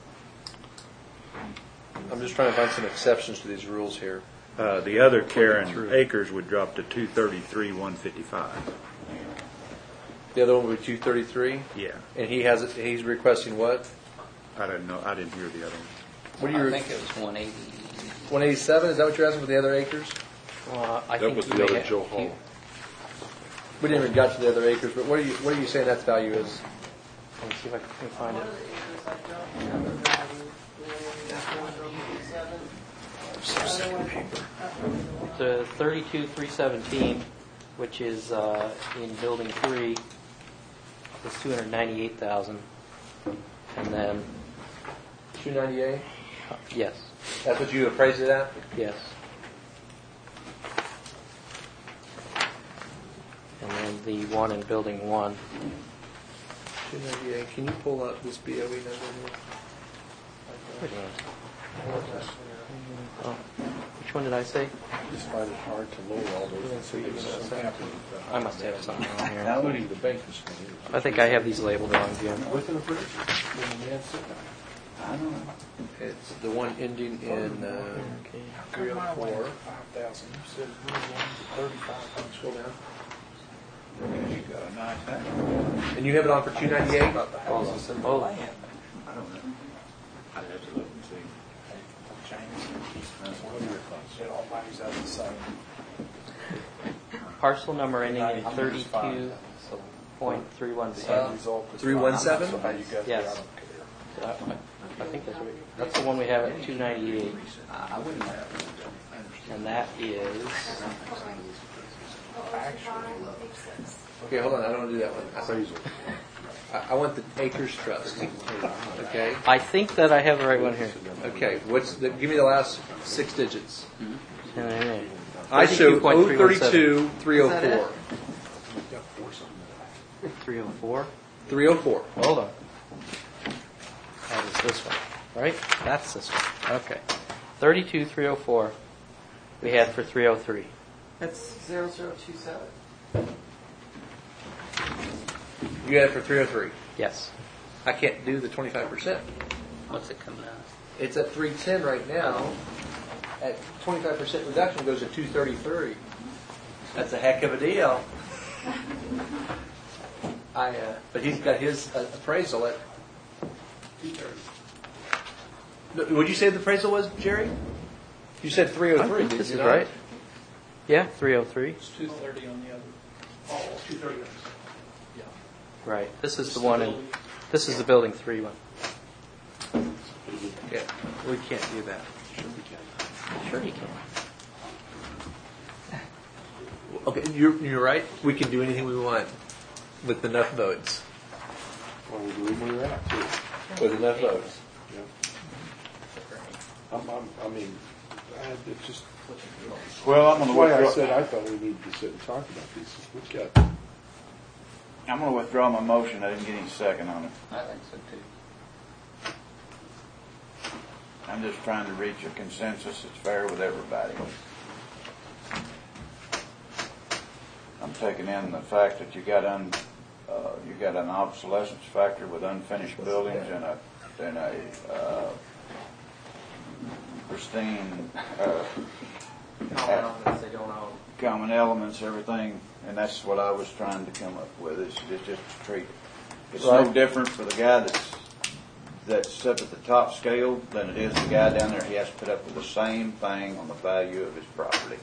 I'm just trying to find some exceptions to these rules here. Uh, the other Karen through. acres would drop to two thirty-three, one fifty-five. The other one would be two thirty-three, Yeah, and he has it. He's requesting what? I didn't know, I didn't hear the other one. What are I you? think it was one eighty. one eighty-seven. Is that what you're asking for the other acres? Well, I That think was you the may other have- Joe you- Hall. We didn't even got to the other acres, but what are you? What are you saying that value is? Let me see if I can find One it. of the acres I don't have a value, the one eighty-seven. The other one, uh, The thirty-two, three seventeen, which is uh, in building three, is two hundred ninety-eight thousand. And then, two ninety-eight. yes, That's what you appraised it at? yes. And then the one in building one, two ninety-eight. Can you pull up this B O E number oh, which one did I say? I just find it hard to lower all those things. I must have something on here. Including the bankers. I think I have these labeled wrong, Jim. With an appraiser. When the man sit down. I don't know. here? It's the one ending in uh, three oh four. Scroll down. You got a nice house. And you have it on for two ninety-eight? Oh, I don't know. I'd have to look and see. parcel number ending in thirty-two point three one seven. three one seven? Yes. I I think that's right. That's the one we have at two ninety-eight. I wouldn't have. And that is, Okay, hold on. I don't want to do that one. Appraisal. I, I want the Acres Trust. Okay. I think that I have the right one here. Okay. What's the? Give me the last six digits. I I show oh thirty-two, thirty-two, three oh four. three oh four. three oh four. Hold on. That is this one, right? That's this one. Okay. thirty-two, three oh four. We had for three oh three. That's zero zero two seven. You had it for three oh three. Yes. I can't do the twenty-five percent. What's it coming out? It's at three ten right now. At twenty-five percent reduction, it goes to two thirty-three. That's a heck of a deal. I, uh, but he's got his uh, appraisal at two thirty. Would you say the appraisal was, Jerry? You said three oh I three. think did this you is not? right. Yeah, three oh three. It's two thirty on the other. Oh, two thirty. Yeah. Right. This is the one in, this is the building three one. Yeah, we can't do that. Sure we can. Sure you can. Okay, you're, you're right. We can do anything we want with enough votes. Well, we do where we're at, too. With enough votes. I'm, I'm, I mean, I, it's just, Well, I'm that's gonna why I withdraw, said I thought we needed to sit and talk about these. We've got, I'm gonna withdraw my motion. I didn't get any second on it. I think so too. I'm just trying to reach a consensus that's fair with everybody. I'm taking in the fact that you got un, uh, you got an obsolescence factor with unfinished buildings and a, and a, uh, pristine, uh, Common elements they don't own. common elements, everything, and that's what I was trying to come up with, is just, just to treat. It's no Right. different for the guy that's, that's up at the top scale than it is the guy down there. He has to put up with the same thing on the value of his property.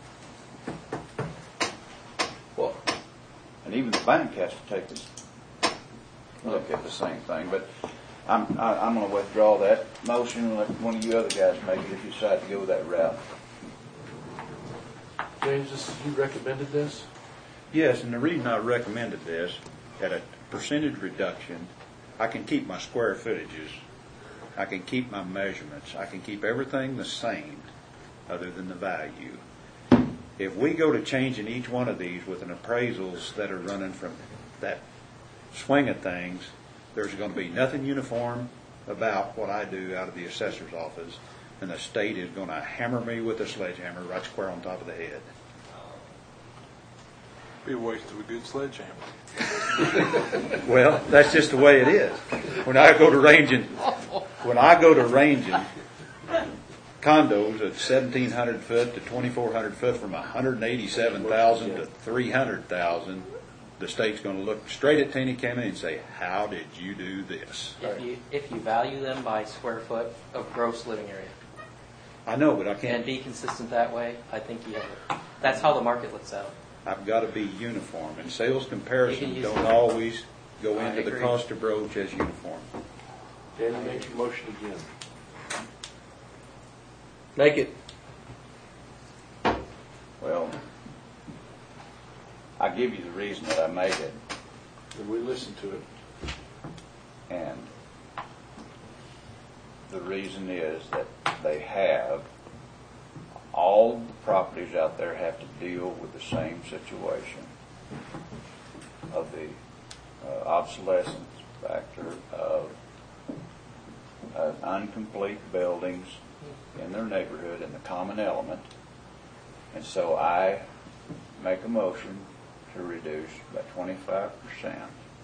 Well, And even the bank has to take this look at the same thing. But I'm, I- I'm going to withdraw that motion and let one of you other guys make it if you decide to go that route. James, this, you recommended this? Yes, and the reason I recommended this, at a percentage reduction, I can keep my square footages, I can keep my measurements, I can keep everything the same other than the value. If we go to changing each one of these with an appraisals that are running from that swing of things, there's going to be nothing uniform about what I do out of the assessor's office, and the state is going to hammer me with a sledgehammer right square on top of the head. Be a waste of a good sledgehammer. Well, that's just the way it is. When I go to ranging, when I go to ranging condos at seventeen hundred foot to twenty-four hundred foot from one hundred eighty-seven thousand to three hundred thousand, the state's going to look straight at Taney County and say, "How did you do this?" If you, if you value them by square foot of gross living area I know, but I and can't. be consistent that way, I think you have it. That's how the market looks out. I've got to be uniform, and sales You can comparisons use don't it. always go I into the agree. cost of broach as uniform. Danny, make your motion again. Make it. Well, I give you the reason that I made it, And we listened to it. and the reason is that they have, all the properties out there have to deal with the same situation of the uh, obsolescence factor of uh, incomplete buildings in their neighborhood and the common element. And so I make a motion to reduce by twenty-five percent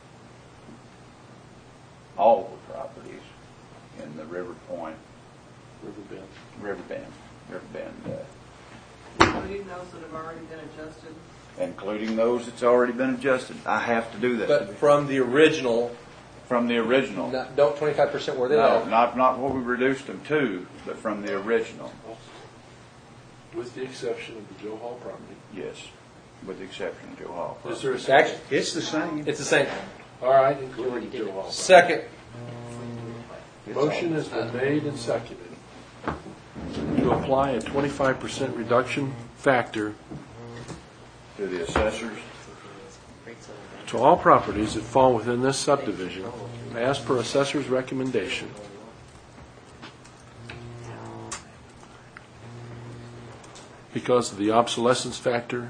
all the properties in the River Point, Riverbend. Riverbend, Riverbend, uh, Including those that have already been adjusted. including those that's already been adjusted. I have to do that. But from the original, From the original. not, don't twenty-five percent where they No, are. not, not what we reduced them to, but from the original. With the exception of the Joe Hall property. Yes, with the exception of Joe Hall. Is there a Actually, second? It's the same. it's the same. All right, including Joe Hall. Second. Motion has been made and seconded to apply a twenty-five percent reduction factor To the assessors. to all properties that fall within this subdivision, as per assessor's recommendation. Because of the obsolescence factor,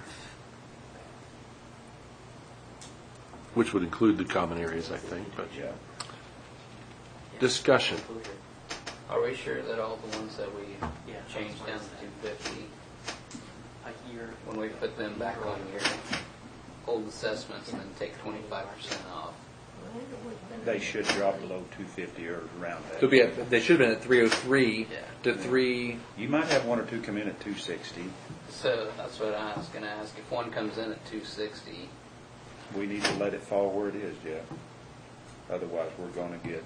which would include the common areas, I think, but Yeah. discussion. Are we sure that all the ones that we changed down to two fifty, A year. when we put them back on your old assessments and then take twenty-five percent off? They should drop below two fifty or around that. They'll be at, they should have been at three oh three Yeah. to three. You might have one or two come in at two sixty. So that's what I was gonna ask. If one comes in at two sixty, We need to let it fall where it is, Jeff. Otherwise, we're going to get.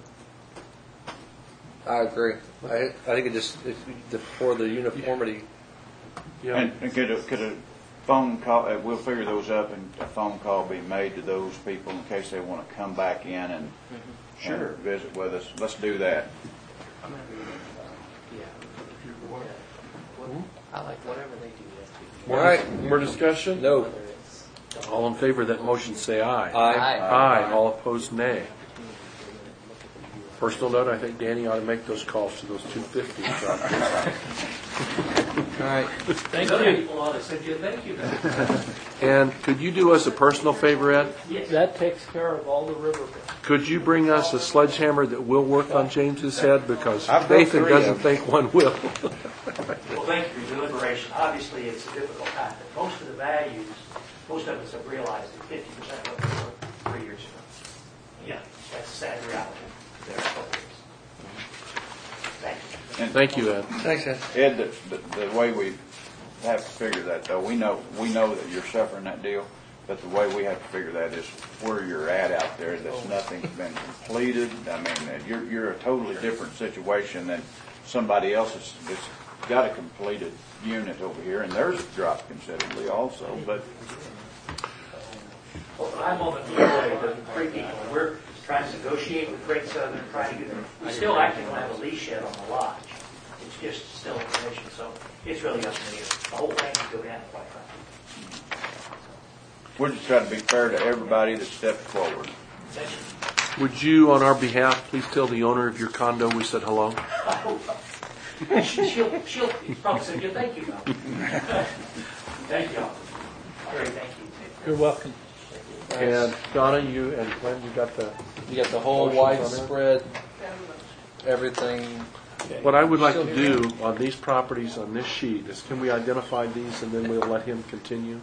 I agree. I, I think it just, it, the, for the uniformity. Yeah. And and could a, could a phone call, uh, we'll figure those up, and a phone call be made to those people in case they want to come back in and Sure. and visit with us. Let's do that. I'm gonna be, uh, yeah. I like whatever they do. All right. More discussion? No. Whether it's All in favor of that motion, say aye. Aye. Aye. All opposed, nay. Personal note, I think Danny ought to make those calls to those two fifty properties. All right. Thank Other you. people ought to send you a thank you note. And could you do us a personal favor, Ed? That takes care of all the river bills. Could you bring us a sledgehammer that will work on James's head? Because I've got Nathan three of doesn't them. think one will. Well, thank you for your deliberation. Obviously, it's a difficult time, but most of the values, most of us have realized that fifty percent what they were three years ago. Yeah, that's a sad reality. There are a couple years. Thank you. And Thank you, Ed. Thanks, Ed. Ed, the, the, the way we have to figure that, though, we know we know that you're suffering that deal, but the way we have to figure that is where you're at out there. That's nothing's been completed. I mean, you're you're a totally different situation than somebody else that's, that's got a completed unit over here, and theirs has dropped considerably also. But Well, I'm on the P O A, the three people, we're trying to negotiate with Great Southern, trying to get, we still actually don't have a lease yet on the lodge. It's just still information, so it's really up to you. The whole thing can go down, quite frankly. We're just trying to be fair to everybody that steps forward. Thank you. Would you, on our behalf, please tell the owner of your condo we said hello? she'll, she'll probably say, good, thank you, Mel. Thank you, all. Great, thank you. You're welcome. And Donna, you and Glenn, you got the. You got the whole Motions on there? widespread, everything. What I would like to do on these properties on this sheet is, can we identify these and then we'll let him continue?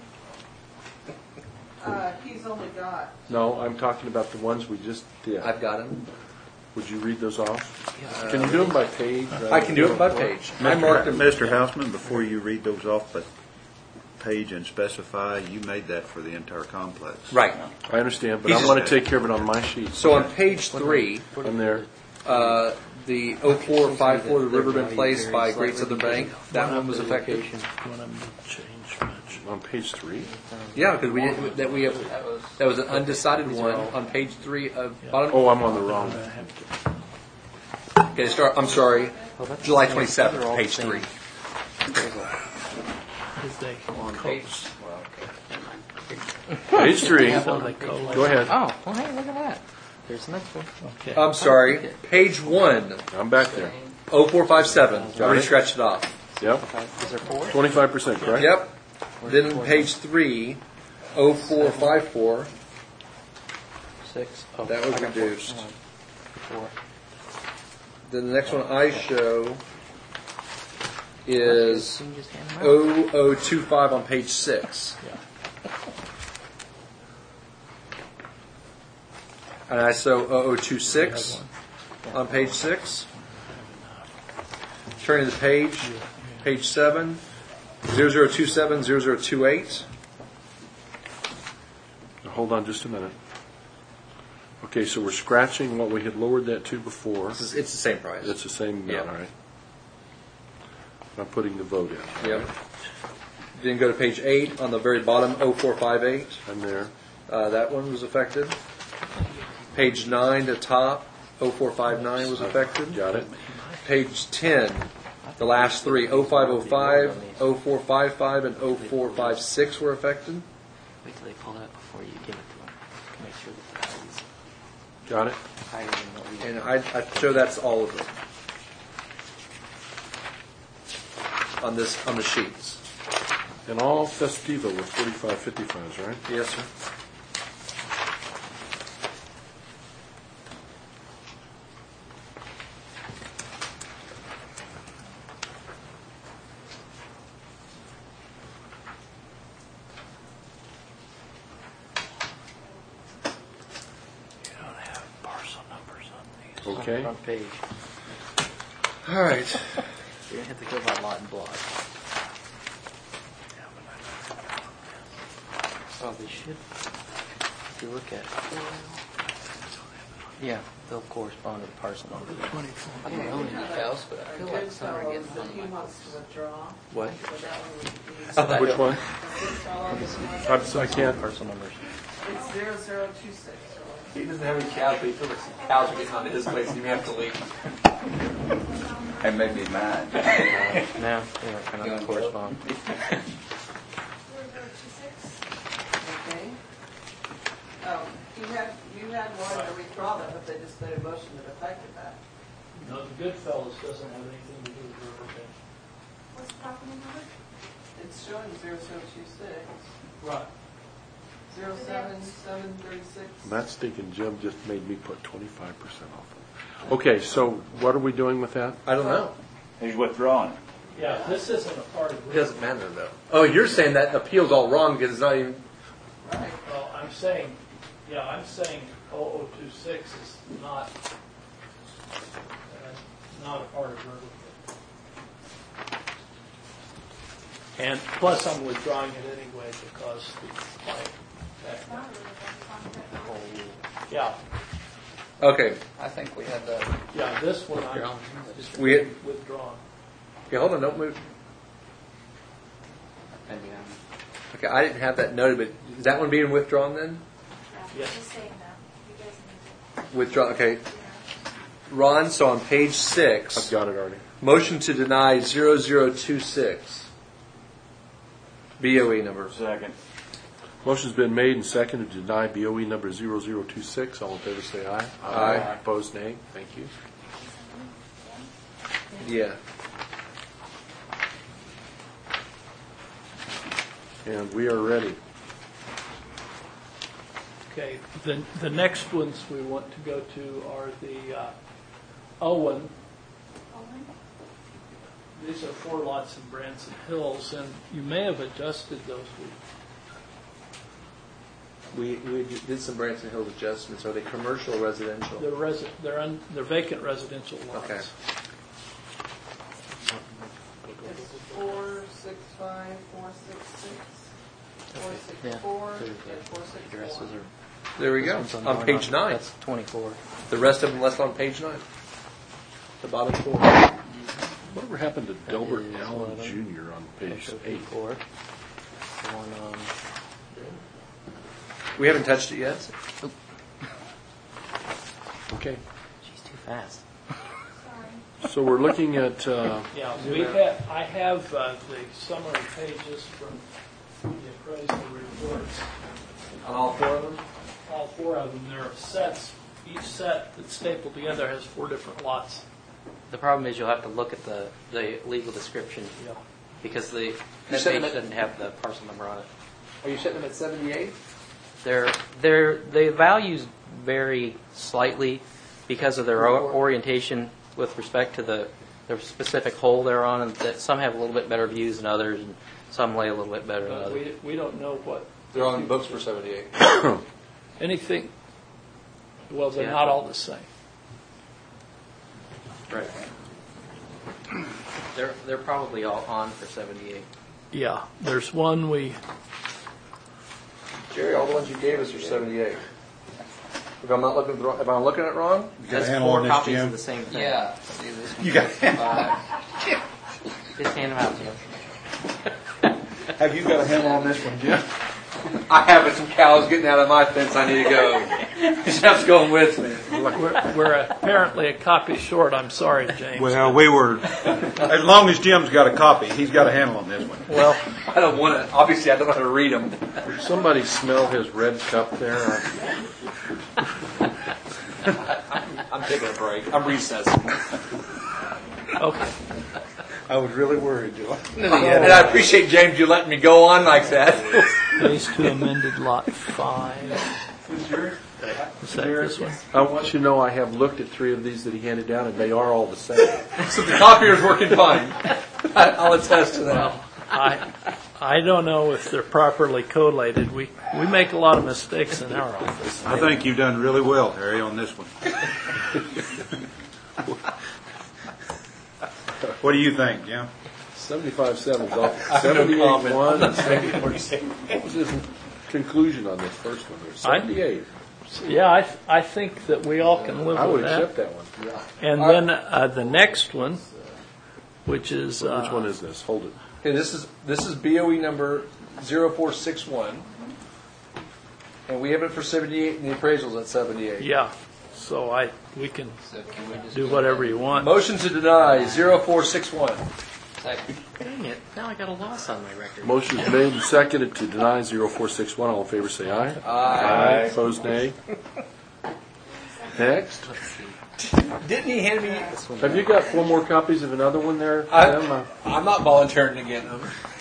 Uh, he's only got, No, I'm talking about the ones we just did. I've got them. Would you read those off? Can you do them by page? I can do it by page. I marked them. Mister Houseman, before you read those off, but page and specify, you made that for the entire complex. Right. I understand, but He's I want just- to take care of it on my sheet. So on page three, I'm there. uh, the oh four five four, the Riverbend Place by Great Southern Bank, that one was affected. Want them to change much? On page three? Yeah, because we didn't, that we have, that was an undecided one on page three of bottom. Oh, I'm on the wrong. Okay, start, I'm sorry, July twenty-seventh, page three. If they On co- page, Page three. so they collate. Go ahead. oh, well, hey, look at that. There's the next one. Okay. I'm sorry, page one, I'm back there. oh four five seven, Got already it. scratched it off. Yep. Is there four? Twenty-five percent, correct? Yep. Then page three, oh four five four, Six. Oh, that was I got four. reduced. Hold on. Four. Then the next one I show is Can you just hand them out? oh oh two five on page six. And I show oh oh two six on page six. Turning the page, page seven, zero zero two seven, zero zero two eight. Hold on just a minute. Okay, so we're scratching what we had lowered that to before. It's it's the same price. It's the same amount, Yeah. all right? I'm putting the vote in. Yep. Then go to page eight on the very bottom, oh four five eight. I'm there. Uh, that one was affected. Page nine, the top, oh four five nine was affected. Got it. Page ten, the last three, oh five oh five, oh four five five, and oh four five six were affected. Wait till they pull that before you give it to them. Make sure that the value's Got it. higher than what we. And I, I show that's all of them on this on the sheets. And all Festiva were forty-five fifty-fives, right? Yes, sir. You don't have parcel numbers on these. Okay. Front page. All right. You're gonna have to go by lot and block. Oh, they should. If you look at. Yeah, they'll correspond to the parcel number. I don't own any house, but I feel like some are getting that on he my wants to withdraw. What? So that one would be, Which one? six dollars. I'm, I can't. Parcel numbers. It's zero zero two six. He doesn't have any cows, but he feels like some cows are getting onto his place, and you have to leave. That may be mine. No, they don't kind of correspond. Okay. Oh, you had, you had one to withdraw them, but they just made a motion that affected that. No, the Goodfellas doesn't have anything to do with Riverbend. What's the property number? It's showing zero zero two six, Right. zero seven seven thirty-six. That stinking Jim just made me put twenty-five percent off. Okay, so what are we doing with that? I don't know. He's withdrawing. Yeah, this isn't a part of It Riverbend. doesn't matter though. Oh, you're saying that appeal's all wrong because it's not even. Right. Well, I'm saying, yeah, I'm saying oh oh two six is not, uh, not a part of Riverbend. And plus, I'm withdrawing it anyway because the, my, It's not Riverbend, it's on Riverbend. yeah, Okay. I think we had that. yeah, this one Yeah. I'm just We- withdrawn. Okay, hold on. Don't move. Maybe I'm. Okay, I didn't have that noted, but is that one being withdrawn then? Yeah, Yes. just saying that. You guys need Withdraw, okay. Ron, so on page I've six, got it already. motion to deny zero zero two six. B O E number. Second. Motion's been made and seconded to deny B O E number zero zero two six. All in favor say aye. Aye. Opposed, nay. Thank you. Yeah. And we are ready. Okay, the, the next ones we want to go to are the uh, Owen. These are four lots in Branson Hills, and you may have adjusted those. We, we did some Branson Hills adjustments. Are they commercial or residential? They're resi- they're, un- they're vacant residential lots. Okay. It's four six five, four six six, four six Yeah. four, There's and the four six addresses one. are. There we go. this one's On page nine. That's twenty-four. The rest of them left on page nine. The bottom four. Whatever happened to Delbert is Allen eleven. Junior on page eight? Four. The one on. We haven't touched it yet. Okay. She's too fast. So we're looking at, uh, Yeah, we have, I have uh, the summary pages from the appraisal reports. On all four of them? All four of them, there are sets. Each set that's stapled together has four different lots. The problem is you'll have to look at the, the legal description Yeah. because the You that said page them at- doesn't have the parcel number on it. Are you setting them at seventy-eight? They're, they're, the values vary slightly because of their o- orientation with respect to the, the specific hole they're on, and that some have a little bit better views than others, and some lay a little bit better than But others. we, we don't know what. They're on books for seventy-eight. Anything, well, they're Yeah. not all the same. Right. They're, they're probably all on for seventy-eight. Yeah, there's one we, Jerry, all the ones you gave us are seventy-eight. If I'm not looking at the wrong, if I'm looking at it wrong, That's four copies of the same thing. Yeah. See, this You got, Just hand them out to them. have you got a handle on this one, Jim? I have some cows getting out of my fence. I need to go. Jeff's going with me. we're, we're apparently a copy short. I'm sorry, James. Well, we were, as long as Jim's got a copy, he's got a handle on this one. Well, I don't want to. Obviously, I don't know how to read them. somebody smell his red cup there. I'm taking a break. I'm recessing. okay. I was really worried, Joe. And I appreciate James you letting me go on like that. Phase two amended lot five. Is that this one? I want you to know I have looked at three of these that he handed down, and they are all the same. So the copier's working fine. I'll attest to that. Well, I, I don't know if they're properly collated. We, we make a lot of mistakes in our office. I think you've done really well, Harry, on this one. What do you think, Jim? Seventy-five seven's off. I have no Seventy-eight comment. one. I'm saying what you say. What was his conclusion on this first one? There? I- Seventy-eight. Yeah, I, I think that we all can live I would with that. accept that one. And then uh, the next one, which is uh, Which one is this? Hold it. Okay, this is this is B O E number zero four six one, and we have it for seventy-eight, and the appraisal's at seventy-eight. yeah. So I we can So can we just do whatever you want. Motion to deny zero four six one. Second. Dang it, now I got a loss on my record. Motion is made and seconded to deny zero four six one. All in favor say aye. Aye. Opposed, nay. Next. Didn't he hand me? Have you got four more copies of another one there? Jim? I, Uh, I'm not volunteering to get them.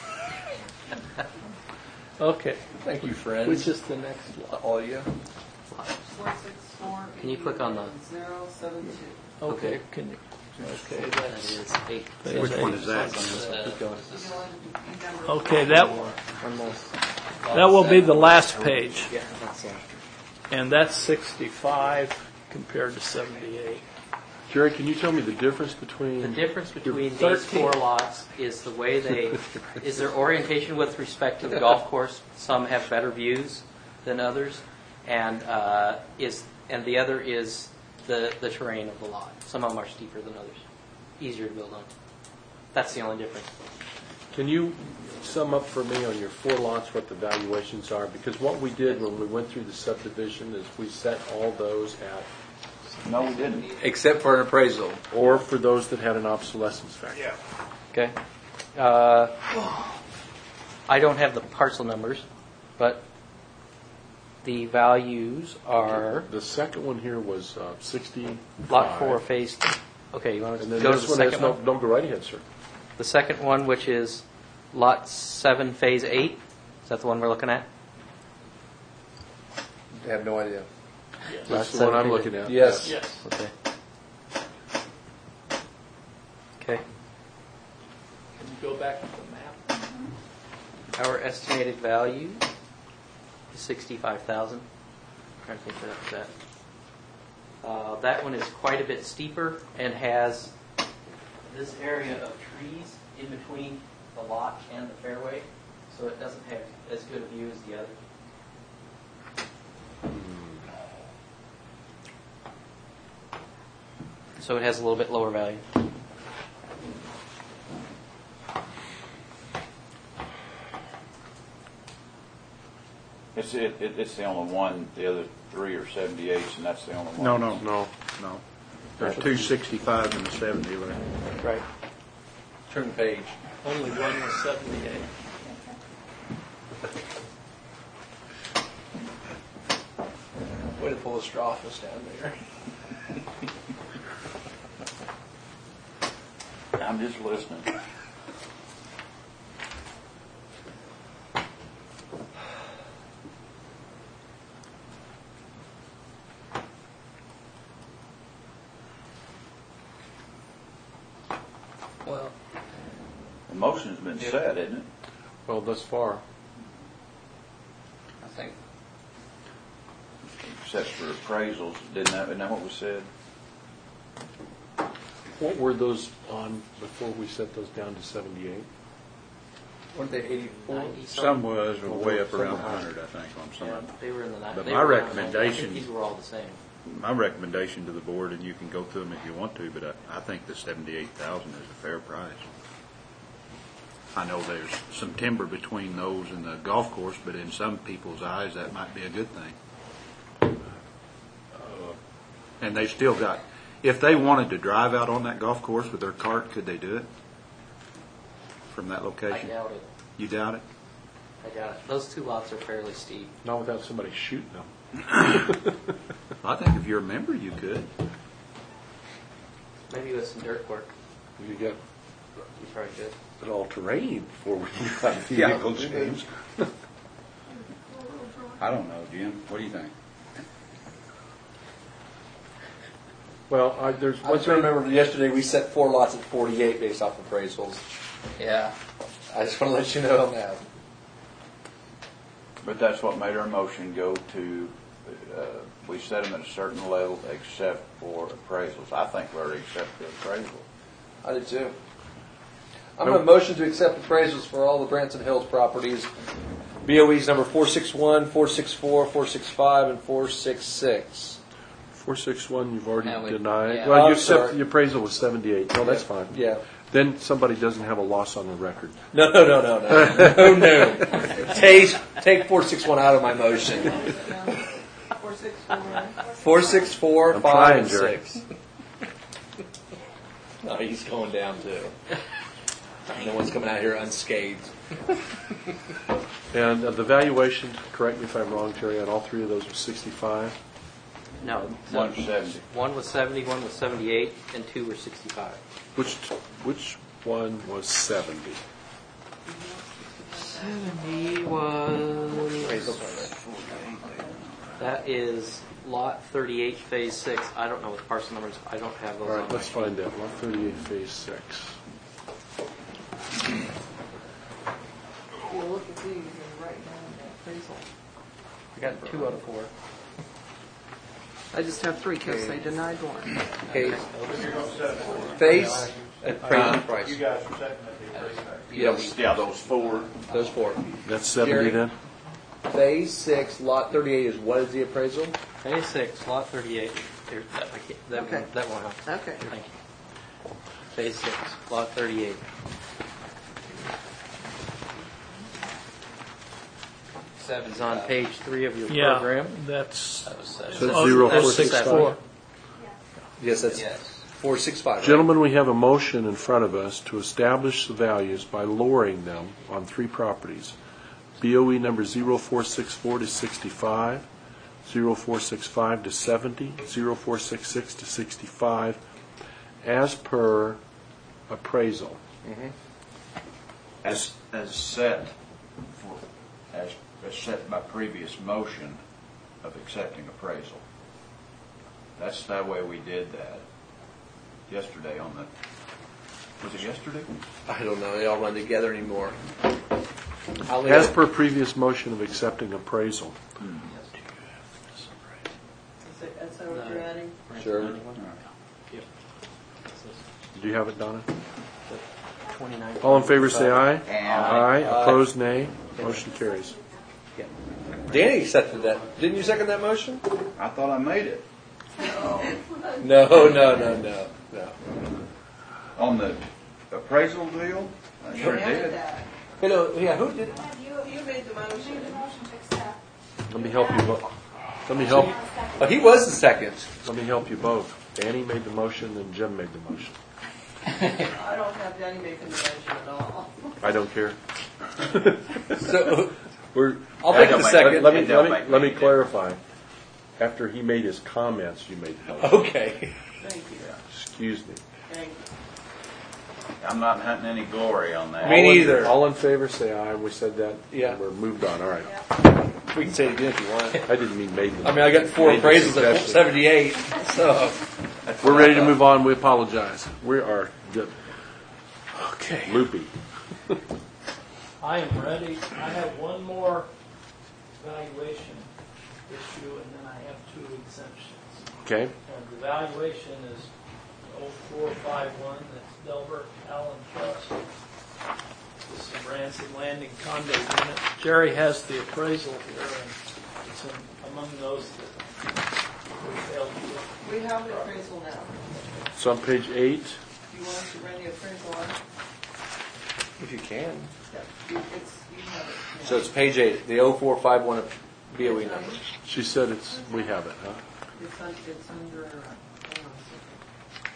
Okay, Thank you, friends. which is the next lot? all of you? Four six four. Can you click on the- Zero seven two. Okay, can you? Okay, That that's is eight. Page Which one eight. is that? Keep going. Okay, that One more. that will be the last page, Yeah, that's uh, and that's sixty-five compared to seventy-eight. Jerry, can you tell me the difference between? the difference between these thirteen. four lots is the way they, is their orientation with respect to the golf course. Some have better views than others, and uh, is and the other is the the terrain of the lot. Some of them are steeper than others, easier to build on. That's the only difference. Can you sum up for me on your four lots what the valuations are? Because what we did when we went through the subdivision is we set all those at No, we didn't. Except for an appraisal. Or for those that had an obsolescence factor. Yeah. Okay. Uh, I don't have the parcel numbers, but the values are The second one here was uh, sixty. lot four, phase. Okay, you want And to then go to this the one has second no, one? no, go right ahead, sir. The second one, which is lot seven, phase eight. Is that the one we're looking at? I have no idea. That's the seven one I'm figure. looking at. Yes. Yes. Okay. Okay. Can you go back to the map? Our estimated value is sixty-five thousand. Trying to think what that's at. Uh, that one is quite a bit steeper and has this area of trees in between the lot and the fairway, so it doesn't have as good a view as the other. So it has a little bit lower value. It's, it, it- it's the only one, the other three are seventy-eights, and that's the only one. No, no, No. no. There's two sixty-fives and a seventy, right? Right. Turn the page. Only one was seventy-eight. Way to pull a straw off us down there. I'm just listening. Well, The motion's been set, isn't it? Well, thus far. I think Except for appraisals, didn't that, isn't that what we said? What were those on before we set those down to seventy-eight? Weren't they eighty-four? ninety Some was Oh, way up some around were higher. one hundred, I think, on some yeah, of them. they were in the night. But my recommendation- I think these were all the same. My recommendation to the board, and you can go through them if you want to, but I, I think the seventy-eight thousand is a fair price. I know there's some timber between those and the golf course, but in some people's eyes, that might be a good thing. And they still got, if they wanted to drive out on that golf course with their cart, could they do it? From that I location? doubt it. You doubt it? I doubt it. Those two lots are fairly steep. Not without somebody shooting them. I think if you're a member, you could. Maybe with some dirt work, You got you probably could. it all terrain before we got vehicle change. I don't know, Jim. What do you think? Well, I, there's I one just thing. remember yesterday we set four lots at forty-eight based off appraisals. Yeah. I just want to let you know on that. But that's what made our motion go to, uh, we set them at a certain level except for appraisals. I think we already accepted the appraisal. I did too. I'm going to motion to accept appraisals for all the Branson Hills properties. B O Es number four six one, four six four, four six five, and four six six. four six one, you've already Yeah, we- denied. yeah. Well, I'm you accept sorry. the appraisal was seventy-eight. No, that's fine. Yeah. Then somebody doesn't have a loss on the record. No, no, no, no, no. No, no. Take, take four six one out of my motion. Four six four. four six four, I'm five, trying, and Jerry. six. No, he's going down too. No one's coming out here unscathed. And uh, the valuation, correct me if I'm wrong, Terry, on all three of those was sixty-five. No. One seventy. One was seventy, one was seventy-eight, and two were sixty-five. Which which one was seventy? Seventy was. That is lot thirty-eight, phase six. I don't know what the parcel numbers. I don't have those. All on right, my let's sheet. find out. Lot thirty-eight, phase six. Well, look at these and write down the appraisal. I got two out of four. I just have three because they denied one. Okay. Phase appraisal price. You guys are second at the appraisal. Yes, Yeah, those four. those four. That's seventy Jerry? then? Phase six, lot thirty-eight is what is the appraisal? Phase six, lot thirty-eight. There's that, I can't- that Okay. one, that one. huh? Okay. Thank you. Phase six, lot thirty-eight. Seven's on page three of your Yeah, program. that's, That was seven. So oh, zero, that's four, six six, four. five. Yes, that's Yes. four six five. Gentlemen, we have a motion in front of us to establish the values by lowering them on three properties. B O E number zero four six four to sixty-five, zero four six five to seventy, zero four six six to sixty-five, as per appraisal. As, as set for, as, as set by previous motion of accepting appraisal. That's the way we did that yesterday on the, was it yesterday? I don't know. They all run together anymore. I'll leave As it. per previous motion of accepting appraisal. Is it- That's what you're adding? Sure. Do you have it, Donna? twenty-nine. All in favor say aye. Aye. Aye. Opposed, nay. Motion carries. Danny accepted that. Didn't you second that motion? I thought I made it. No, no, no, no, no. On the appraisal deal? I sure You added did. that. You know, yeah, who did? You made the motion. Motion to accept. Let me help you. bo- Let me help. Oh, he was the second. Let me help you both. Danny made the motion, and Jim made the motion. I don't have Danny making the motion at all. I don't care. So We're. I'll make the Let- second. Let me It don't let me make let me any clarify. After he made his comments, you made the motion. Okay. Thank you. Excuse me. Thank you. I'm not hunting any glory on that. Me All in- neither. All in favor, say aye. We said that. Yeah. We're moved on. All right. We can say it again if you want. I didn't mean made. I mean, I got four Made the appraisals at suggestion. seventy-eight, so. We're ready to move on. We apologize. We are good. Okay. Loopy. I am ready. I have one more valuation issue, and then I have two exemptions. Okay. And the valuation is oh four five one, that's Delbert Allen Trust. This is Branson Landing condo unit. Jerry has the appraisal here, and it's in- among those that we failed to get. We have the appraisal now. So on page eight. Do you want us to bring the appraisal on? If you can. Yeah. You- It's, you have it. now. So it's page eight, the oh four five one B O E number. She said it's. We have it, huh? It's un- it's under, uh, hang on a second.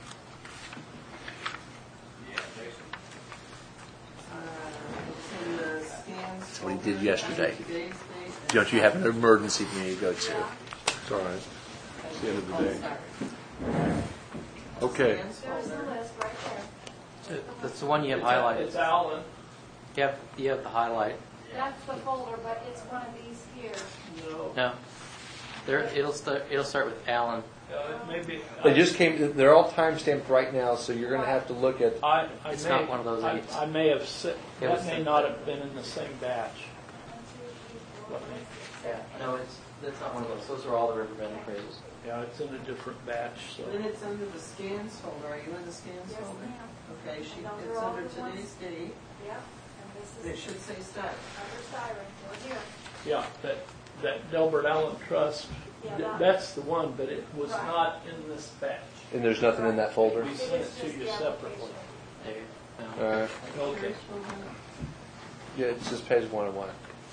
Uh, it's in the scans. That's what he did yesterday. Today's date. Don't you have an emergency meeting to go to? It's all right. It's the end of the Oh, day. sorry. Okay. Scans There's the folder. list right there. That's the one you have It's Al- highlighted. It's Allen. You have, you have the highlight. That's the folder, but it's one of these here. No. No. There, it'll start, it'll start with Allen. Uh, it may be. They just came, they're all time-stamped right now, so you're gonna have to look at, I, I It's may, not one of those I, eights. I may have, sit- It that was may the- not have been in the same batch. Let me- Yeah. No, it's, that's not one of those. Those are all the Riverbend appraisals. Yeah, it's in a different batch, so. Then it's under the scans folder. Are you in the scans Yes, folder? ma'am. Okay, she, Those it's are all under the ones. today's date. Yep, and It this is should say start. under Siren, we're here. Yeah, that, that Delbert Allen Trust, Yeah, th- that- that's the one, but it was Right. not in this batch. and there's nothing in that folder? We It sent is it to just you the separately. application. There. No. Alright, Okay, yeah, it's just page one oh one.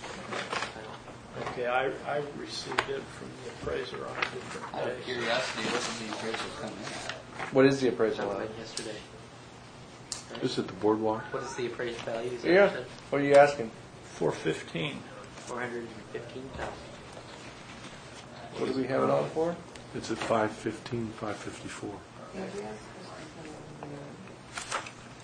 okay, I, I received it from the appraiser on a different Out of day. curiosity, what did the appraisals come in at? What is the That appraisal would on? have been yesterday. This is the boardwalk. What is the appraised value? Is that Yeah, what you said? what are you asking? Four fifteen. Four hundred and fifteen thousand. What do we have it on for? It's at five fifteen, five fifty-four. Yeah, we asked Chris to come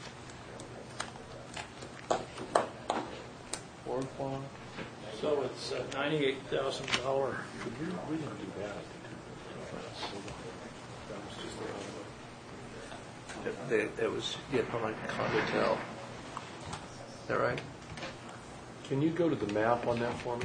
Four o'clock. So it's a ninety-eight thousand dollar. We didn't do that. It, it was, yeah, probably Condotel. Is that right? Can you go to the map on that for me?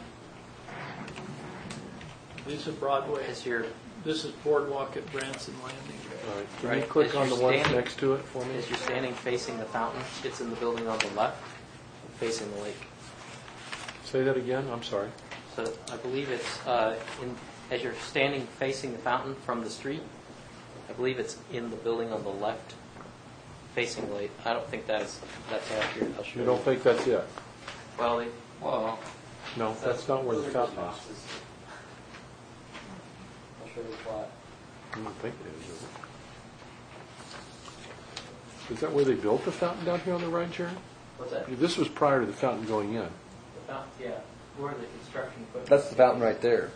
This is Broadway. As you're, This is Boardwalk at Branson Landing. All right. Can you Right. click As on the you're one standing- next to it for me? as you're standing facing the fountain, it's in the building on the left, facing the lake. Say that again. I'm sorry. So I believe it's, uh, in, as you're standing facing the fountain from the street, I believe it's in the building on the left, facing the lake. I don't think that's, that's accurate. I'll show you. You don't think that's it? Well, they, well, No, that's not where the fountain is. I'll show you the plot. I don't think it is, is it? Is that where they built the fountain down here on the right, Jerry? What's that? This was prior to the fountain going in. The fountain, yeah, where the construction equipment. That's the fountain right there.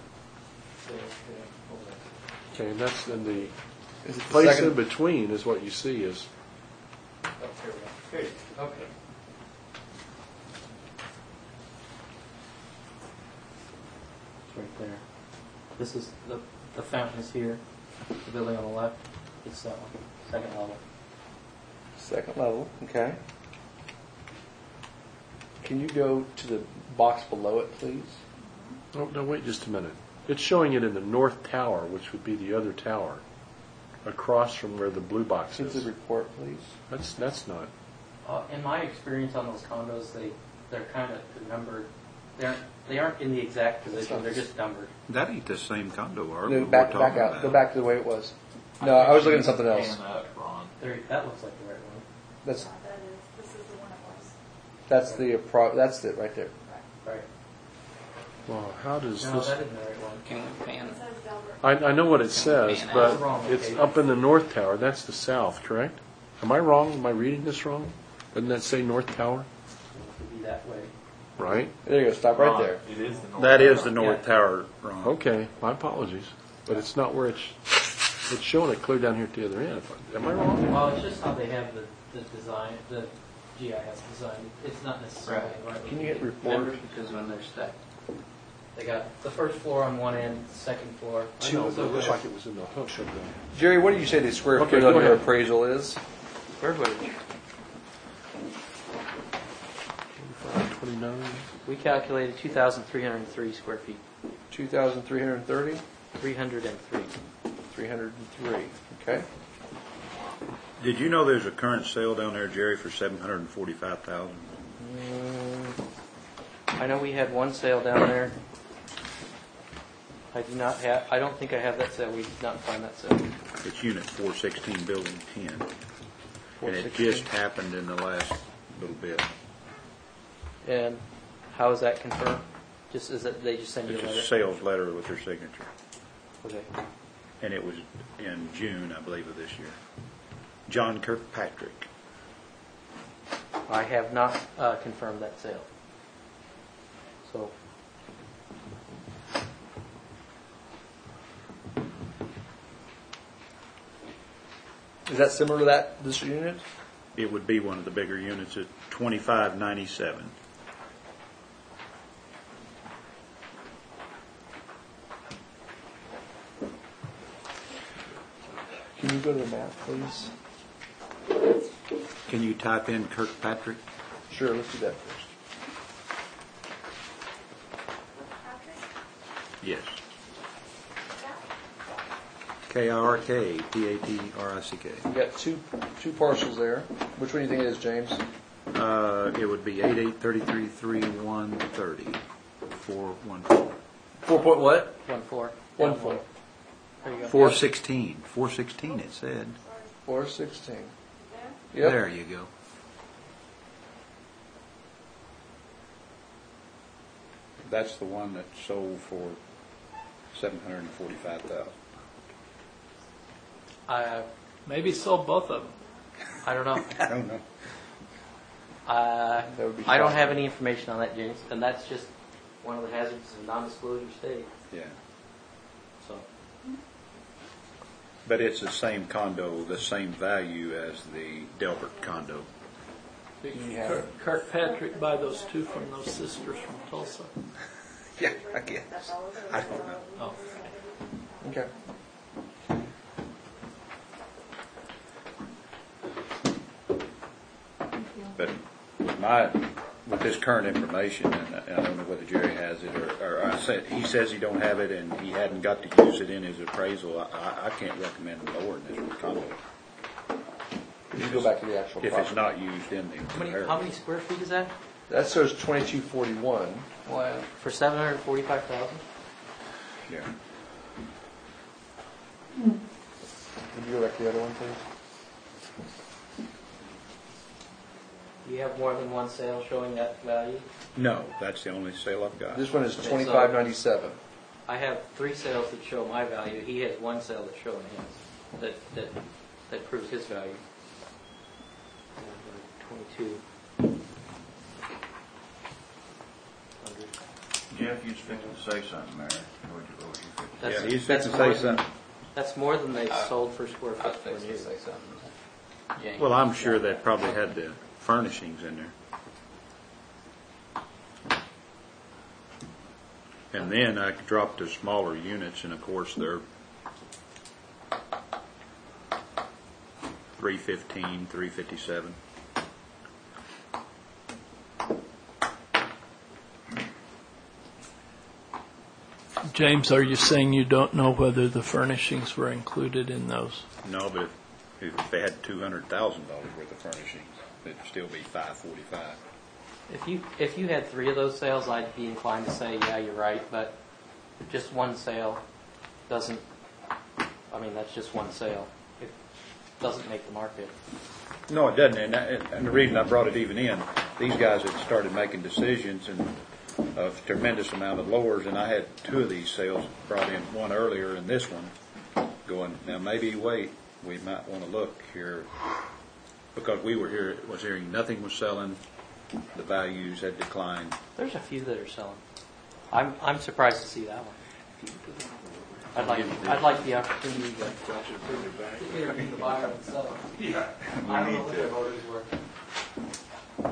Okay, and that's in the Is it the place second- in between is what you see is, Oh, here we go. Here you go. Okay. It's right there. This is, the, the fountain is here, the building on the left, it's that one, second level. Second level, okay. Can you go to the box below it, please? oh, no, wait just a minute. It's showing it in the north tower, which would be the other tower, across from where the blue box To the is. report, please. That's, that's not, Uh, in my experience on those condos, they, they're kind of numbered, they aren't, they aren't in the exact position, they're just numbered. That ain't the same condo, are we? No, we're back, talking back out. about? Go back to the way it was. No, I was looking at something else. There, that looks like the right one. That's That is, this is the one it was. that's the pro, that's it right there. Right. well, how does No, this? that isn't the right one. Can we pan? It says Delbert. I, I know what it says, Man, but that's wrong, it's okay. up in the north tower. That's the south, correct? Am I wrong? Am I reading this wrong? Doesn't that say north tower? It would be that way. Right? There you go. Stop right there. It is the north. That is the north Yeah. tower, Ron. Okay, my apologies. But it's not where it's, it's showing it clear down here at the other end. Am I wrong? Well, it's just how they have the, the design, the G I S design. It's not necessarily right. Can you hit Remember, report? because when they're stacked. They got the first floor on one end, the second floor. I know, but it looks like it was in the hook of the. Jerry, what did you say the square Okay, foot go of your ahead. appraisal is? Square footage. twenty-five, twenty-nine. We calculated two thousand three hundred three square feet. Two thousand three hundred thirty. three hundred three. Three hundred three. Okay. Did you know there's a current sale down there, Jerry, for seven hundred and forty-five thousand? I know we had one sale down there. I do not have, I don't think I have that sale. We did not find that sale. It's unit four sixteen, building ten. And it four sixteen. just happened in the last little bit. And how is that confirmed? Just, is it, they just send you a It's a letter? sales letter with their signature. Okay. And it was in June, I believe, of this year. John Kirkpatrick. I have not uh, confirmed that sale. So, Is that similar to that this unit? It would be one of the bigger units at twenty-five ninety-seven. Can you go to the map, please? Can you type in Kirkpatrick? Sure. Let's do that first. Yes. K I R K, P A T R I C K. You got two two parcels there. Which one do you think it is, James? Uh, it would be eight eight thirty-three three one thirty four one four. Four point what? one floor. One Down floor. There you go. Four sixteen. Four sixteen. It said. Four sixteen. There? Yep. There you go. That's the one that sold for seven hundred and forty-five thousand. I, Maybe sold both of them. I don't know. I don't know. Uh, That would be I don't shocking. have any information on that, James, and that's just one of the hazards of non-disclosure state. Yeah. So, But it's the same condo, the same value as the Delbert condo. Yeah. Kirk- Kirkpatrick buy those two from those sisters from Tulsa. Yeah, I guess. I don't know. Oh. Okay. But my, with this current information, and I don't know whether Jerry has it, or, or I said, he says he don't have it and he hadn't got to use it in his appraisal, I, I- I can't recommend lowering this condo You go back to the actual if it's property. not used in the how many, how comparison. many square feet is that? That shows twenty-two forty-one. Wow. For seven hundred forty-five thousand? Yeah. Would you go back to the other one, please? Do you have more than one sale showing that value? No, that's the only sale I've got. This one is Okay, so- twenty-five ninety-seven. I have three sales that show my value. He has one sale that's showing his, that, that, that proves his value. Twenty-two. Jeff, you was fixing to say something there. What would you, what would you fix? That's- Yeah, he's that's fixing to more say than- something. That's more than they Uh, sold per square I was foot for fixing new. to say something. James. Well, I'm sure they probably had the furnishings in there. And then I dropped to smaller units, and of course they're three fifteen, three fifty-seven. James, are you saying you don't know whether the furnishings were included in those? No, but if, if they had two hundred thousand dollars worth of furnishings, it'd still be five forty-five. If you, if you had three of those sales, I'd be inclined to say, yeah, you're right, but just one sale doesn't, I mean, that's just one sale. It doesn't make the market. No, it doesn't, and, that, and the reason I brought it even in, these guys had started making decisions and a tremendous amount of lowers, and I had two of these sales brought in, one earlier and this one, going, now maybe wait, we might want to look here, because we were here, was hearing nothing was selling, the values had declined. There's a few that are selling. I'm, I'm surprised to see that one. I'd like, I'd like the opportunity to to interview the buyer and seller. Yeah. I don't know what their voters were.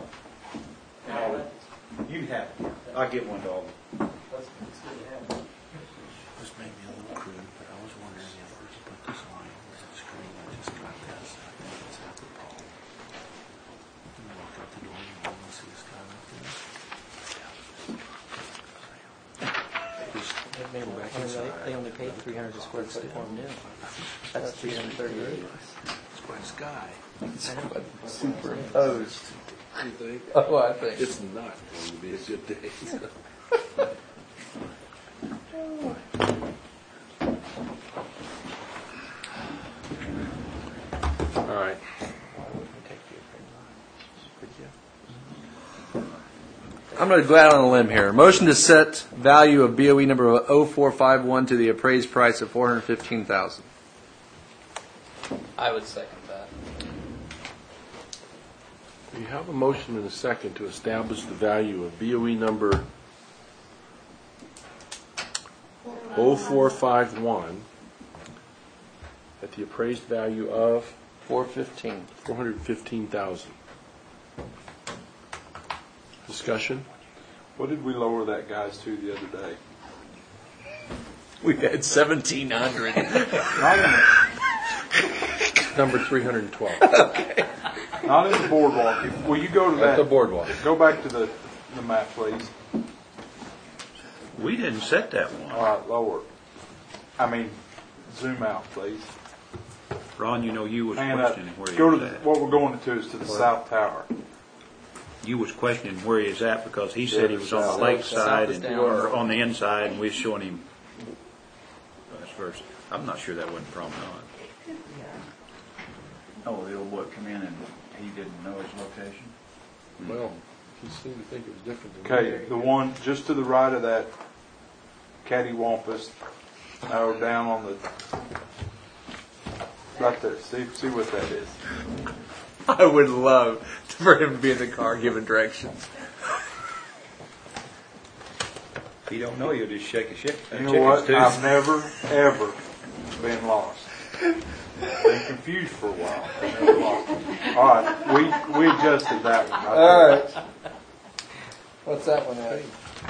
You have it. I'll give one to all of them. That's, that's good to have. This may be a little crude, but I was wondering if we could put this line on the screen. I just got this. I think it's apropos. And I walk out the door and you want to see this guy right there. Just They, go back only- inside. they only paid three hundred a square foot for them new. That's three hundred thirty-eight. It's quite a sky. Superimposed. You think? Oh, I think. It's not going to be a good day. All right. I'm going to go out on a limb here. Motion to set value of B O E number oh four five one to the appraised price of four hundred fifteen thousand dollars. I would second that. You have a motion and a second to establish the value of B O E number oh four five one at the appraised value of four fifteen. four hundred fifteen thousand dollars. Discussion? What did we lower that guy's to the other day? We had seventeen hundred. Number three hundred twelve. Not in the boardwalk. If- Will you go to At the that? boardwalk. Go back to the, the map, please. We didn't set that one. All right, lower. I mean, zoom out, please. Ron, you know, you was And uh, questioning where he go to was the, at. what we're going to is to the south tower. You was questioning where he was at because he said he was on the South. lake South side is and, down. or on the inside, and we was showing him vice versa. I'm not sure that wasn't a problem or not. Oh, the old boy come in and he didn't know his location? Well, he seemed to think it was different than Okay, the one just to the right of that cattywampus, no, down on the, right there. See, see what that is. I would love for him to be in the car giving directions. If you don't know, you'll just shake a shit. a You know chicken's what? tooth. I've never, ever been lost. Been confused for a while. but never lost. All right, we, we adjusted that one. right All there. right. What's that one at?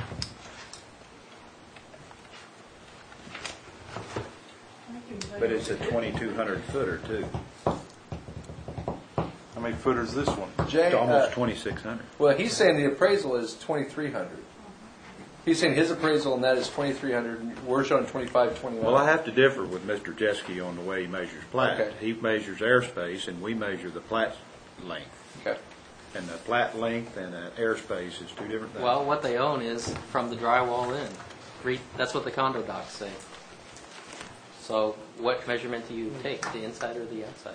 But it's a twenty-two hundred footer too. How many footers is this one? Jay, It's almost uh, twenty-six hundred. well, he's saying the appraisal is twenty-three hundred. He's saying his appraisal and that is twenty-three hundred. and we're showing twenty-five, twenty-one. Well, I have to differ with Mister Jeske on the way he measures plat. Okay. He measures airspace, and we measure the plat length. Okay. And the plat length and the airspace is two different things. Well, what they own is from the drywall in. Read, that's what the condo docs say. So what measurement do you take, the inside or the outside?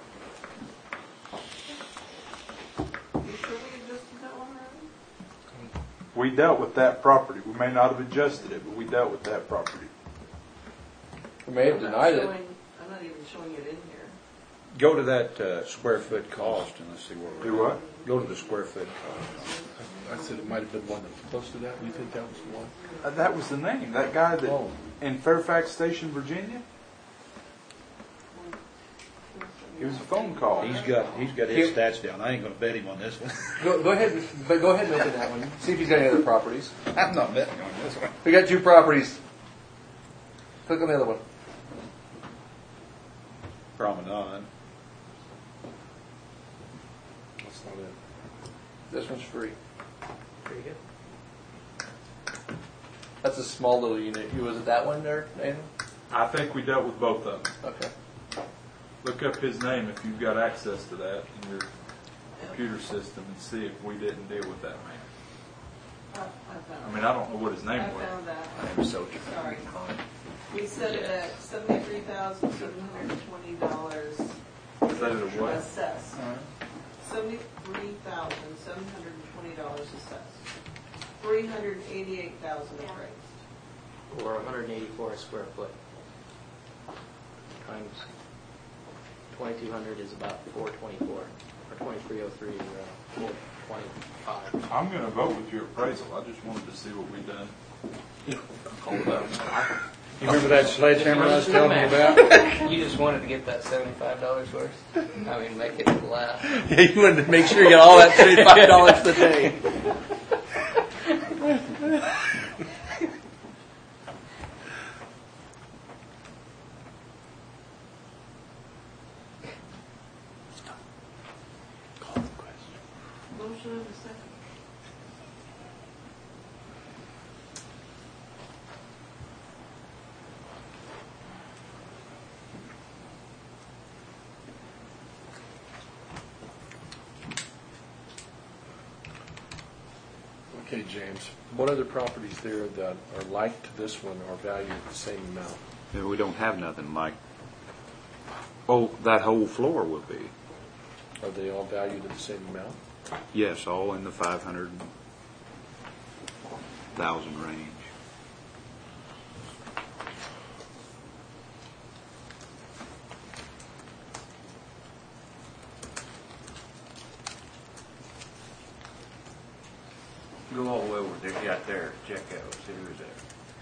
You sure we adjusted that one already? We dealt with that property. We may not have adjusted it, but we dealt with that property. We may have I'm not denied it. showing- I'm not even showing it in here. Go to that uh, square foot cost and let's see where we're. Do what? Go to the square foot cost. I said it might have been one that was close to that. You think that was the one? Uh, that was the name. That guy that Oh. in Fairfax Station, Virginia. It was a phone call. He's got, he's got his stats down. I ain't gonna bet him on this one. Go, go ahead, but go ahead and open that one. See if he's got any other properties. I'm not betting on this one. We got two properties. Click on the other one. Promenade. That's not it. This one's free. Very good. That's a small little unit. You was it that one there, Nathan? I think we dealt with both of them. Okay. Look up his name if you've got access to that in your computer system and see if we didn't deal with that man. I I found I mean, I don't know what his name I was. found that. I'm so Sorry. We set it at seventy-three thousand seven hundred and twenty dollars Set it at what? assessed. Seventy-three thousand seven hundred and twenty dollars assessed. Three hundred and eighty-eight thousand appraised. Or one hundred eighty-four a square foot. Times twenty-two hundred is about four twenty-four, or twenty-three oh three, or four twenty-five. I'm going to vote with your appraisal. I just wanted to see what we done. Hold up. You remember that sledgehammer I was telling you about? You just wanted to get that seventy-five dollars worth? I mean, make it laugh. Yeah, you wanted to make sure you got all that seventy-five dollars a day. Motion and a second. Okay, James. What other properties there that are like to this one are valued at the same amount? Yeah, we don't have nothing like, oh, that whole floor will be. Are they all valued at the same amount? Yes, all in the five hundred thousand range. Go all the way over there, got there, check out, see who's there.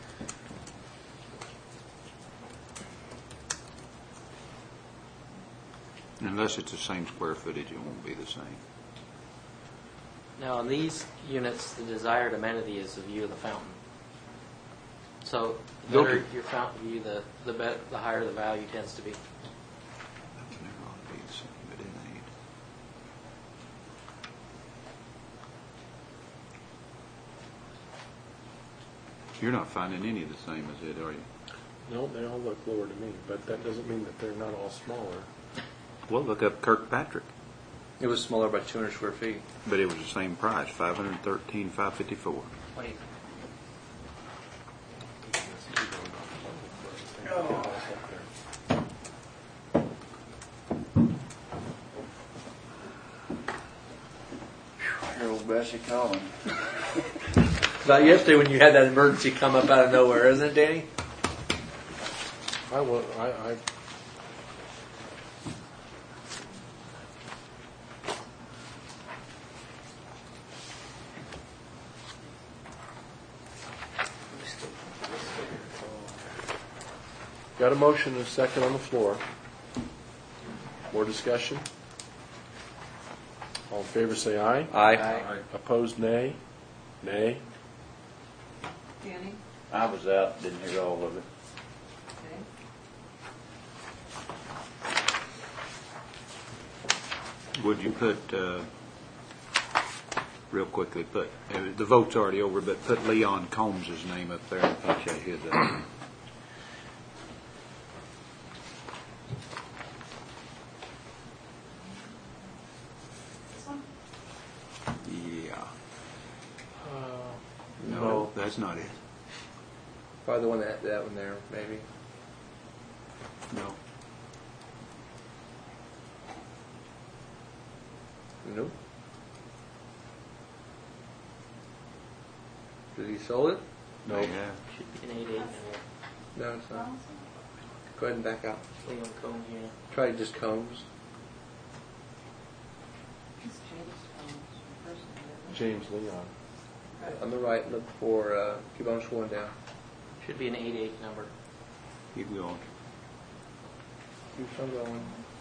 Unless it's the same square footage, it won't be the same. Now, on these units, the desired amenity is the view of the fountain. So, the Go better to- your fountain view, the the, bet, the higher the value tends to be. That can never ought to be the same, but it ain't. You're not finding any of the same as it, are you? No, they all look lower to me, but that doesn't mean that they're not all smaller. Well, look up Kirkpatrick, It was smaller by two hundred square feet. but it was the same price, five hundred thirteen, five fifty-four. Twenty. Here, old Bessie calling. About yesterday when you had that emergency come up out of nowhere, isn't it, Danny? I will, I, I, got a motion and a second on the floor. More discussion? All in favor say aye. Aye. Opposed, nay. Nay. Danny? I was out, didn't hear all of it. Okay. Would you put, uh, real quickly, put, uh, the vote's already over, but put Leon Combs' name up there and punch out his, uh, This one? yeah. Uh, No, that's not it. Probably the one that that one there, maybe. No. Nope. Did he sold it? No. Yeah. Should be an eight eight. No, it's not. Go ahead and back out. Leon Combs, yeah. Try just Combs. It's James Combs, person, isn't it? James Leon. On the right, look for, uh, keep on scrolling down. Should be an eight eight number. Keep going. Keep on going.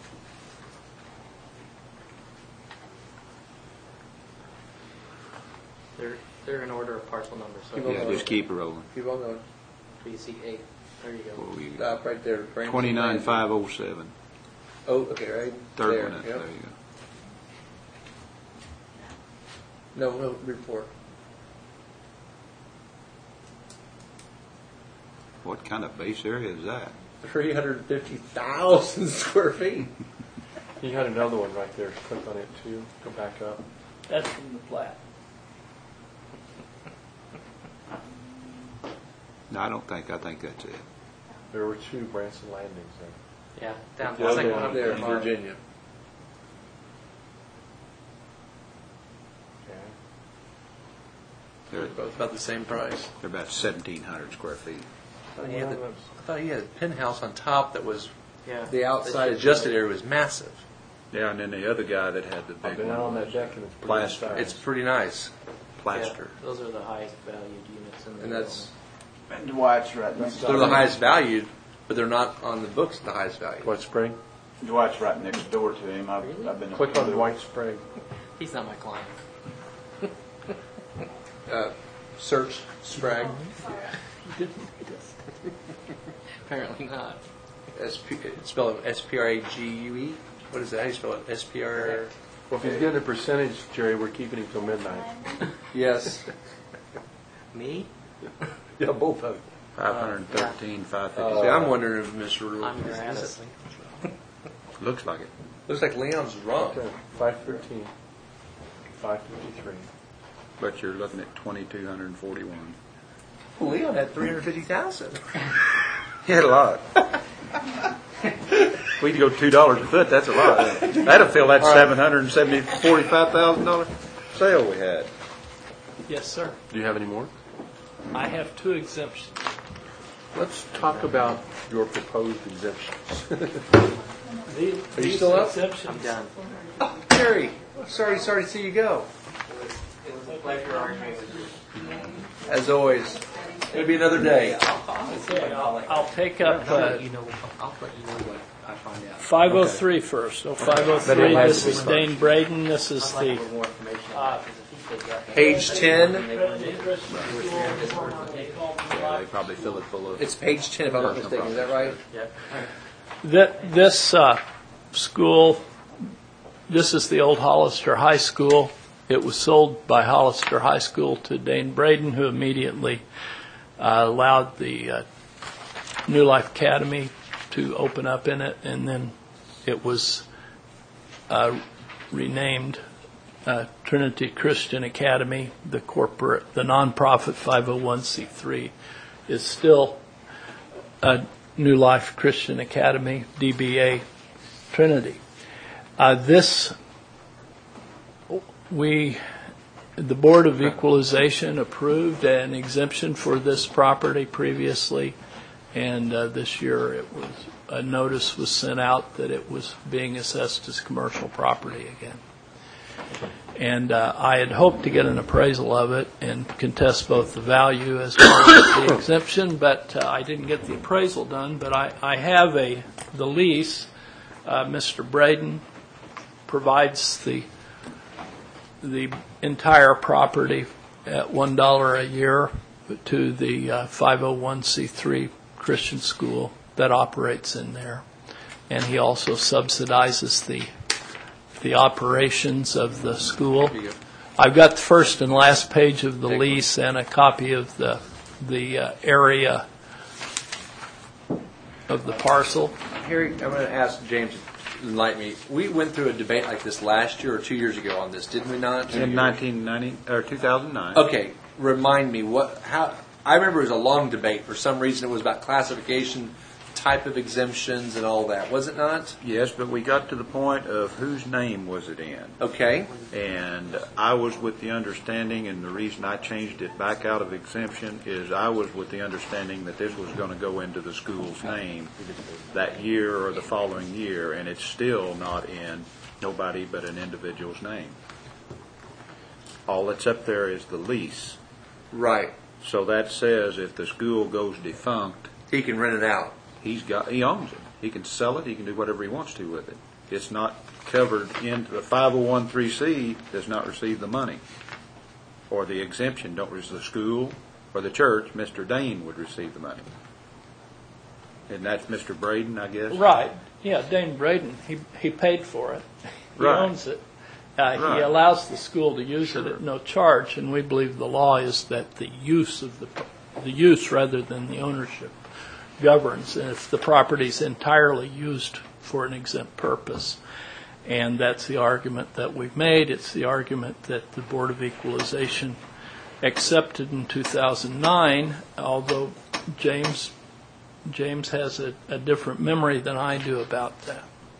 They're they're in order of parcel number. So Keep on Yeah, going. just keep rolling. Keep on going. so you see eight. There you go. What we got? Stop right there. Branson Twenty-nine Landing. five oh seven. Oh, okay, right Third there. one up. Yep. There you go. No, no, report. What kind of base area is that? three hundred fifty thousand square feet. You had another one right there. Click on it too. Go back up. That's from the plat. No, I don't think. I think that's it. There were two Branson Landings there. Yeah, down The the other second one one up There there. in Mark. Virginia. Okay. They're, Both about the same price. they're about seventeen hundred square feet. I thought he had, the, I thought he had a penthouse on top that was, Yeah. the outside They should- adjusted area was massive. Yeah, and then the other guy that had the I've big been out on one, that deck and it's pretty Plaster. nice. It's pretty nice. plaster. Yeah, those are the highest valued units in the And that's, And Dwight's right next they're the highest valued, but they're not on the books the highest value. Dwight Spring. Dwight's right next door to him. I've, I've been. Click on Dwight Spring. He's not my client. Uh, search Sprague. Apparently not. S P, spell it S P R A G U E. What is that? How do you spell it? S P R. Well, if he's getting a percentage, Jerry, we're keeping him till midnight. Yes. Me? Yeah, both of them. Five hundred thirteen, five See, fifty. I'm wondering if Mister Rule. I'm Gratis. Looks like it. Looks like Leon's wrong. Okay, five thirteen, five fifty-three. But you're looking at twenty-two hundred and forty-one. Leon had three hundred fifty thousand. He had a lot. We could go two dollars a foot. That's a lot. That'd fill that seven hundred and seventy, forty-five thousand dollar sale we had. Yes, sir. Do you have any more? I have two exemptions. Let's talk about your proposed exemptions. These, Are you still up? Exemptions. I'm done. Oh, Jerry, sorry, sorry to see you go. It was a pleasure arguing with you. As always, it'll be another day. Okay, I'll, I'll take up I'll uh, let you know. I'll let you know what I find out. five oh three first. Oh, five oh three, this is Dane Braden. This is I'd like a the little more information on that, because if he could get- Page ten. Yeah, they probably fill it full of. It's page ten, if I'm not mistaken. Is that right? Yep. That this uh, school, this is the old Hollister High School. It was sold by Hollister High School to Dane Braden, who immediately uh, allowed the uh, New Life Academy to open up in it, and then it was uh, renamed uh, Trinity Christian Academy. The corporate, the nonprofit five oh one c three is still a New Life Christian Academy, D B A Trinity. Uh, this, we, the Board of Equalization approved an exemption for this property previously, and uh, this year it was, a notice was sent out that it was being assessed as commercial property again. And uh, I had hoped to get an appraisal of it and contest both the value as well as the exemption, but uh, I didn't get the appraisal done. But I, I have a the lease. Uh, Mister Braden provides the the entire property at one dollar a year to the uh, five oh one c three Christian school that operates in there, and he also subsidizes the the operations of the school. I've got the first and last page of the lease and a copy of the the uh, area of the parcel. Harry, I'm going to ask James to enlighten me. We went through a debate like this last year or two years ago on this, didn't we not? In nineteen ninety, or two thousand nine. Okay, remind me what how. I remember it was a long debate. For some reason, it was about classification type of exemptions and all that, was it not? Yes, but we got to the point of whose name was it in. Okay. And I was with the understanding, and the reason I changed it back out of exemption is I was with the understanding that this was going to go into the school's name that year or the following year, and it's still not in nobody but an individual's name. All that's up there is the lease. Right. So that says if the school goes defunct, he can rent it out. He's got, he owns it. He can sell it. He can do whatever he wants to with it. It's not covered into the five oh one three C does not receive the money or the exemption. Don't receive the school or the church. Mister Dane would receive the money. And that's Mister Braden, I guess. Right. Yeah, Dane Braden. He he paid for it. He Right. owns it. Uh, Right. He allows the school to use Sure. it at no charge, and we believe the law is that the use of the the use rather than the ownership governs, and if the property is entirely used for an exempt purpose. And that's the argument that we've made. It's the argument that the Board of Equalization accepted in two thousand nine, although James James has a, a different memory than I do about that.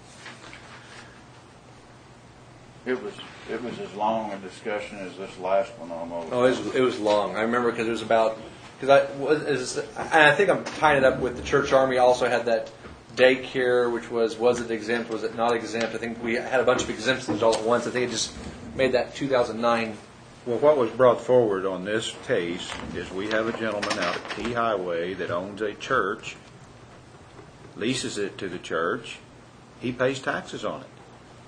It was, it was as long a discussion as this last one almost. Oh, it was, it was long. I remember because it was about, because I was, it was, and I think I'm tying it up with the Church Army also had that daycare, which was, was it exempt, was it not exempt? I think we had a bunch of exemptions all at once. I think it just made that two thousand nine. Well, what was brought forward on this case is we have a gentleman out at T Highway that owns a church, leases it to the church. He pays taxes on it.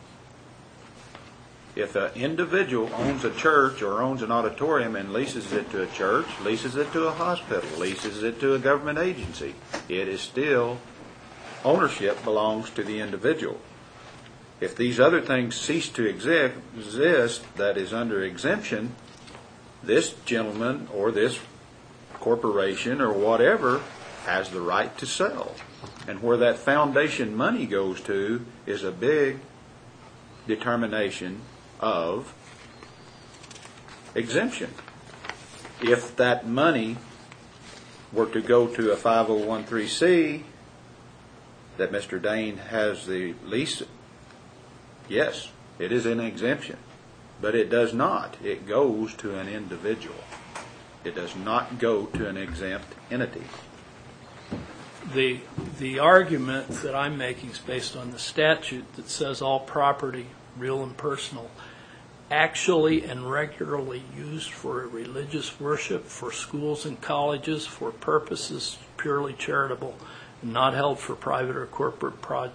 If an individual owns a church or owns an auditorium and leases it to a church, leases it to a hospital, leases it to a government agency, it is still, ownership belongs to the individual. If these other things cease to exi- exist, that is under exemption, this gentleman or this corporation or whatever has the right to sell. And where that foundation money goes to is a big determination of exemption. If that money were to go to a five oh one three C that Mister Dane has the lease, yes, it is an exemption, but it does not. It goes to an individual. It does not go to an exempt entity. The the argument that I'm making is based on the statute that says all property, real and personal, actually and regularly used for religious worship, for schools and colleges, for purposes purely charitable, and not held for private or corporate pro-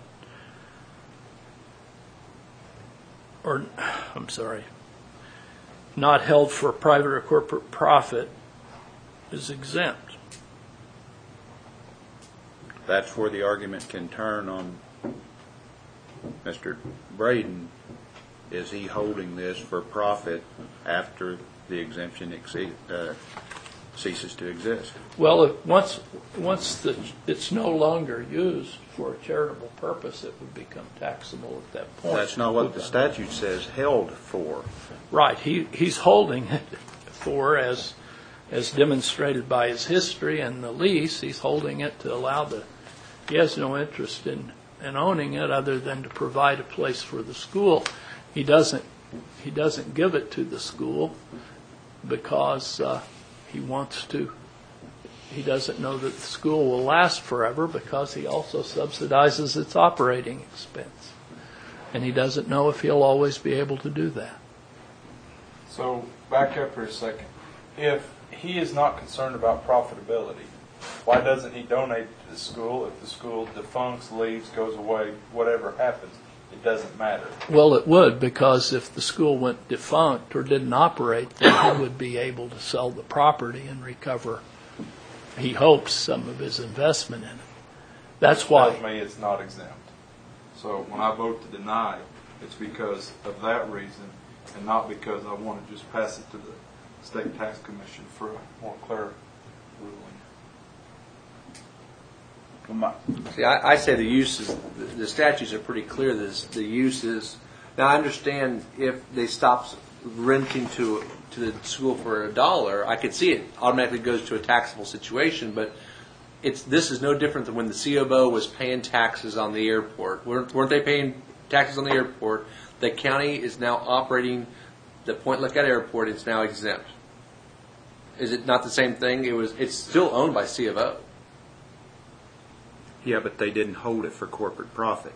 or I'm sorry, not held for private or corporate profit is exempt. That's where the argument can turn on Mister Braden. Is he holding this for profit after the exemption exceed, uh, ceases to exist? Well, if once once the, it's no longer used for a charitable purpose, it would become taxable at that point. That's not what the statute says held for. Right. He he's holding it for, as as demonstrated by his history and the lease, he's holding it to allow the, he has no interest in, in owning it other than to provide a place for the school. He doesn't he doesn't give it to the school because uh, he wants to, he doesn't know that the school will last forever because he also subsidizes its operating expense. And he doesn't know if he'll always be able to do that. So back up for a second. If he is not concerned about profitability, why doesn't he donate to the school? If the school defuncts, leaves, goes away, whatever happens, it doesn't matter. Well, it would, because if the school went defunct or didn't operate, then he would be able to sell the property and recover, he hopes, some of his investment in it. That's why. Tells me it's not exempt. So when I vote to deny, it's because of that reason and not because I want to just pass it to the State Tax Commission for a more clear ruling. See, I, I say the use is, the, the statutes are pretty clear. This, the use is, now I understand if they stop renting to to the school for a dollar, I could see it automatically goes to a taxable situation, but it's, this is no different than when the C O B O was paying taxes on the airport. Weren't, weren't they paying taxes on the airport? The county is now operating the Point Lookout Airport. It's now exempt. Is it not the same thing? It was. It's still owned by C of O. Yeah, but they didn't hold it for corporate profit.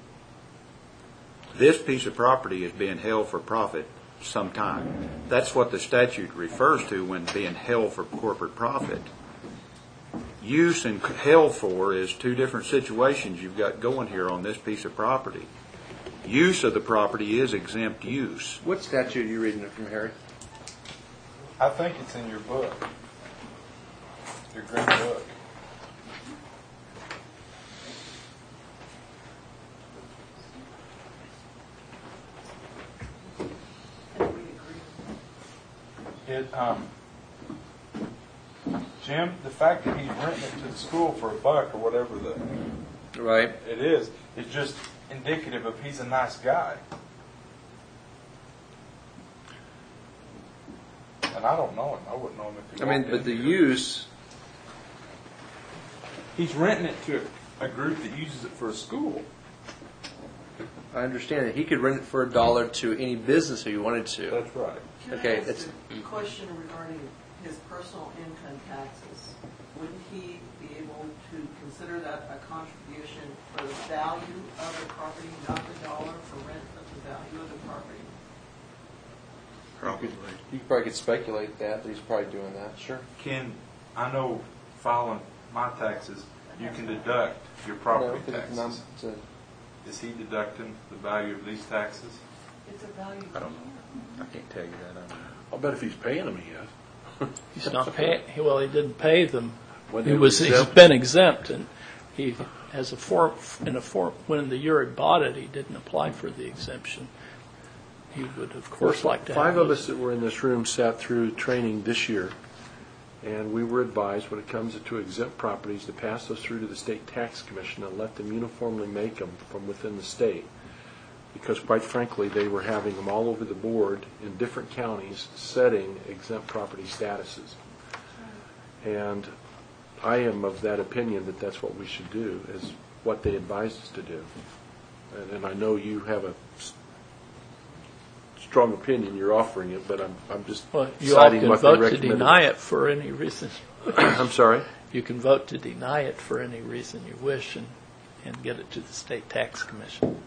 This piece of property is being held for profit sometime. That's what the statute refers to when being held for corporate profit. Use and held for is two different situations you've got going here on this piece of property. Use of the property is exempt use. What statute are you reading it from, Harry? I think it's in your book, your green book. It, um, Jim, the fact that he's renting it to the school for a buck or whatever the right it is, is just indicative of he's a nice guy. And I don't know him. I wouldn't know him if he I mean, walked but in the here. use. He's renting it to a group that uses it for a school. I understand that he could rent it for a dollar to any business if he wanted to. That's right. Can Okay, I ask that's- a question regarding his personal income taxes? Wouldn't he be able to consider that a contribution for the value of the property, not the dollar for rent, but the value of the property? Probably. You probably could speculate that, that he's probably doing that. Sure. Ken, I know filing my taxes, you can deduct your property No, it's not- taxes. it's a- Is he deducting the value of these taxes? It's a value. I don't know. I can't tell you that. I don't know. I'll bet if he's paying them, he is. He's not paying, well, he didn't pay them. When He they was, were he's exempt. been exempt, and he has a form, in a form, when the year he bought it, he didn't apply for the exemption. He would, of course, like to have. Five of those. us that were in this room sat through training this year, and we were advised when it comes to exempt properties to pass those through to the State Tax Commission and let them uniformly make them from within the state. Because quite frankly, they were having them all over the board in different counties setting exempt property statuses. And I am of that opinion that that's what we should do, is what they advised us to do. And, and I know you have a s- strong opinion, you're offering it, but I'm, I'm just Well, you all citing can what they vote to recommended. deny it for any reason. I'm sorry? You can vote to deny it for any reason you wish and, and get it to the State Tax Commission.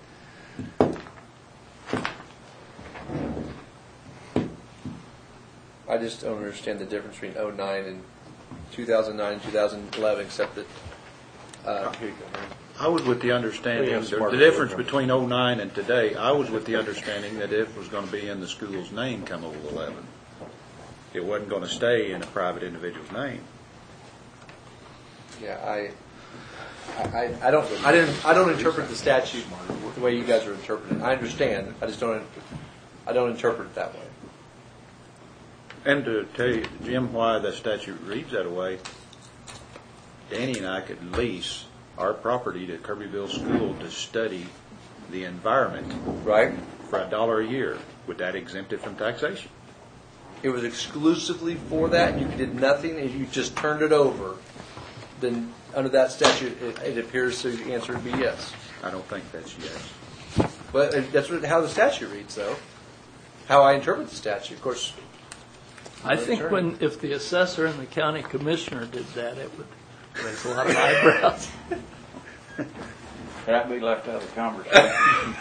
I just don't understand the difference between oh nine and two thousand nine and two thousand eleven, except that. Uh, here you go, Mary. I was with the understanding, We have the smart the difference programs. between oh nine and today, I was with the understanding that it was going to be in the school's name come oh eleven. It wasn't going to stay in a private individual's name. Yeah, I, I, I don't, I didn't, I don't interpret the statute the way you guys are interpreting it. I understand, I just don't, I don't interpret it that way. And to tell you, Jim, why the statute reads that way, Danny and I could lease our property to Kirbyville School to study the environment Right? for a dollar a year. Would that exempt it from taxation? It was exclusively for that, and you did nothing, and you just turned it over, then under that statute, it, it appears to the answer would be yes. I don't think that's yes. But uh, that's what, how the statute reads, though. How I interpret the statute, of course. I think when, if the assessor and the county commissioner did that, it would raise a lot of eyebrows. That'd be left out of the conversation.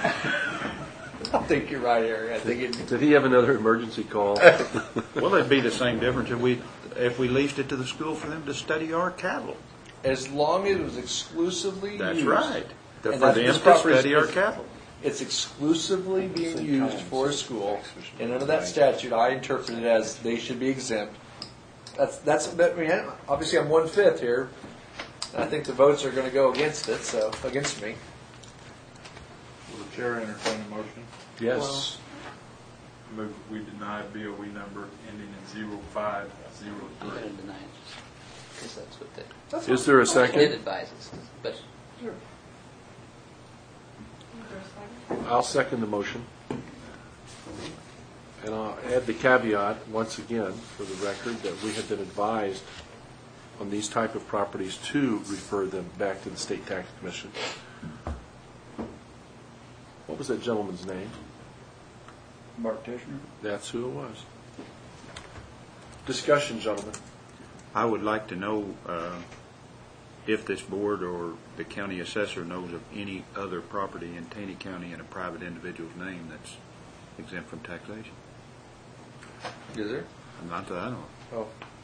I think you're right, Harry. I think it. Did he have another emergency call? Well, it'd be the same difference if we, if we leased it to the school for them to study our cattle. As long as it was exclusively That's used. right. For And that's- them this to property is- study our cattle. It's exclusively being used for a school, and under that statute, I interpret it as they should be exempt. That's, that's, I mean, obviously I'm one-fifth here, and I think the votes are gonna go against it, so, against me. Will the chair entertain a motion? Yes. Move, we deny B O E number ending in zero five zero I'm three. going to deny it, because that's what they That's Is there a did second? advise us, but I'll second the motion. And I'll add the caveat, once again, for the record, that we have been advised on these type of properties to refer them back to the State Tax Commission. What was that gentleman's name? Mark Tishner? That's who it was. Discussion, gentlemen. I would like to know uh, if this board or the county assessor knows of any other property in Taney County in a private individual's name that's exempt from taxation. Is there? Not that I know. Oh,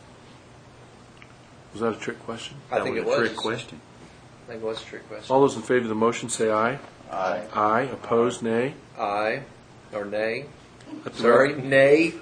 Was that a trick question? I think it That was a was. trick question. I think it was a trick question. All those in favor of the motion say aye. Aye. Aye. Opposed, nay. Aye, or nay? Let the Sorry, record- nay?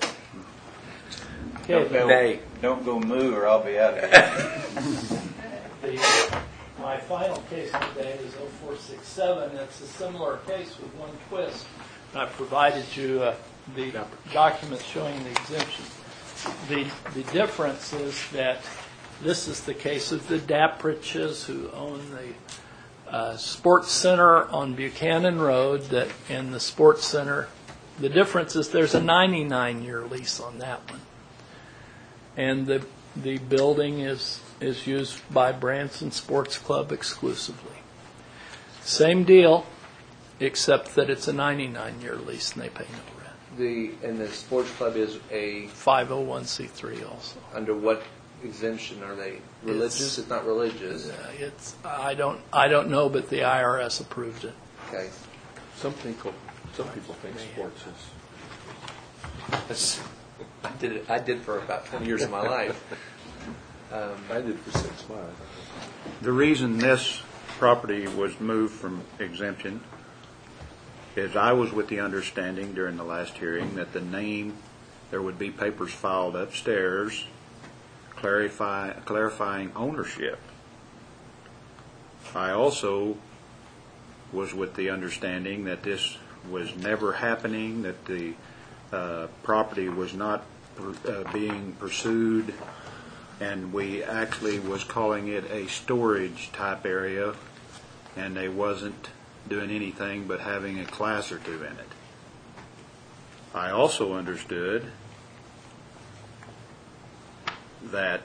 Okay, Don't Nay. go, don't go moo or I'll be out of here. The, my final case today is oh four six seven. It's a similar case with one twist. I provided you uh, the documents showing the exemption. The the difference is that this is the case of the Dapriches, who own the uh, sports center on Buchanan Road. That in the sports center, the difference is there's a ninety-nine year lease on that one, and the the building is is used by Branson Sports Club exclusively. Same deal, except that it's a ninety-nine year lease and they pay no rent. The, and the sports club is a, five oh one c three also. under what exemption are they? Religious? It's- It's not religious. Uh, it's I don't I don't know, but the I R S approved it. Okay. Some people, some people think sports is. That's, I did it, I did for about twenty years of my life. Um, I did for six months. The reason this property was moved from exemption is I was with the understanding during the last hearing that the name, there would be papers filed upstairs clarify, clarifying ownership. I also was with the understanding that this was never happening, that the uh, property was not uh, being pursued, and we actually was calling it a storage type area, and they wasn't doing anything but having a class or two in it. I also understood that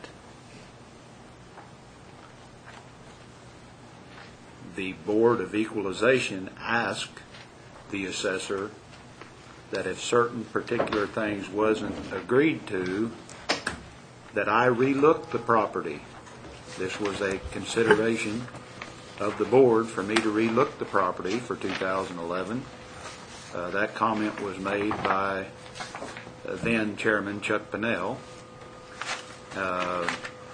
the Board of Equalization asked the assessor that if certain particular things wasn't agreed to, that I relooked the property. This was a consideration of the board for me to relook the property for two thousand eleven. Uh, that comment was made by uh, then Chairman Chuck Pinnell. Uh,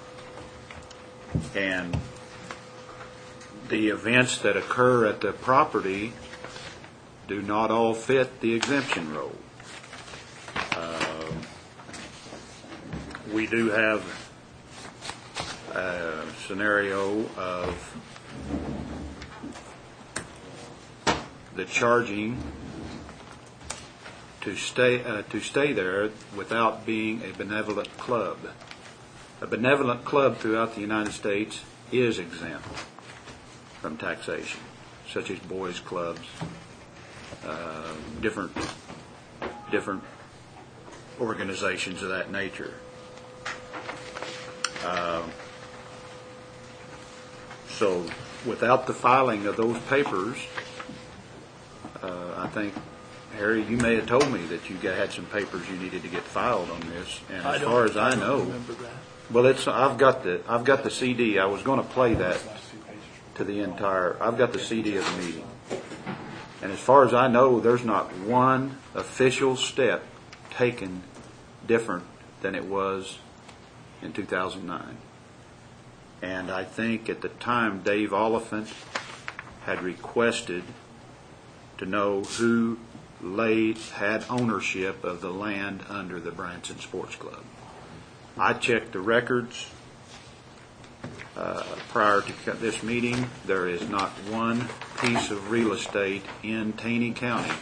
and the events that occur at the property do not all fit the exemption rule. Uh, we do have a scenario of the charging to stay uh, to stay there without being a benevolent club. A benevolent club throughout the United States is exempt from taxation, such as boys' clubs, uh, different different organizations of that nature. Uh, so, without the filing of those papers, uh, I think, Harry, you may have told me that you got, had some papers you needed to get filed on this, and I as don't- far as I I don't know, remember that. well, it's I've got the I've got the C D. I was going to play that to the entire. I've got the C D of the meeting, and as far as I know, there's not one official step taken different than it was in two thousand nine. And I think at the time, Dave Oliphant had requested to know who laid had ownership of the land under the Branson Sports Club. I checked the records uh, prior to this meeting. There is not one piece of real estate in Taney County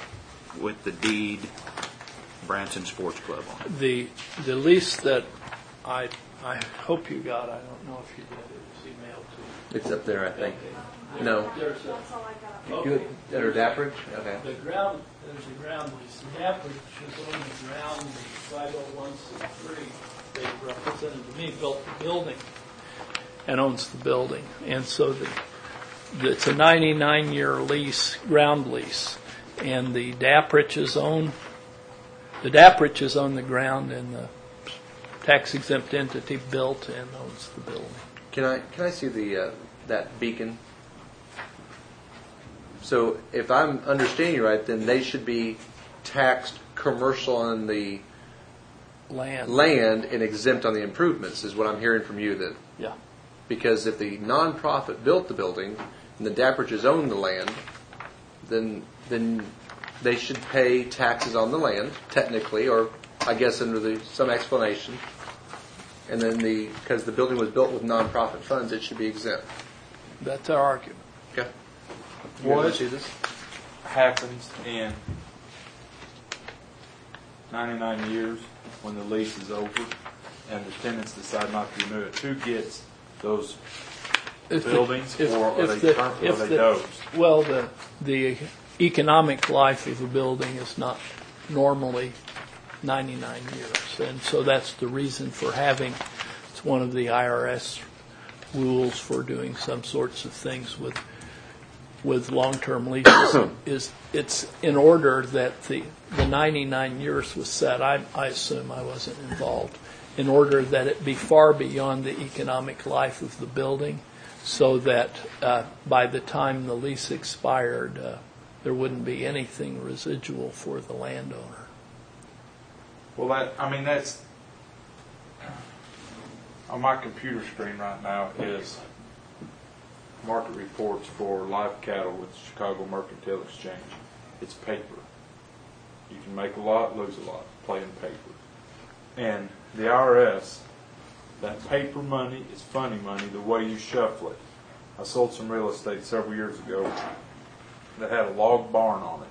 with the deed Branson Sports Club on it. The the lease that I, I hope you got, I don't know if you did, it was emailed to you. It's up there, I think. No. There's a, That's all I got. Good. That are Dappridge? Okay. the ground, there's a ground lease. The Dappridge is on the ground, the five oh one C three, they represented to me, built the building and owns the building. And so the, it's a ninety-nine year lease, ground lease. And the Dappridges own, the Dappridges own the ground, and the tax exempt entity built and owns the building. Can I can I see the uh, that beacon? So if I'm understanding you right, then they should be taxed commercial on the Land. land and exempt on the improvements, is what I'm hearing from you. That Yeah. because if the nonprofit built the building and the Dappridges own the land, then then they should pay taxes on the land technically, or I guess under the some explanation. And then the because the building was built with nonprofit funds, it should be exempt. That's our argument. Okay. What see this? happens in ninety-nine years when the lease is over and the tenants decide not to renew it? Who gets those If the- buildings, if- or are if they the- burnt, or are if they the- dozed? Well, the, the economic life of a building is not normally ninety-nine years. And so that's the reason for having, it's one of the I R S rules for doing some sorts of things with, with long-term leases, is it's in order that the, the ninety-nine years was set, I, I assume I wasn't involved, in order that it be far beyond the economic life of the building, so that uh, by the time the lease expired, uh, there wouldn't be anything residual for the landowner. Well, that, I mean, that's, on my computer screen right now is market reports for live cattle with Chicago Mercantile Exchange. It's paper. You can make a lot, lose a lot, playing paper. And the I R S, that paper money is funny money the way you shuffle it. I sold some real estate several years ago that had a log barn on it.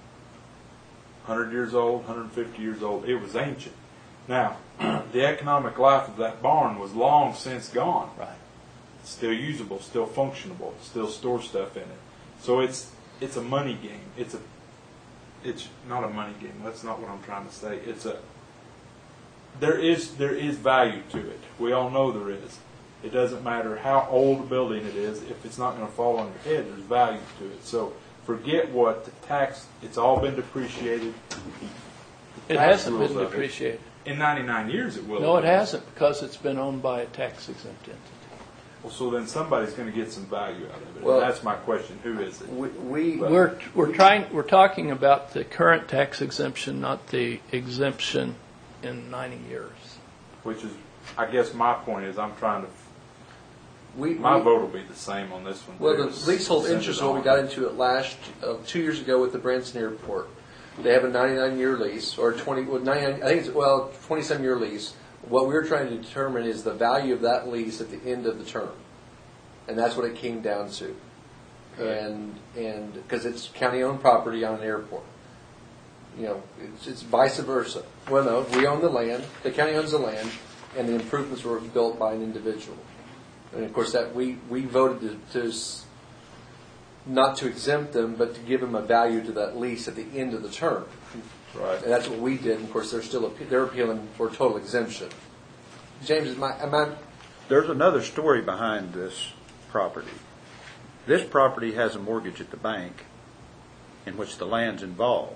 one hundred years old, one hundred fifty years old. It was ancient. Now, the economic life of that barn was long since gone. Right. It's still usable, still functionable, still store stuff in it. So it's it's a money game. It's a it's not a money game. That's not what I'm trying to say. It's a there is there is value to it. We all know there is. It doesn't matter how old a building it is. If it's not going to fall on your head, there's value to it. So forget what the tax. It's all been depreciated. It hasn't been depreciated. In ninety-nine years, it will. No, it hasn't, because it's been owned by a tax exempt entity. Well, so then somebody's going to get some value out of it. Well, and that's my question. Who is it? We, we We're, we're trying, we're talking about the current tax exemption, not the exemption in ninety years. Which is, I guess my point is, I'm trying to. we, My we, vote will be the same on this one. Well, too. the leasehold Send interest it is what we on. got into it last, uh, two years ago with the Branson Airport. They have a ninety-nine year lease, or twenty, well, ninety-nine, I think it's, well, twenty-some year lease. What we were trying to determine is the value of that lease at the end of the term. And that's what it came down to. And, and, because it's county-owned property on an airport. You know, it's, it's vice versa. Well, no, we own the land, the county owns the land, and the improvements were built by an individual. And of course, that we, we voted to, to s- not to exempt them, but to give them a value to that lease at the end of the term. Right. And that's what we did. And of course, they're still appe- they're appealing for total exemption. James, is my am I? There's another story behind this property. This property has a mortgage at the bank in which the land's involved.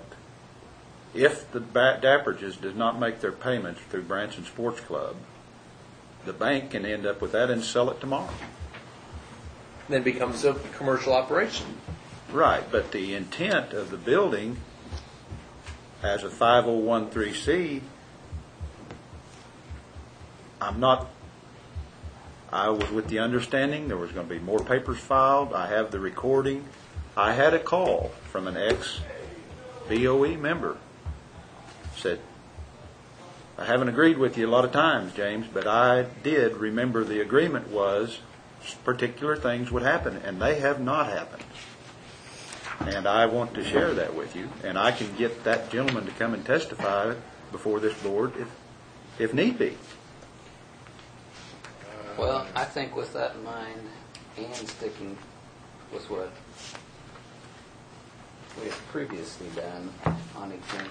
If the ba- Dappridges does not make their payments through Branson Sports Club, the bank can end up with that and sell it tomorrow. Then it becomes a commercial operation. Right, but the intent of the building as a five oh one c, I'm not, I was with the understanding there was going to be more papers filed. I have the recording. I had a call from an ex-B O E member. Said, I haven't agreed with you a lot of times, James, but I did remember the agreement was particular things would happen, and they have not happened. And I want to share that with you, and I can get that gentleman to come and testify before this board if, if need be. Well, I think with that in mind, and sticking with what we have previously done on exempt,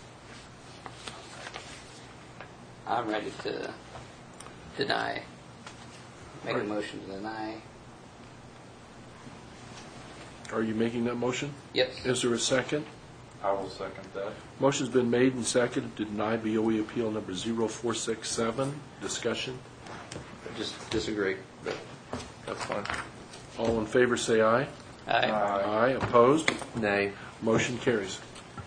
I'm ready to deny, make a motion to deny. Are you making that motion? Yes. Is there a second? I will second that. Motion's been made and seconded to deny B O E appeal number zero four six seven. Discussion? Just disagree, but that's fine. All in favor say aye. Aye. Aye. Opposed? Nay. Motion carries.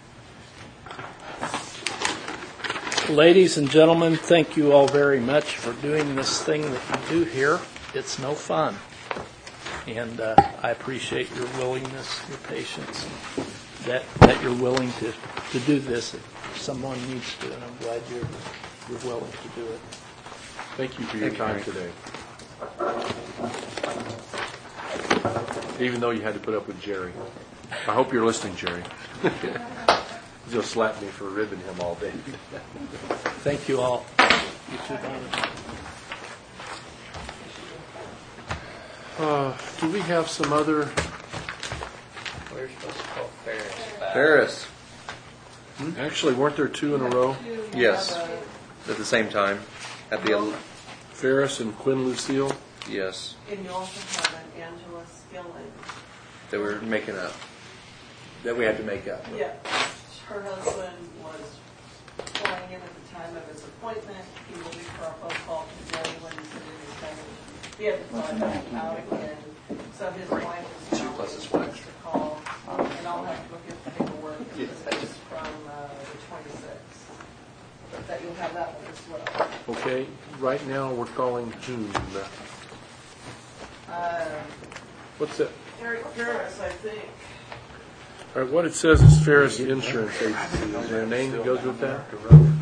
Ladies and gentlemen, thank you all very much for doing this thing that you do here. It's no fun. And uh, I appreciate your willingness, your patience, that that you're willing to, to do this if someone needs to, and I'm glad you're, you're willing to do it. Thank you for your time today. Even though you had to put up with Jerry. I hope you're listening, Jerry. You'll slap me for ribbing him all day. Thank you all. You too, Donna. Uh, do we have some other? We're supposed to call Ferris back. Ferris. Actually, weren't there two in a row? Yes. At the same time. At the el- Ferris and Quinn Lucille? yes, And you also have an Angela Skilling. that we're making up. That we had to make up. Yeah, her husband was flying in at the time of his appointment. He will be for a phone call today when he's in his baggage. He had to fly back out again, so his wife is Two now plus his waiting wife. to call, and I'll have to look at the paperwork. This is from uh, the twenty-sixth. That you'll have that one as well. Okay, right now we're calling June. Uh, What's that? Eric Ferris, I think. All right, what it says is Ferris Insurance Agency. Is there a name that goes with that?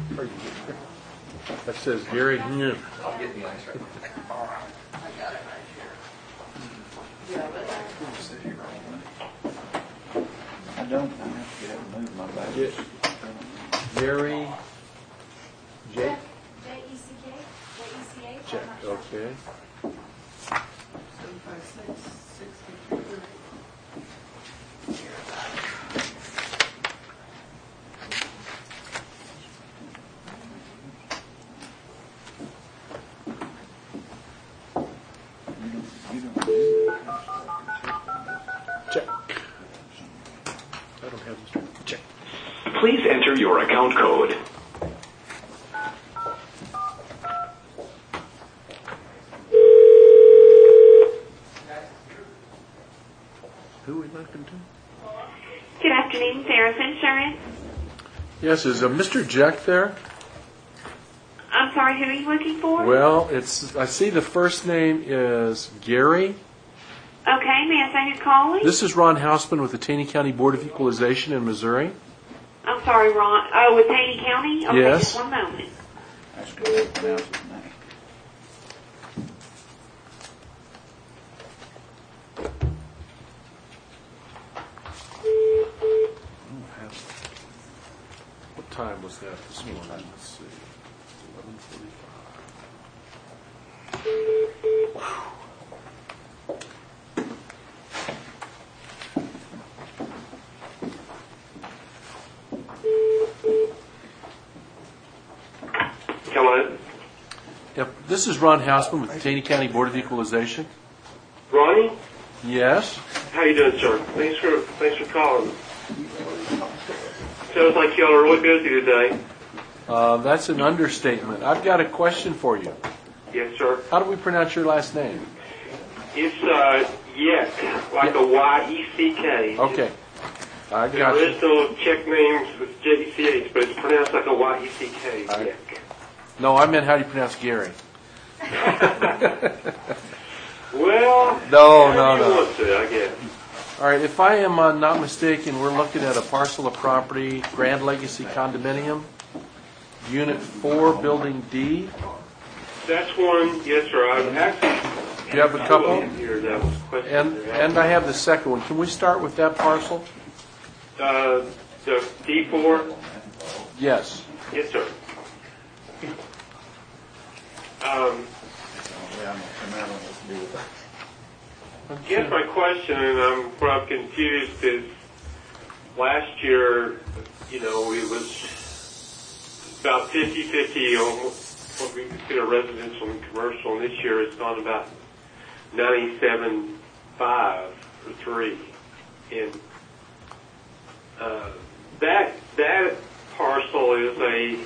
That says Gary Nguyen. I'll get the ice right. I got it right here. Yeah, but I don't, I have to get up and move my back. Get Gary Jake? J E C K, J E C H, Check, I'm not sure. okay. seven five six, sixty-two thirty. Check. I don't have this. Check. Please enter your account code. Who are we looking to? Good afternoon, Ferris Insurance. Yes, is uh, Mister Jack there? I'm sorry, who are you looking for? Well, it's. I see the first name is Gary. Okay, may I say who's calling? This is Ron Hausman with the Taney County Board of Equalization in Missouri. I'm sorry, Ron. Oh, with Taney County? Okay, Yes. just one moment. That's the way to pronounce his name. What time was that this morning? Let's see. eleven forty-five. Hello, Yep. This is Ron Hausman with the Taney County Board of Equalization. Ronnie. Yes. How you doing, sir? Thanks for thanks for calling. Sounds like y'all are really busy today. Uh, that's an understatement. I've got a question for you. Yes, sir. How do we pronounce your last name? It's uh, Yek, like a Y E C K. Okay. I The got you. original Czech names was J E C H, but it's pronounced like a Y E C K. I- Yek. No, I meant how do you pronounce Gary? Well, No, how no, do you no. want to, I guess. All right, if I am uh, not mistaken, we're looking at a parcel of property, Grand Legacy Condominium, Unit four, Building D. That's one, yes, sir. I've actually. You have a couple? Here that was questioned. And and I have the second one. Can we start with that parcel? Uh, the D four? Yes. Yes, sir. Um, to do with that. I guess my question, and I'm, where I'm confused, is last year, you know, it was about fifty-fifty on what we consider residential and commercial, and this year it's gone about ninety-seven five for three. And uh, that that parcel is a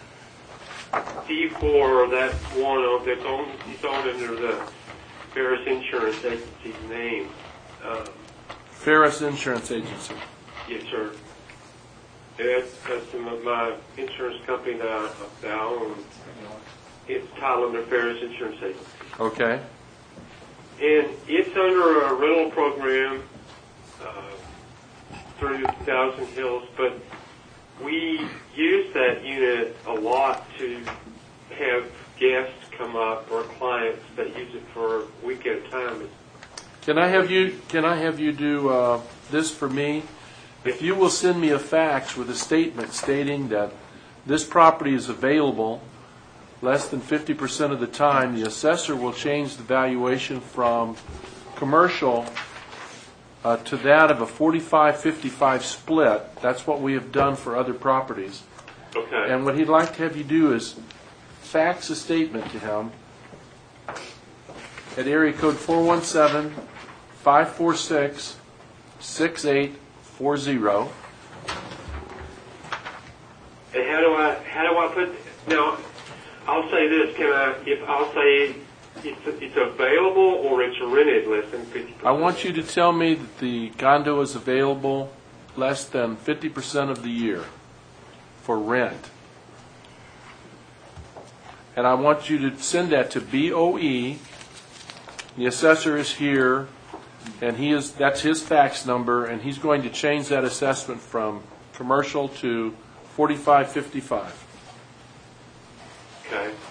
D four, that's one of that's owned, it's owned under the Ferris Insurance Agency's name. Um, Ferris Insurance Agency. yes, sir. And that's, that's my, my insurance company that I, that I own. It's titled under Ferris Insurance Agency. Okay. And it's under a rental program uh, through Thousand Hills, but we use that unit a lot to have guests come up or clients that use it for a week at a time. Can I have you? Can I have you do uh, this for me? If you will send me a fax with a statement stating that this property is available less than fifty percent of the time, the assessor will change the valuation from commercial uh, to that of a forty-five fifty-five split. That's what we have done for other properties. Okay. And what he'd like to have you do is fax a statement to him at area code four one seven, five four six, six eight four zero. And how do I how do I put now? I'll say this. Can I? If I'll say it's it's available or it's rented less than fifty percent. I want you to tell me that the condo is available less than fifty percent of the year for rent. And I want you to send that to B O E. The assessor is here, and he is that's his fax number, and he's going to change that assessment from commercial to forty-five fifty-five. Okay.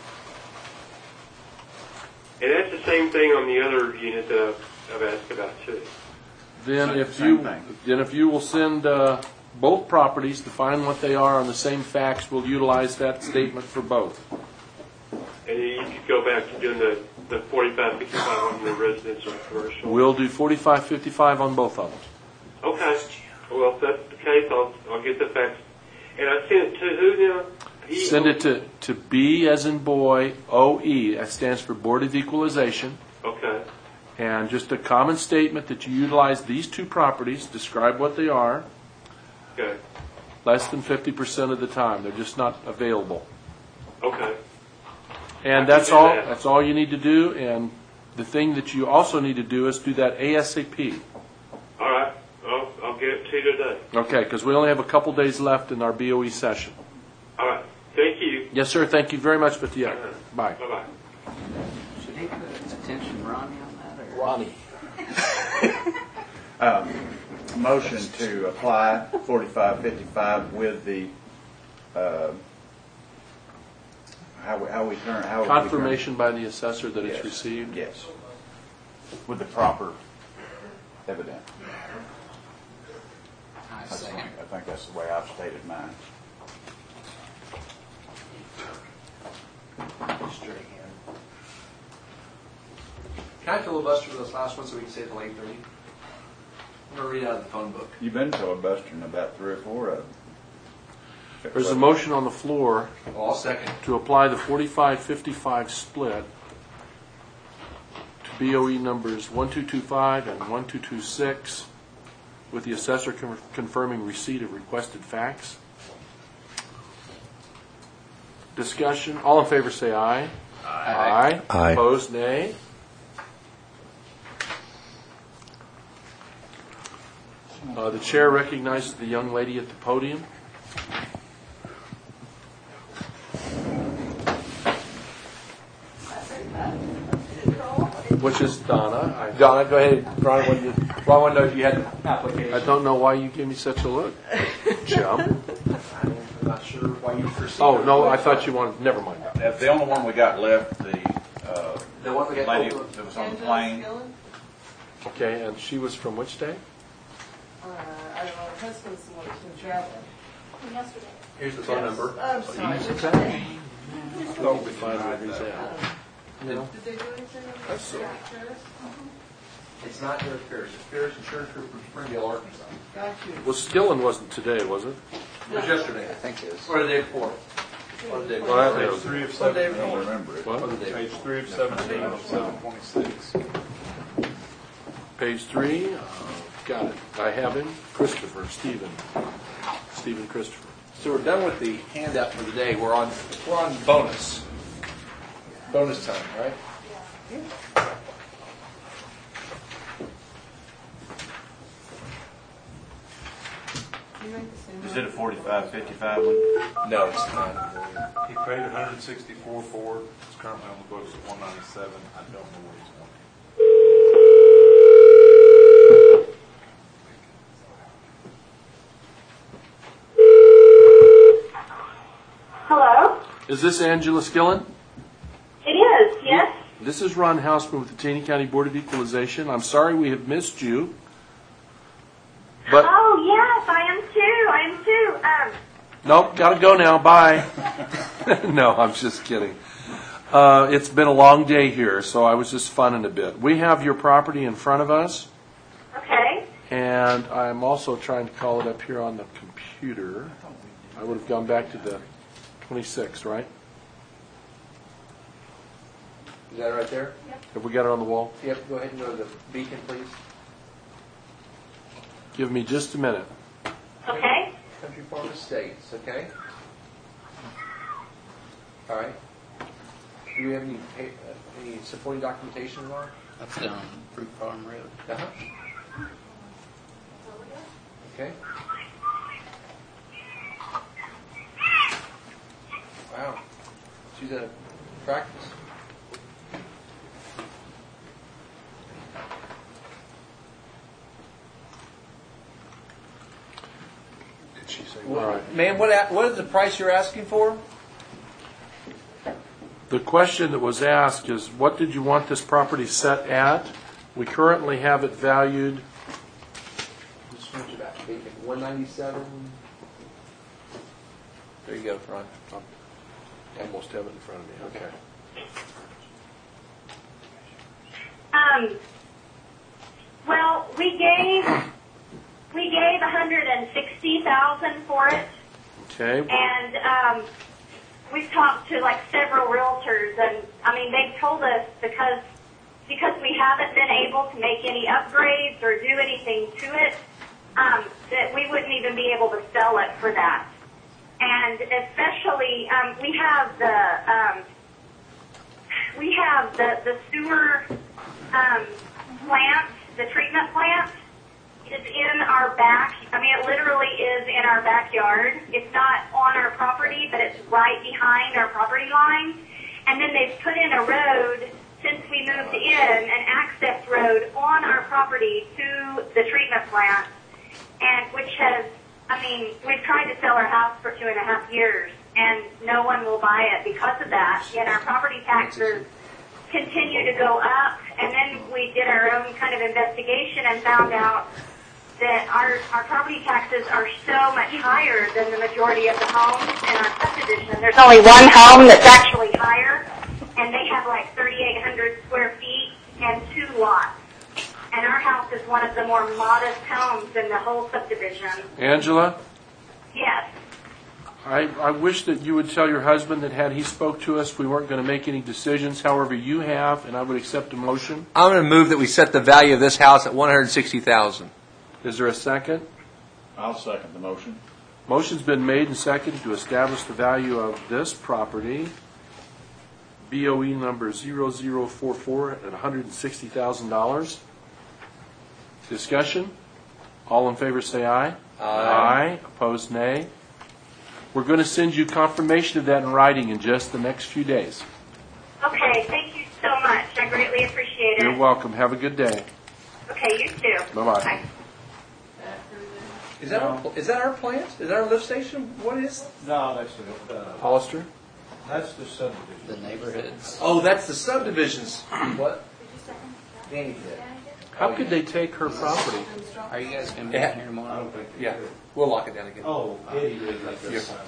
And that's the same thing on the other unit that I've, I've asked about too. Then Same- if same you thing. then if you will send uh, both properties to find what they are on the same fax, we'll utilize that statement for both. And you could go back to doing the, the forty-five fifty-five on the residential and commercial. We'll do forty-five fifty-five on both of them. Okay. Well, if that's the case, I'll, I'll get the fax. And I sent it to who now? He- Send it to, to B as in boy, O E. That stands for Board of Equalization. Okay. And just a common statement that you utilize these two properties, describe what they are, Okay. less than fifty percent of the time. They're just not available. Okay. I And can that's do all, that. that's all you need to do. And the thing that you also need to do is do that ASAP. All right. I'll, I'll get it to you today. Okay, because we only have a couple days left in our B O E session. All right. Thank you. Yes, sir. Thank you very much, Batiak. Bye. Bye-bye. Should he put attention Ronnie on that? Or? Ronnie. Um, motion to apply forty-five fifty-five with the, uh, how we, how we turn, how. we turn- Confirmation by the assessor that it's Yes. received. Yes. With the proper evidence. I That's the second. way- I think that's the way I've stated mine. Can I filibuster this last one so we can stay till eight thirty? I'm going to read out of the phone book. You've been filibustering about three or four of them. There's a motion on the floor Well, I'll second. to apply the forty-five fifty-five split to B O E numbers one two two five and one two two six, with the assessor con- confirming receipt of requested fax. Discussion. All in favor say aye. Aye. Aye. Opposed, nay. Uh, the chair recognizes the young lady at the podium. Which is Donna. I, Donna, go ahead. Ron wanted to, Ron wanted to know if you had an application. I don't know why you gave me such a look. Chum. I'm not sure why you perceived. Oh, no, I thought you wanted, never mind. That's the only one we got left, the, uh, The one we got lady open. that was on the Angela plane. Skillen? Okay, and she was from which day? Uh, I don't know, her husband's the one who's been traveling. From yesterday. Here's the phone Yes. number. I'm sorry, Use which that. day? Thought we finally agreed that. No. Did they do anything on I the see. Terrace? It's not Derek Pierce. It's Pierce Insurance Group from Springdale, Arkansas. Got you. Well, Skillen wasn't today, was it? It was yesterday. I think it was. Or the day before. Or the day before. Well, that Page was- three of Or the seven, day I don't before. remember it. What? Or the day page before. three of seventeen of seven twenty-six. Page three, uh, got it. I have him, Christopher, Stephen, Stephen Christopher. So we're done with the handout for the day. We're on, we're on bonus. Bonus time, right? You make the same Is it a one? forty-five, fifty-five one? No, it's not. He paid one hundred sixty-four for it. It's currently on the books at one ninety-seven. I don't know what he's wanting. Hello? Is this Angela Skillen? It is, yes? This is Ron Hausman with the Taney County Board of Equalization. I'm sorry we have missed you. But, Oh, yes, I am too. I am too. Um, nope, gotta go now, bye. No, I'm just kidding. Uh, it's been a long day here, so I was just funning a bit. We have your property in front of us, okay. and I'm also trying to call it up here on the computer. I would have gone back to the twenty-sixth, right? Is that right there? Have we got it on the wall? Yep, go ahead and go to the beacon, please. Give me just a minute. Okay. Country Farm Estates, okay? All right. Do we have any, pa- uh, any supporting documentation, Ron? That's down Fruit Farm Road. Uh-huh. Okay. Wow. She's at practice. Did she say? Well, All right. Ma'am, what, a- what is the price you're asking for? The question that was asked is, what did you want this property set at? We currently have it valued, Just switch it back. Beacon, one ninety-seven. There you go, Ron. I almost have it in front of me, okay. Um, well, we gave, we gave one hundred sixty thousand dollars for it. Okay, And um, we've talked to like several realtors, and I mean they've told us because because we haven't been able to make any upgrades or do anything to it, um, that we wouldn't even be able to sell it for that. And especially um, we have the um, we have the the sewer um, plant, the treatment plant. It's in our back. I mean, it literally is in our backyard. It's not on our property, but it's right behind our property line. And then they've put in a road since we moved in, an access road on our property to the treatment plant, and which has, I mean, we've tried to sell our house for two and a half years, and no one will buy it because of that. And our property taxes continue to go up. And then we did our own kind of investigation and found out that our, our property taxes are so much higher than the majority of the homes in our subdivision. There's only one home that's actually higher, and they have like thirty-eight hundred square feet and two lots. And our house is one of the more modest homes in the whole subdivision. Angela, Yes. I, I wish that you would tell your husband that had he spoke to us, we weren't going to make any decisions. However, you have, and I would accept a motion. I'm going to move that we set the value of this house at one hundred sixty thousand dollars. Is there a second? I'll second the motion. Motion's been made and seconded to establish the value of this property, B O E number zero zero four four, at one hundred sixty thousand dollars. Discussion? All in favor say aye. Aye. Aye. Opposed, nay. We're going to send you confirmation of that in writing in just the next few days. Okay, thank you so much. I greatly appreciate it. You're welcome. Have a good day. Okay, you too. Bye-bye. Bye. Is that, our, is that our plant? Is that our lift station? What is? No, that's the, uh, Hollister? that's the subdivision. The neighborhoods. Oh, that's the subdivisions. What? Danny did. How could they take her property? Are you guys going to be Yeah. in here tomorrow? Yeah, we'll lock it down again. Oh, Eddie did like Yeah. this.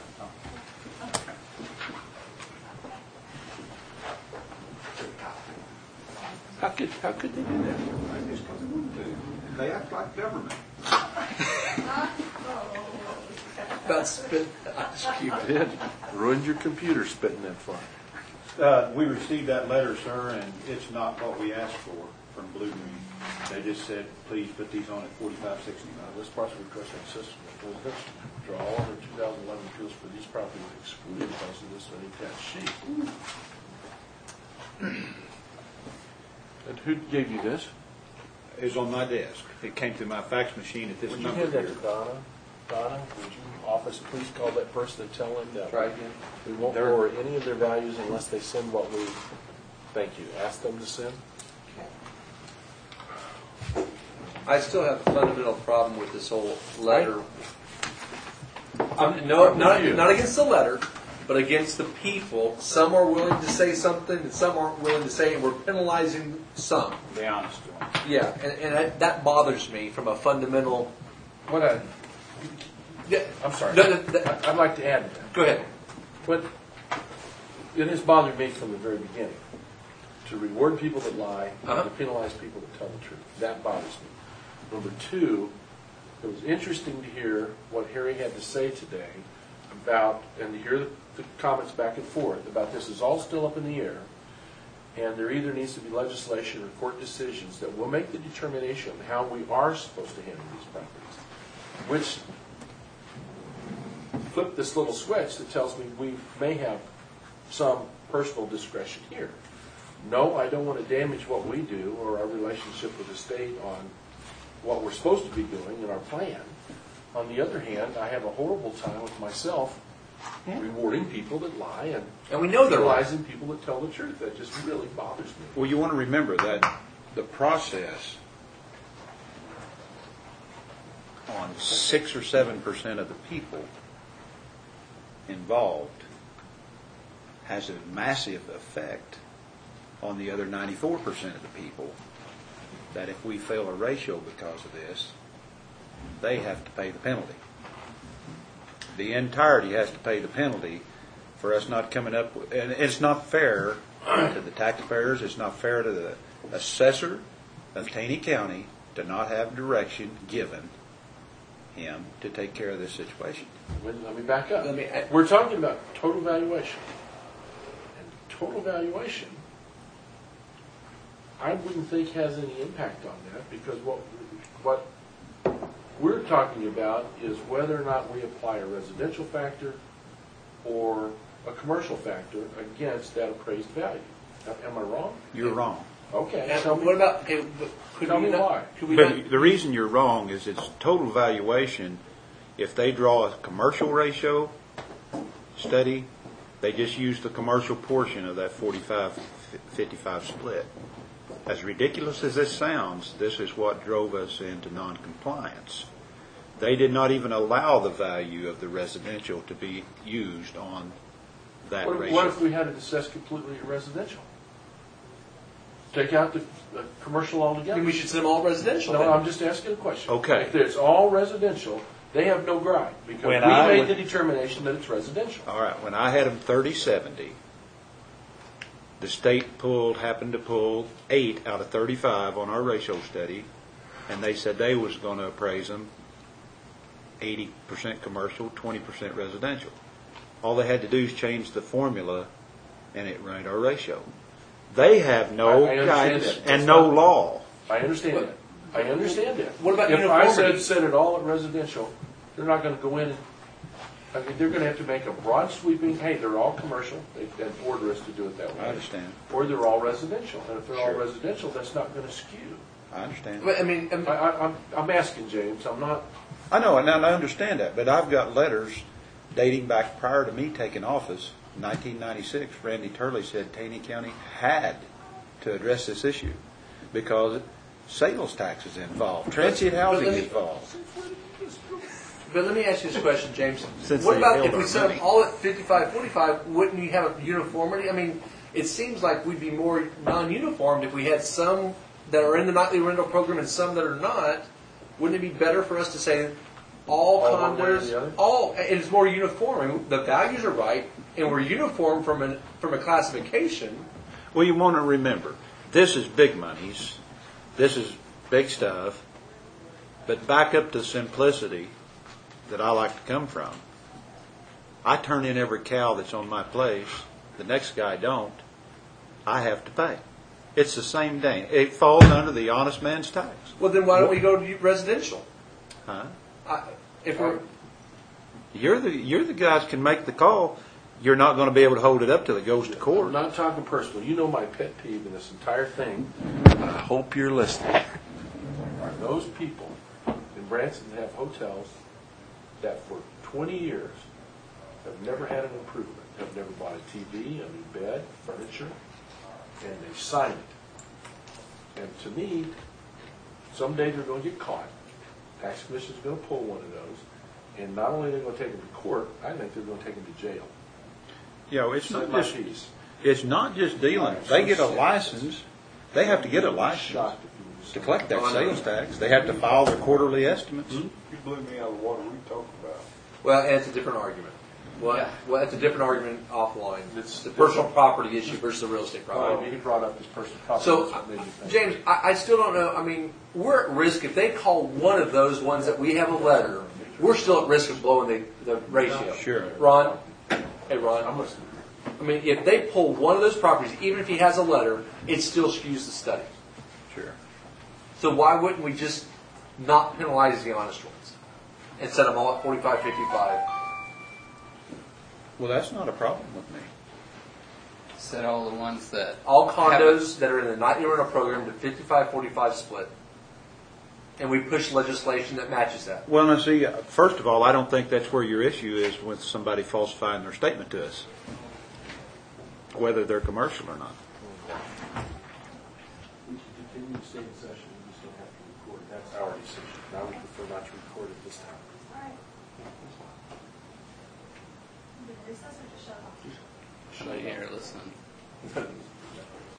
How could, how could they do that? They act like government. About spit. You did. Ruined your computer spitting that far. Uh, we received that letter, sir, and it's not what we asked for from Blue Green. They just said, please put these on at forty-five sixty-five. This partial requesting system of residential. Draw all other two thousand eleven appeals for these properties excluded because of this attached sheet. And who gave you this? It was on my desk. It came through my fax machine at this Would you number hand that here. to Donna? Donna, would you, office, please call that person and tell them that Try we- again. we won't They're- lower any of their values unless they send what we, thank you, ask them to send? I still have a fundamental problem with this whole letter. I'm, no, not, not against the letter, but against the people. Some are willing to say something, and some aren't willing to say, and we're penalizing some. Be honest with them. Yeah, and, and that, that bothers me from a fundamental. What I, Yeah, I'm sorry, No, no, no. I- I'd like to add to that. Go ahead. But it has bothered me from the very beginning to reward people that lie Uh-huh. and to penalize people that tell the truth. That bothers me. Number two, it was interesting to hear what Harry had to say today about, and to hear the, the comments back and forth about this is all still up in the air, and there either needs to be legislation or court decisions that will make the determination on how we are supposed to handle these properties, which flip this little switch that tells me we may have some personal discretion here. No, I don't want to damage what we do or our relationship with the state on what we're supposed to be doing in our plan. On the other hand, I have a horrible time with myself rewarding people that lie and, And we know they're lying. penalizing people that tell the truth. That just really bothers me. Well, you want to remember that the process on six or seven percent of the people involved has a massive effect on the other ninety-four percent of the people, that if we fail a ratio because of this, they have to pay the penalty. The entirety has to pay the penalty for us not coming up with, and it's not fair to the taxpayers, it's not fair to the assessor of Taney County to not have direction given him to take care of this situation. Let me- let me back up. Let me- I- We're talking about total valuation. And total valuation, I wouldn't think has any impact on that, because what, what we're talking about is whether or not we apply a residential factor or a commercial factor against that appraised value. Am I wrong? You're wrong. Okay. And Tell me, what about? Okay, but could tell we me not, why. Could we not? But the reason you're wrong is it's total valuation. If they draw a commercial ratio study, they just use the commercial portion of that forty-five fifty-five split. As ridiculous as this sounds, this is what drove us into noncompliance. They did not even allow the value of the residential to be used on that What, ratio. what if we had it assessed completely residential? Take out the, the commercial altogether? Then we should send them all residential. No, then. I'm just asking a question. Okay. If it's all residential, they have no gripe, because When we I made would- the determination that it's residential. All right, when I had them thirty seventy, the state pulled, happened to pull eight out of thirty-five on our ratio study, and they said they was going to appraise them eighty percent commercial, twenty percent residential. All they had to do is change the formula, and it ran our ratio. They have no I- I understand guidance that. and That's no not- law. I understand that. I understand that. What about If I uniformity? said set it all at residential, they're not going to go in and, I mean, they're going to have to make a broad sweeping, hey, they're all commercial, they, they'd order us to do it that way. I understand. Or they're all residential, and if they're all Sure. residential, that's not going to skew. I understand. But I mean, um, I, I, I'm, I'm asking, James, I'm not, I know, and I understand that, but I've got letters dating back prior to me taking office, nineteen ninety-six. Randy Turley said Taney County had to address this issue because sales tax is involved, transient housing let me- is involved. but let me ask you this question, James. Since What they about held if we our set money. them all at fifty-five forty-five? Wouldn't you have a uniformity? I mean, it seems like we'd be more non-uniformed if we had some that are in the nightly rental program and some that are not. Wouldn't it be better for us to say all, All one way or condos, the other? all? And it's more uniform. I mean, the values are right, and we're uniform from an from a classification. Well, you want to remember, this is big monies, this is big stuff, but back up to simplicity that I like to come from. I turn in every cow that's on my place, the next guy don't, I have to pay. It's the same thing. It falls under the honest man's tax. Well, then why don't we go to residential? Huh? I, if we're You're the you're the guys can make the call. You're not going to be able to hold it up till it goes to I'm court. not talking personal. You know my pet peeve in this entire thing. I hope you're listening. Are those people in Branson that have hotels that for twenty years have never had an improvement, have never bought a T V, a new bed, furniture, and they sign it. And to me, someday they're going to get caught. Tax Commission's going to pull one of those. And not only are they going to take them to court, I think they're going to take them to jail. You know, it's not Save my just peace. it's not just dealing. They get a license. They have to get a license Shocked if you was to collect that sales tax. They have to file their quarterly estimates. You blew me out of the water. What are you talking about? well, and it's a different argument. Well, Yeah. well, it's a different argument offline. It's- the personal property issue versus the real estate Oh, property. he brought up his personal property. So, That's what made me think. James, I, I still don't know. I mean, we're at risk if they call one of those ones that we have a letter. We're still at risk of blowing the, the ratio. Sure. Ron, hey Ron. I'm listening. I mean, if they pull one of those properties, even if he has a letter, it still skews the study. Sure. So why wouldn't we just not penalize the honest ones and set them all at forty-five, fifty-five? Well, that's not a problem with me. Set all the ones that All condos that are in the nightly rental program to fifty-five, forty-five split. And we push legislation that matches that. Well, now see, uh, first of all, I don't think that's where your issue is with somebody falsifying their statement to us, whether they're commercial or not. We can continue to stay in session, we just don't have to record. That's our decision. Now we prefer not to record at this time. All right. You gonna recess or just shut off? I'm here listening.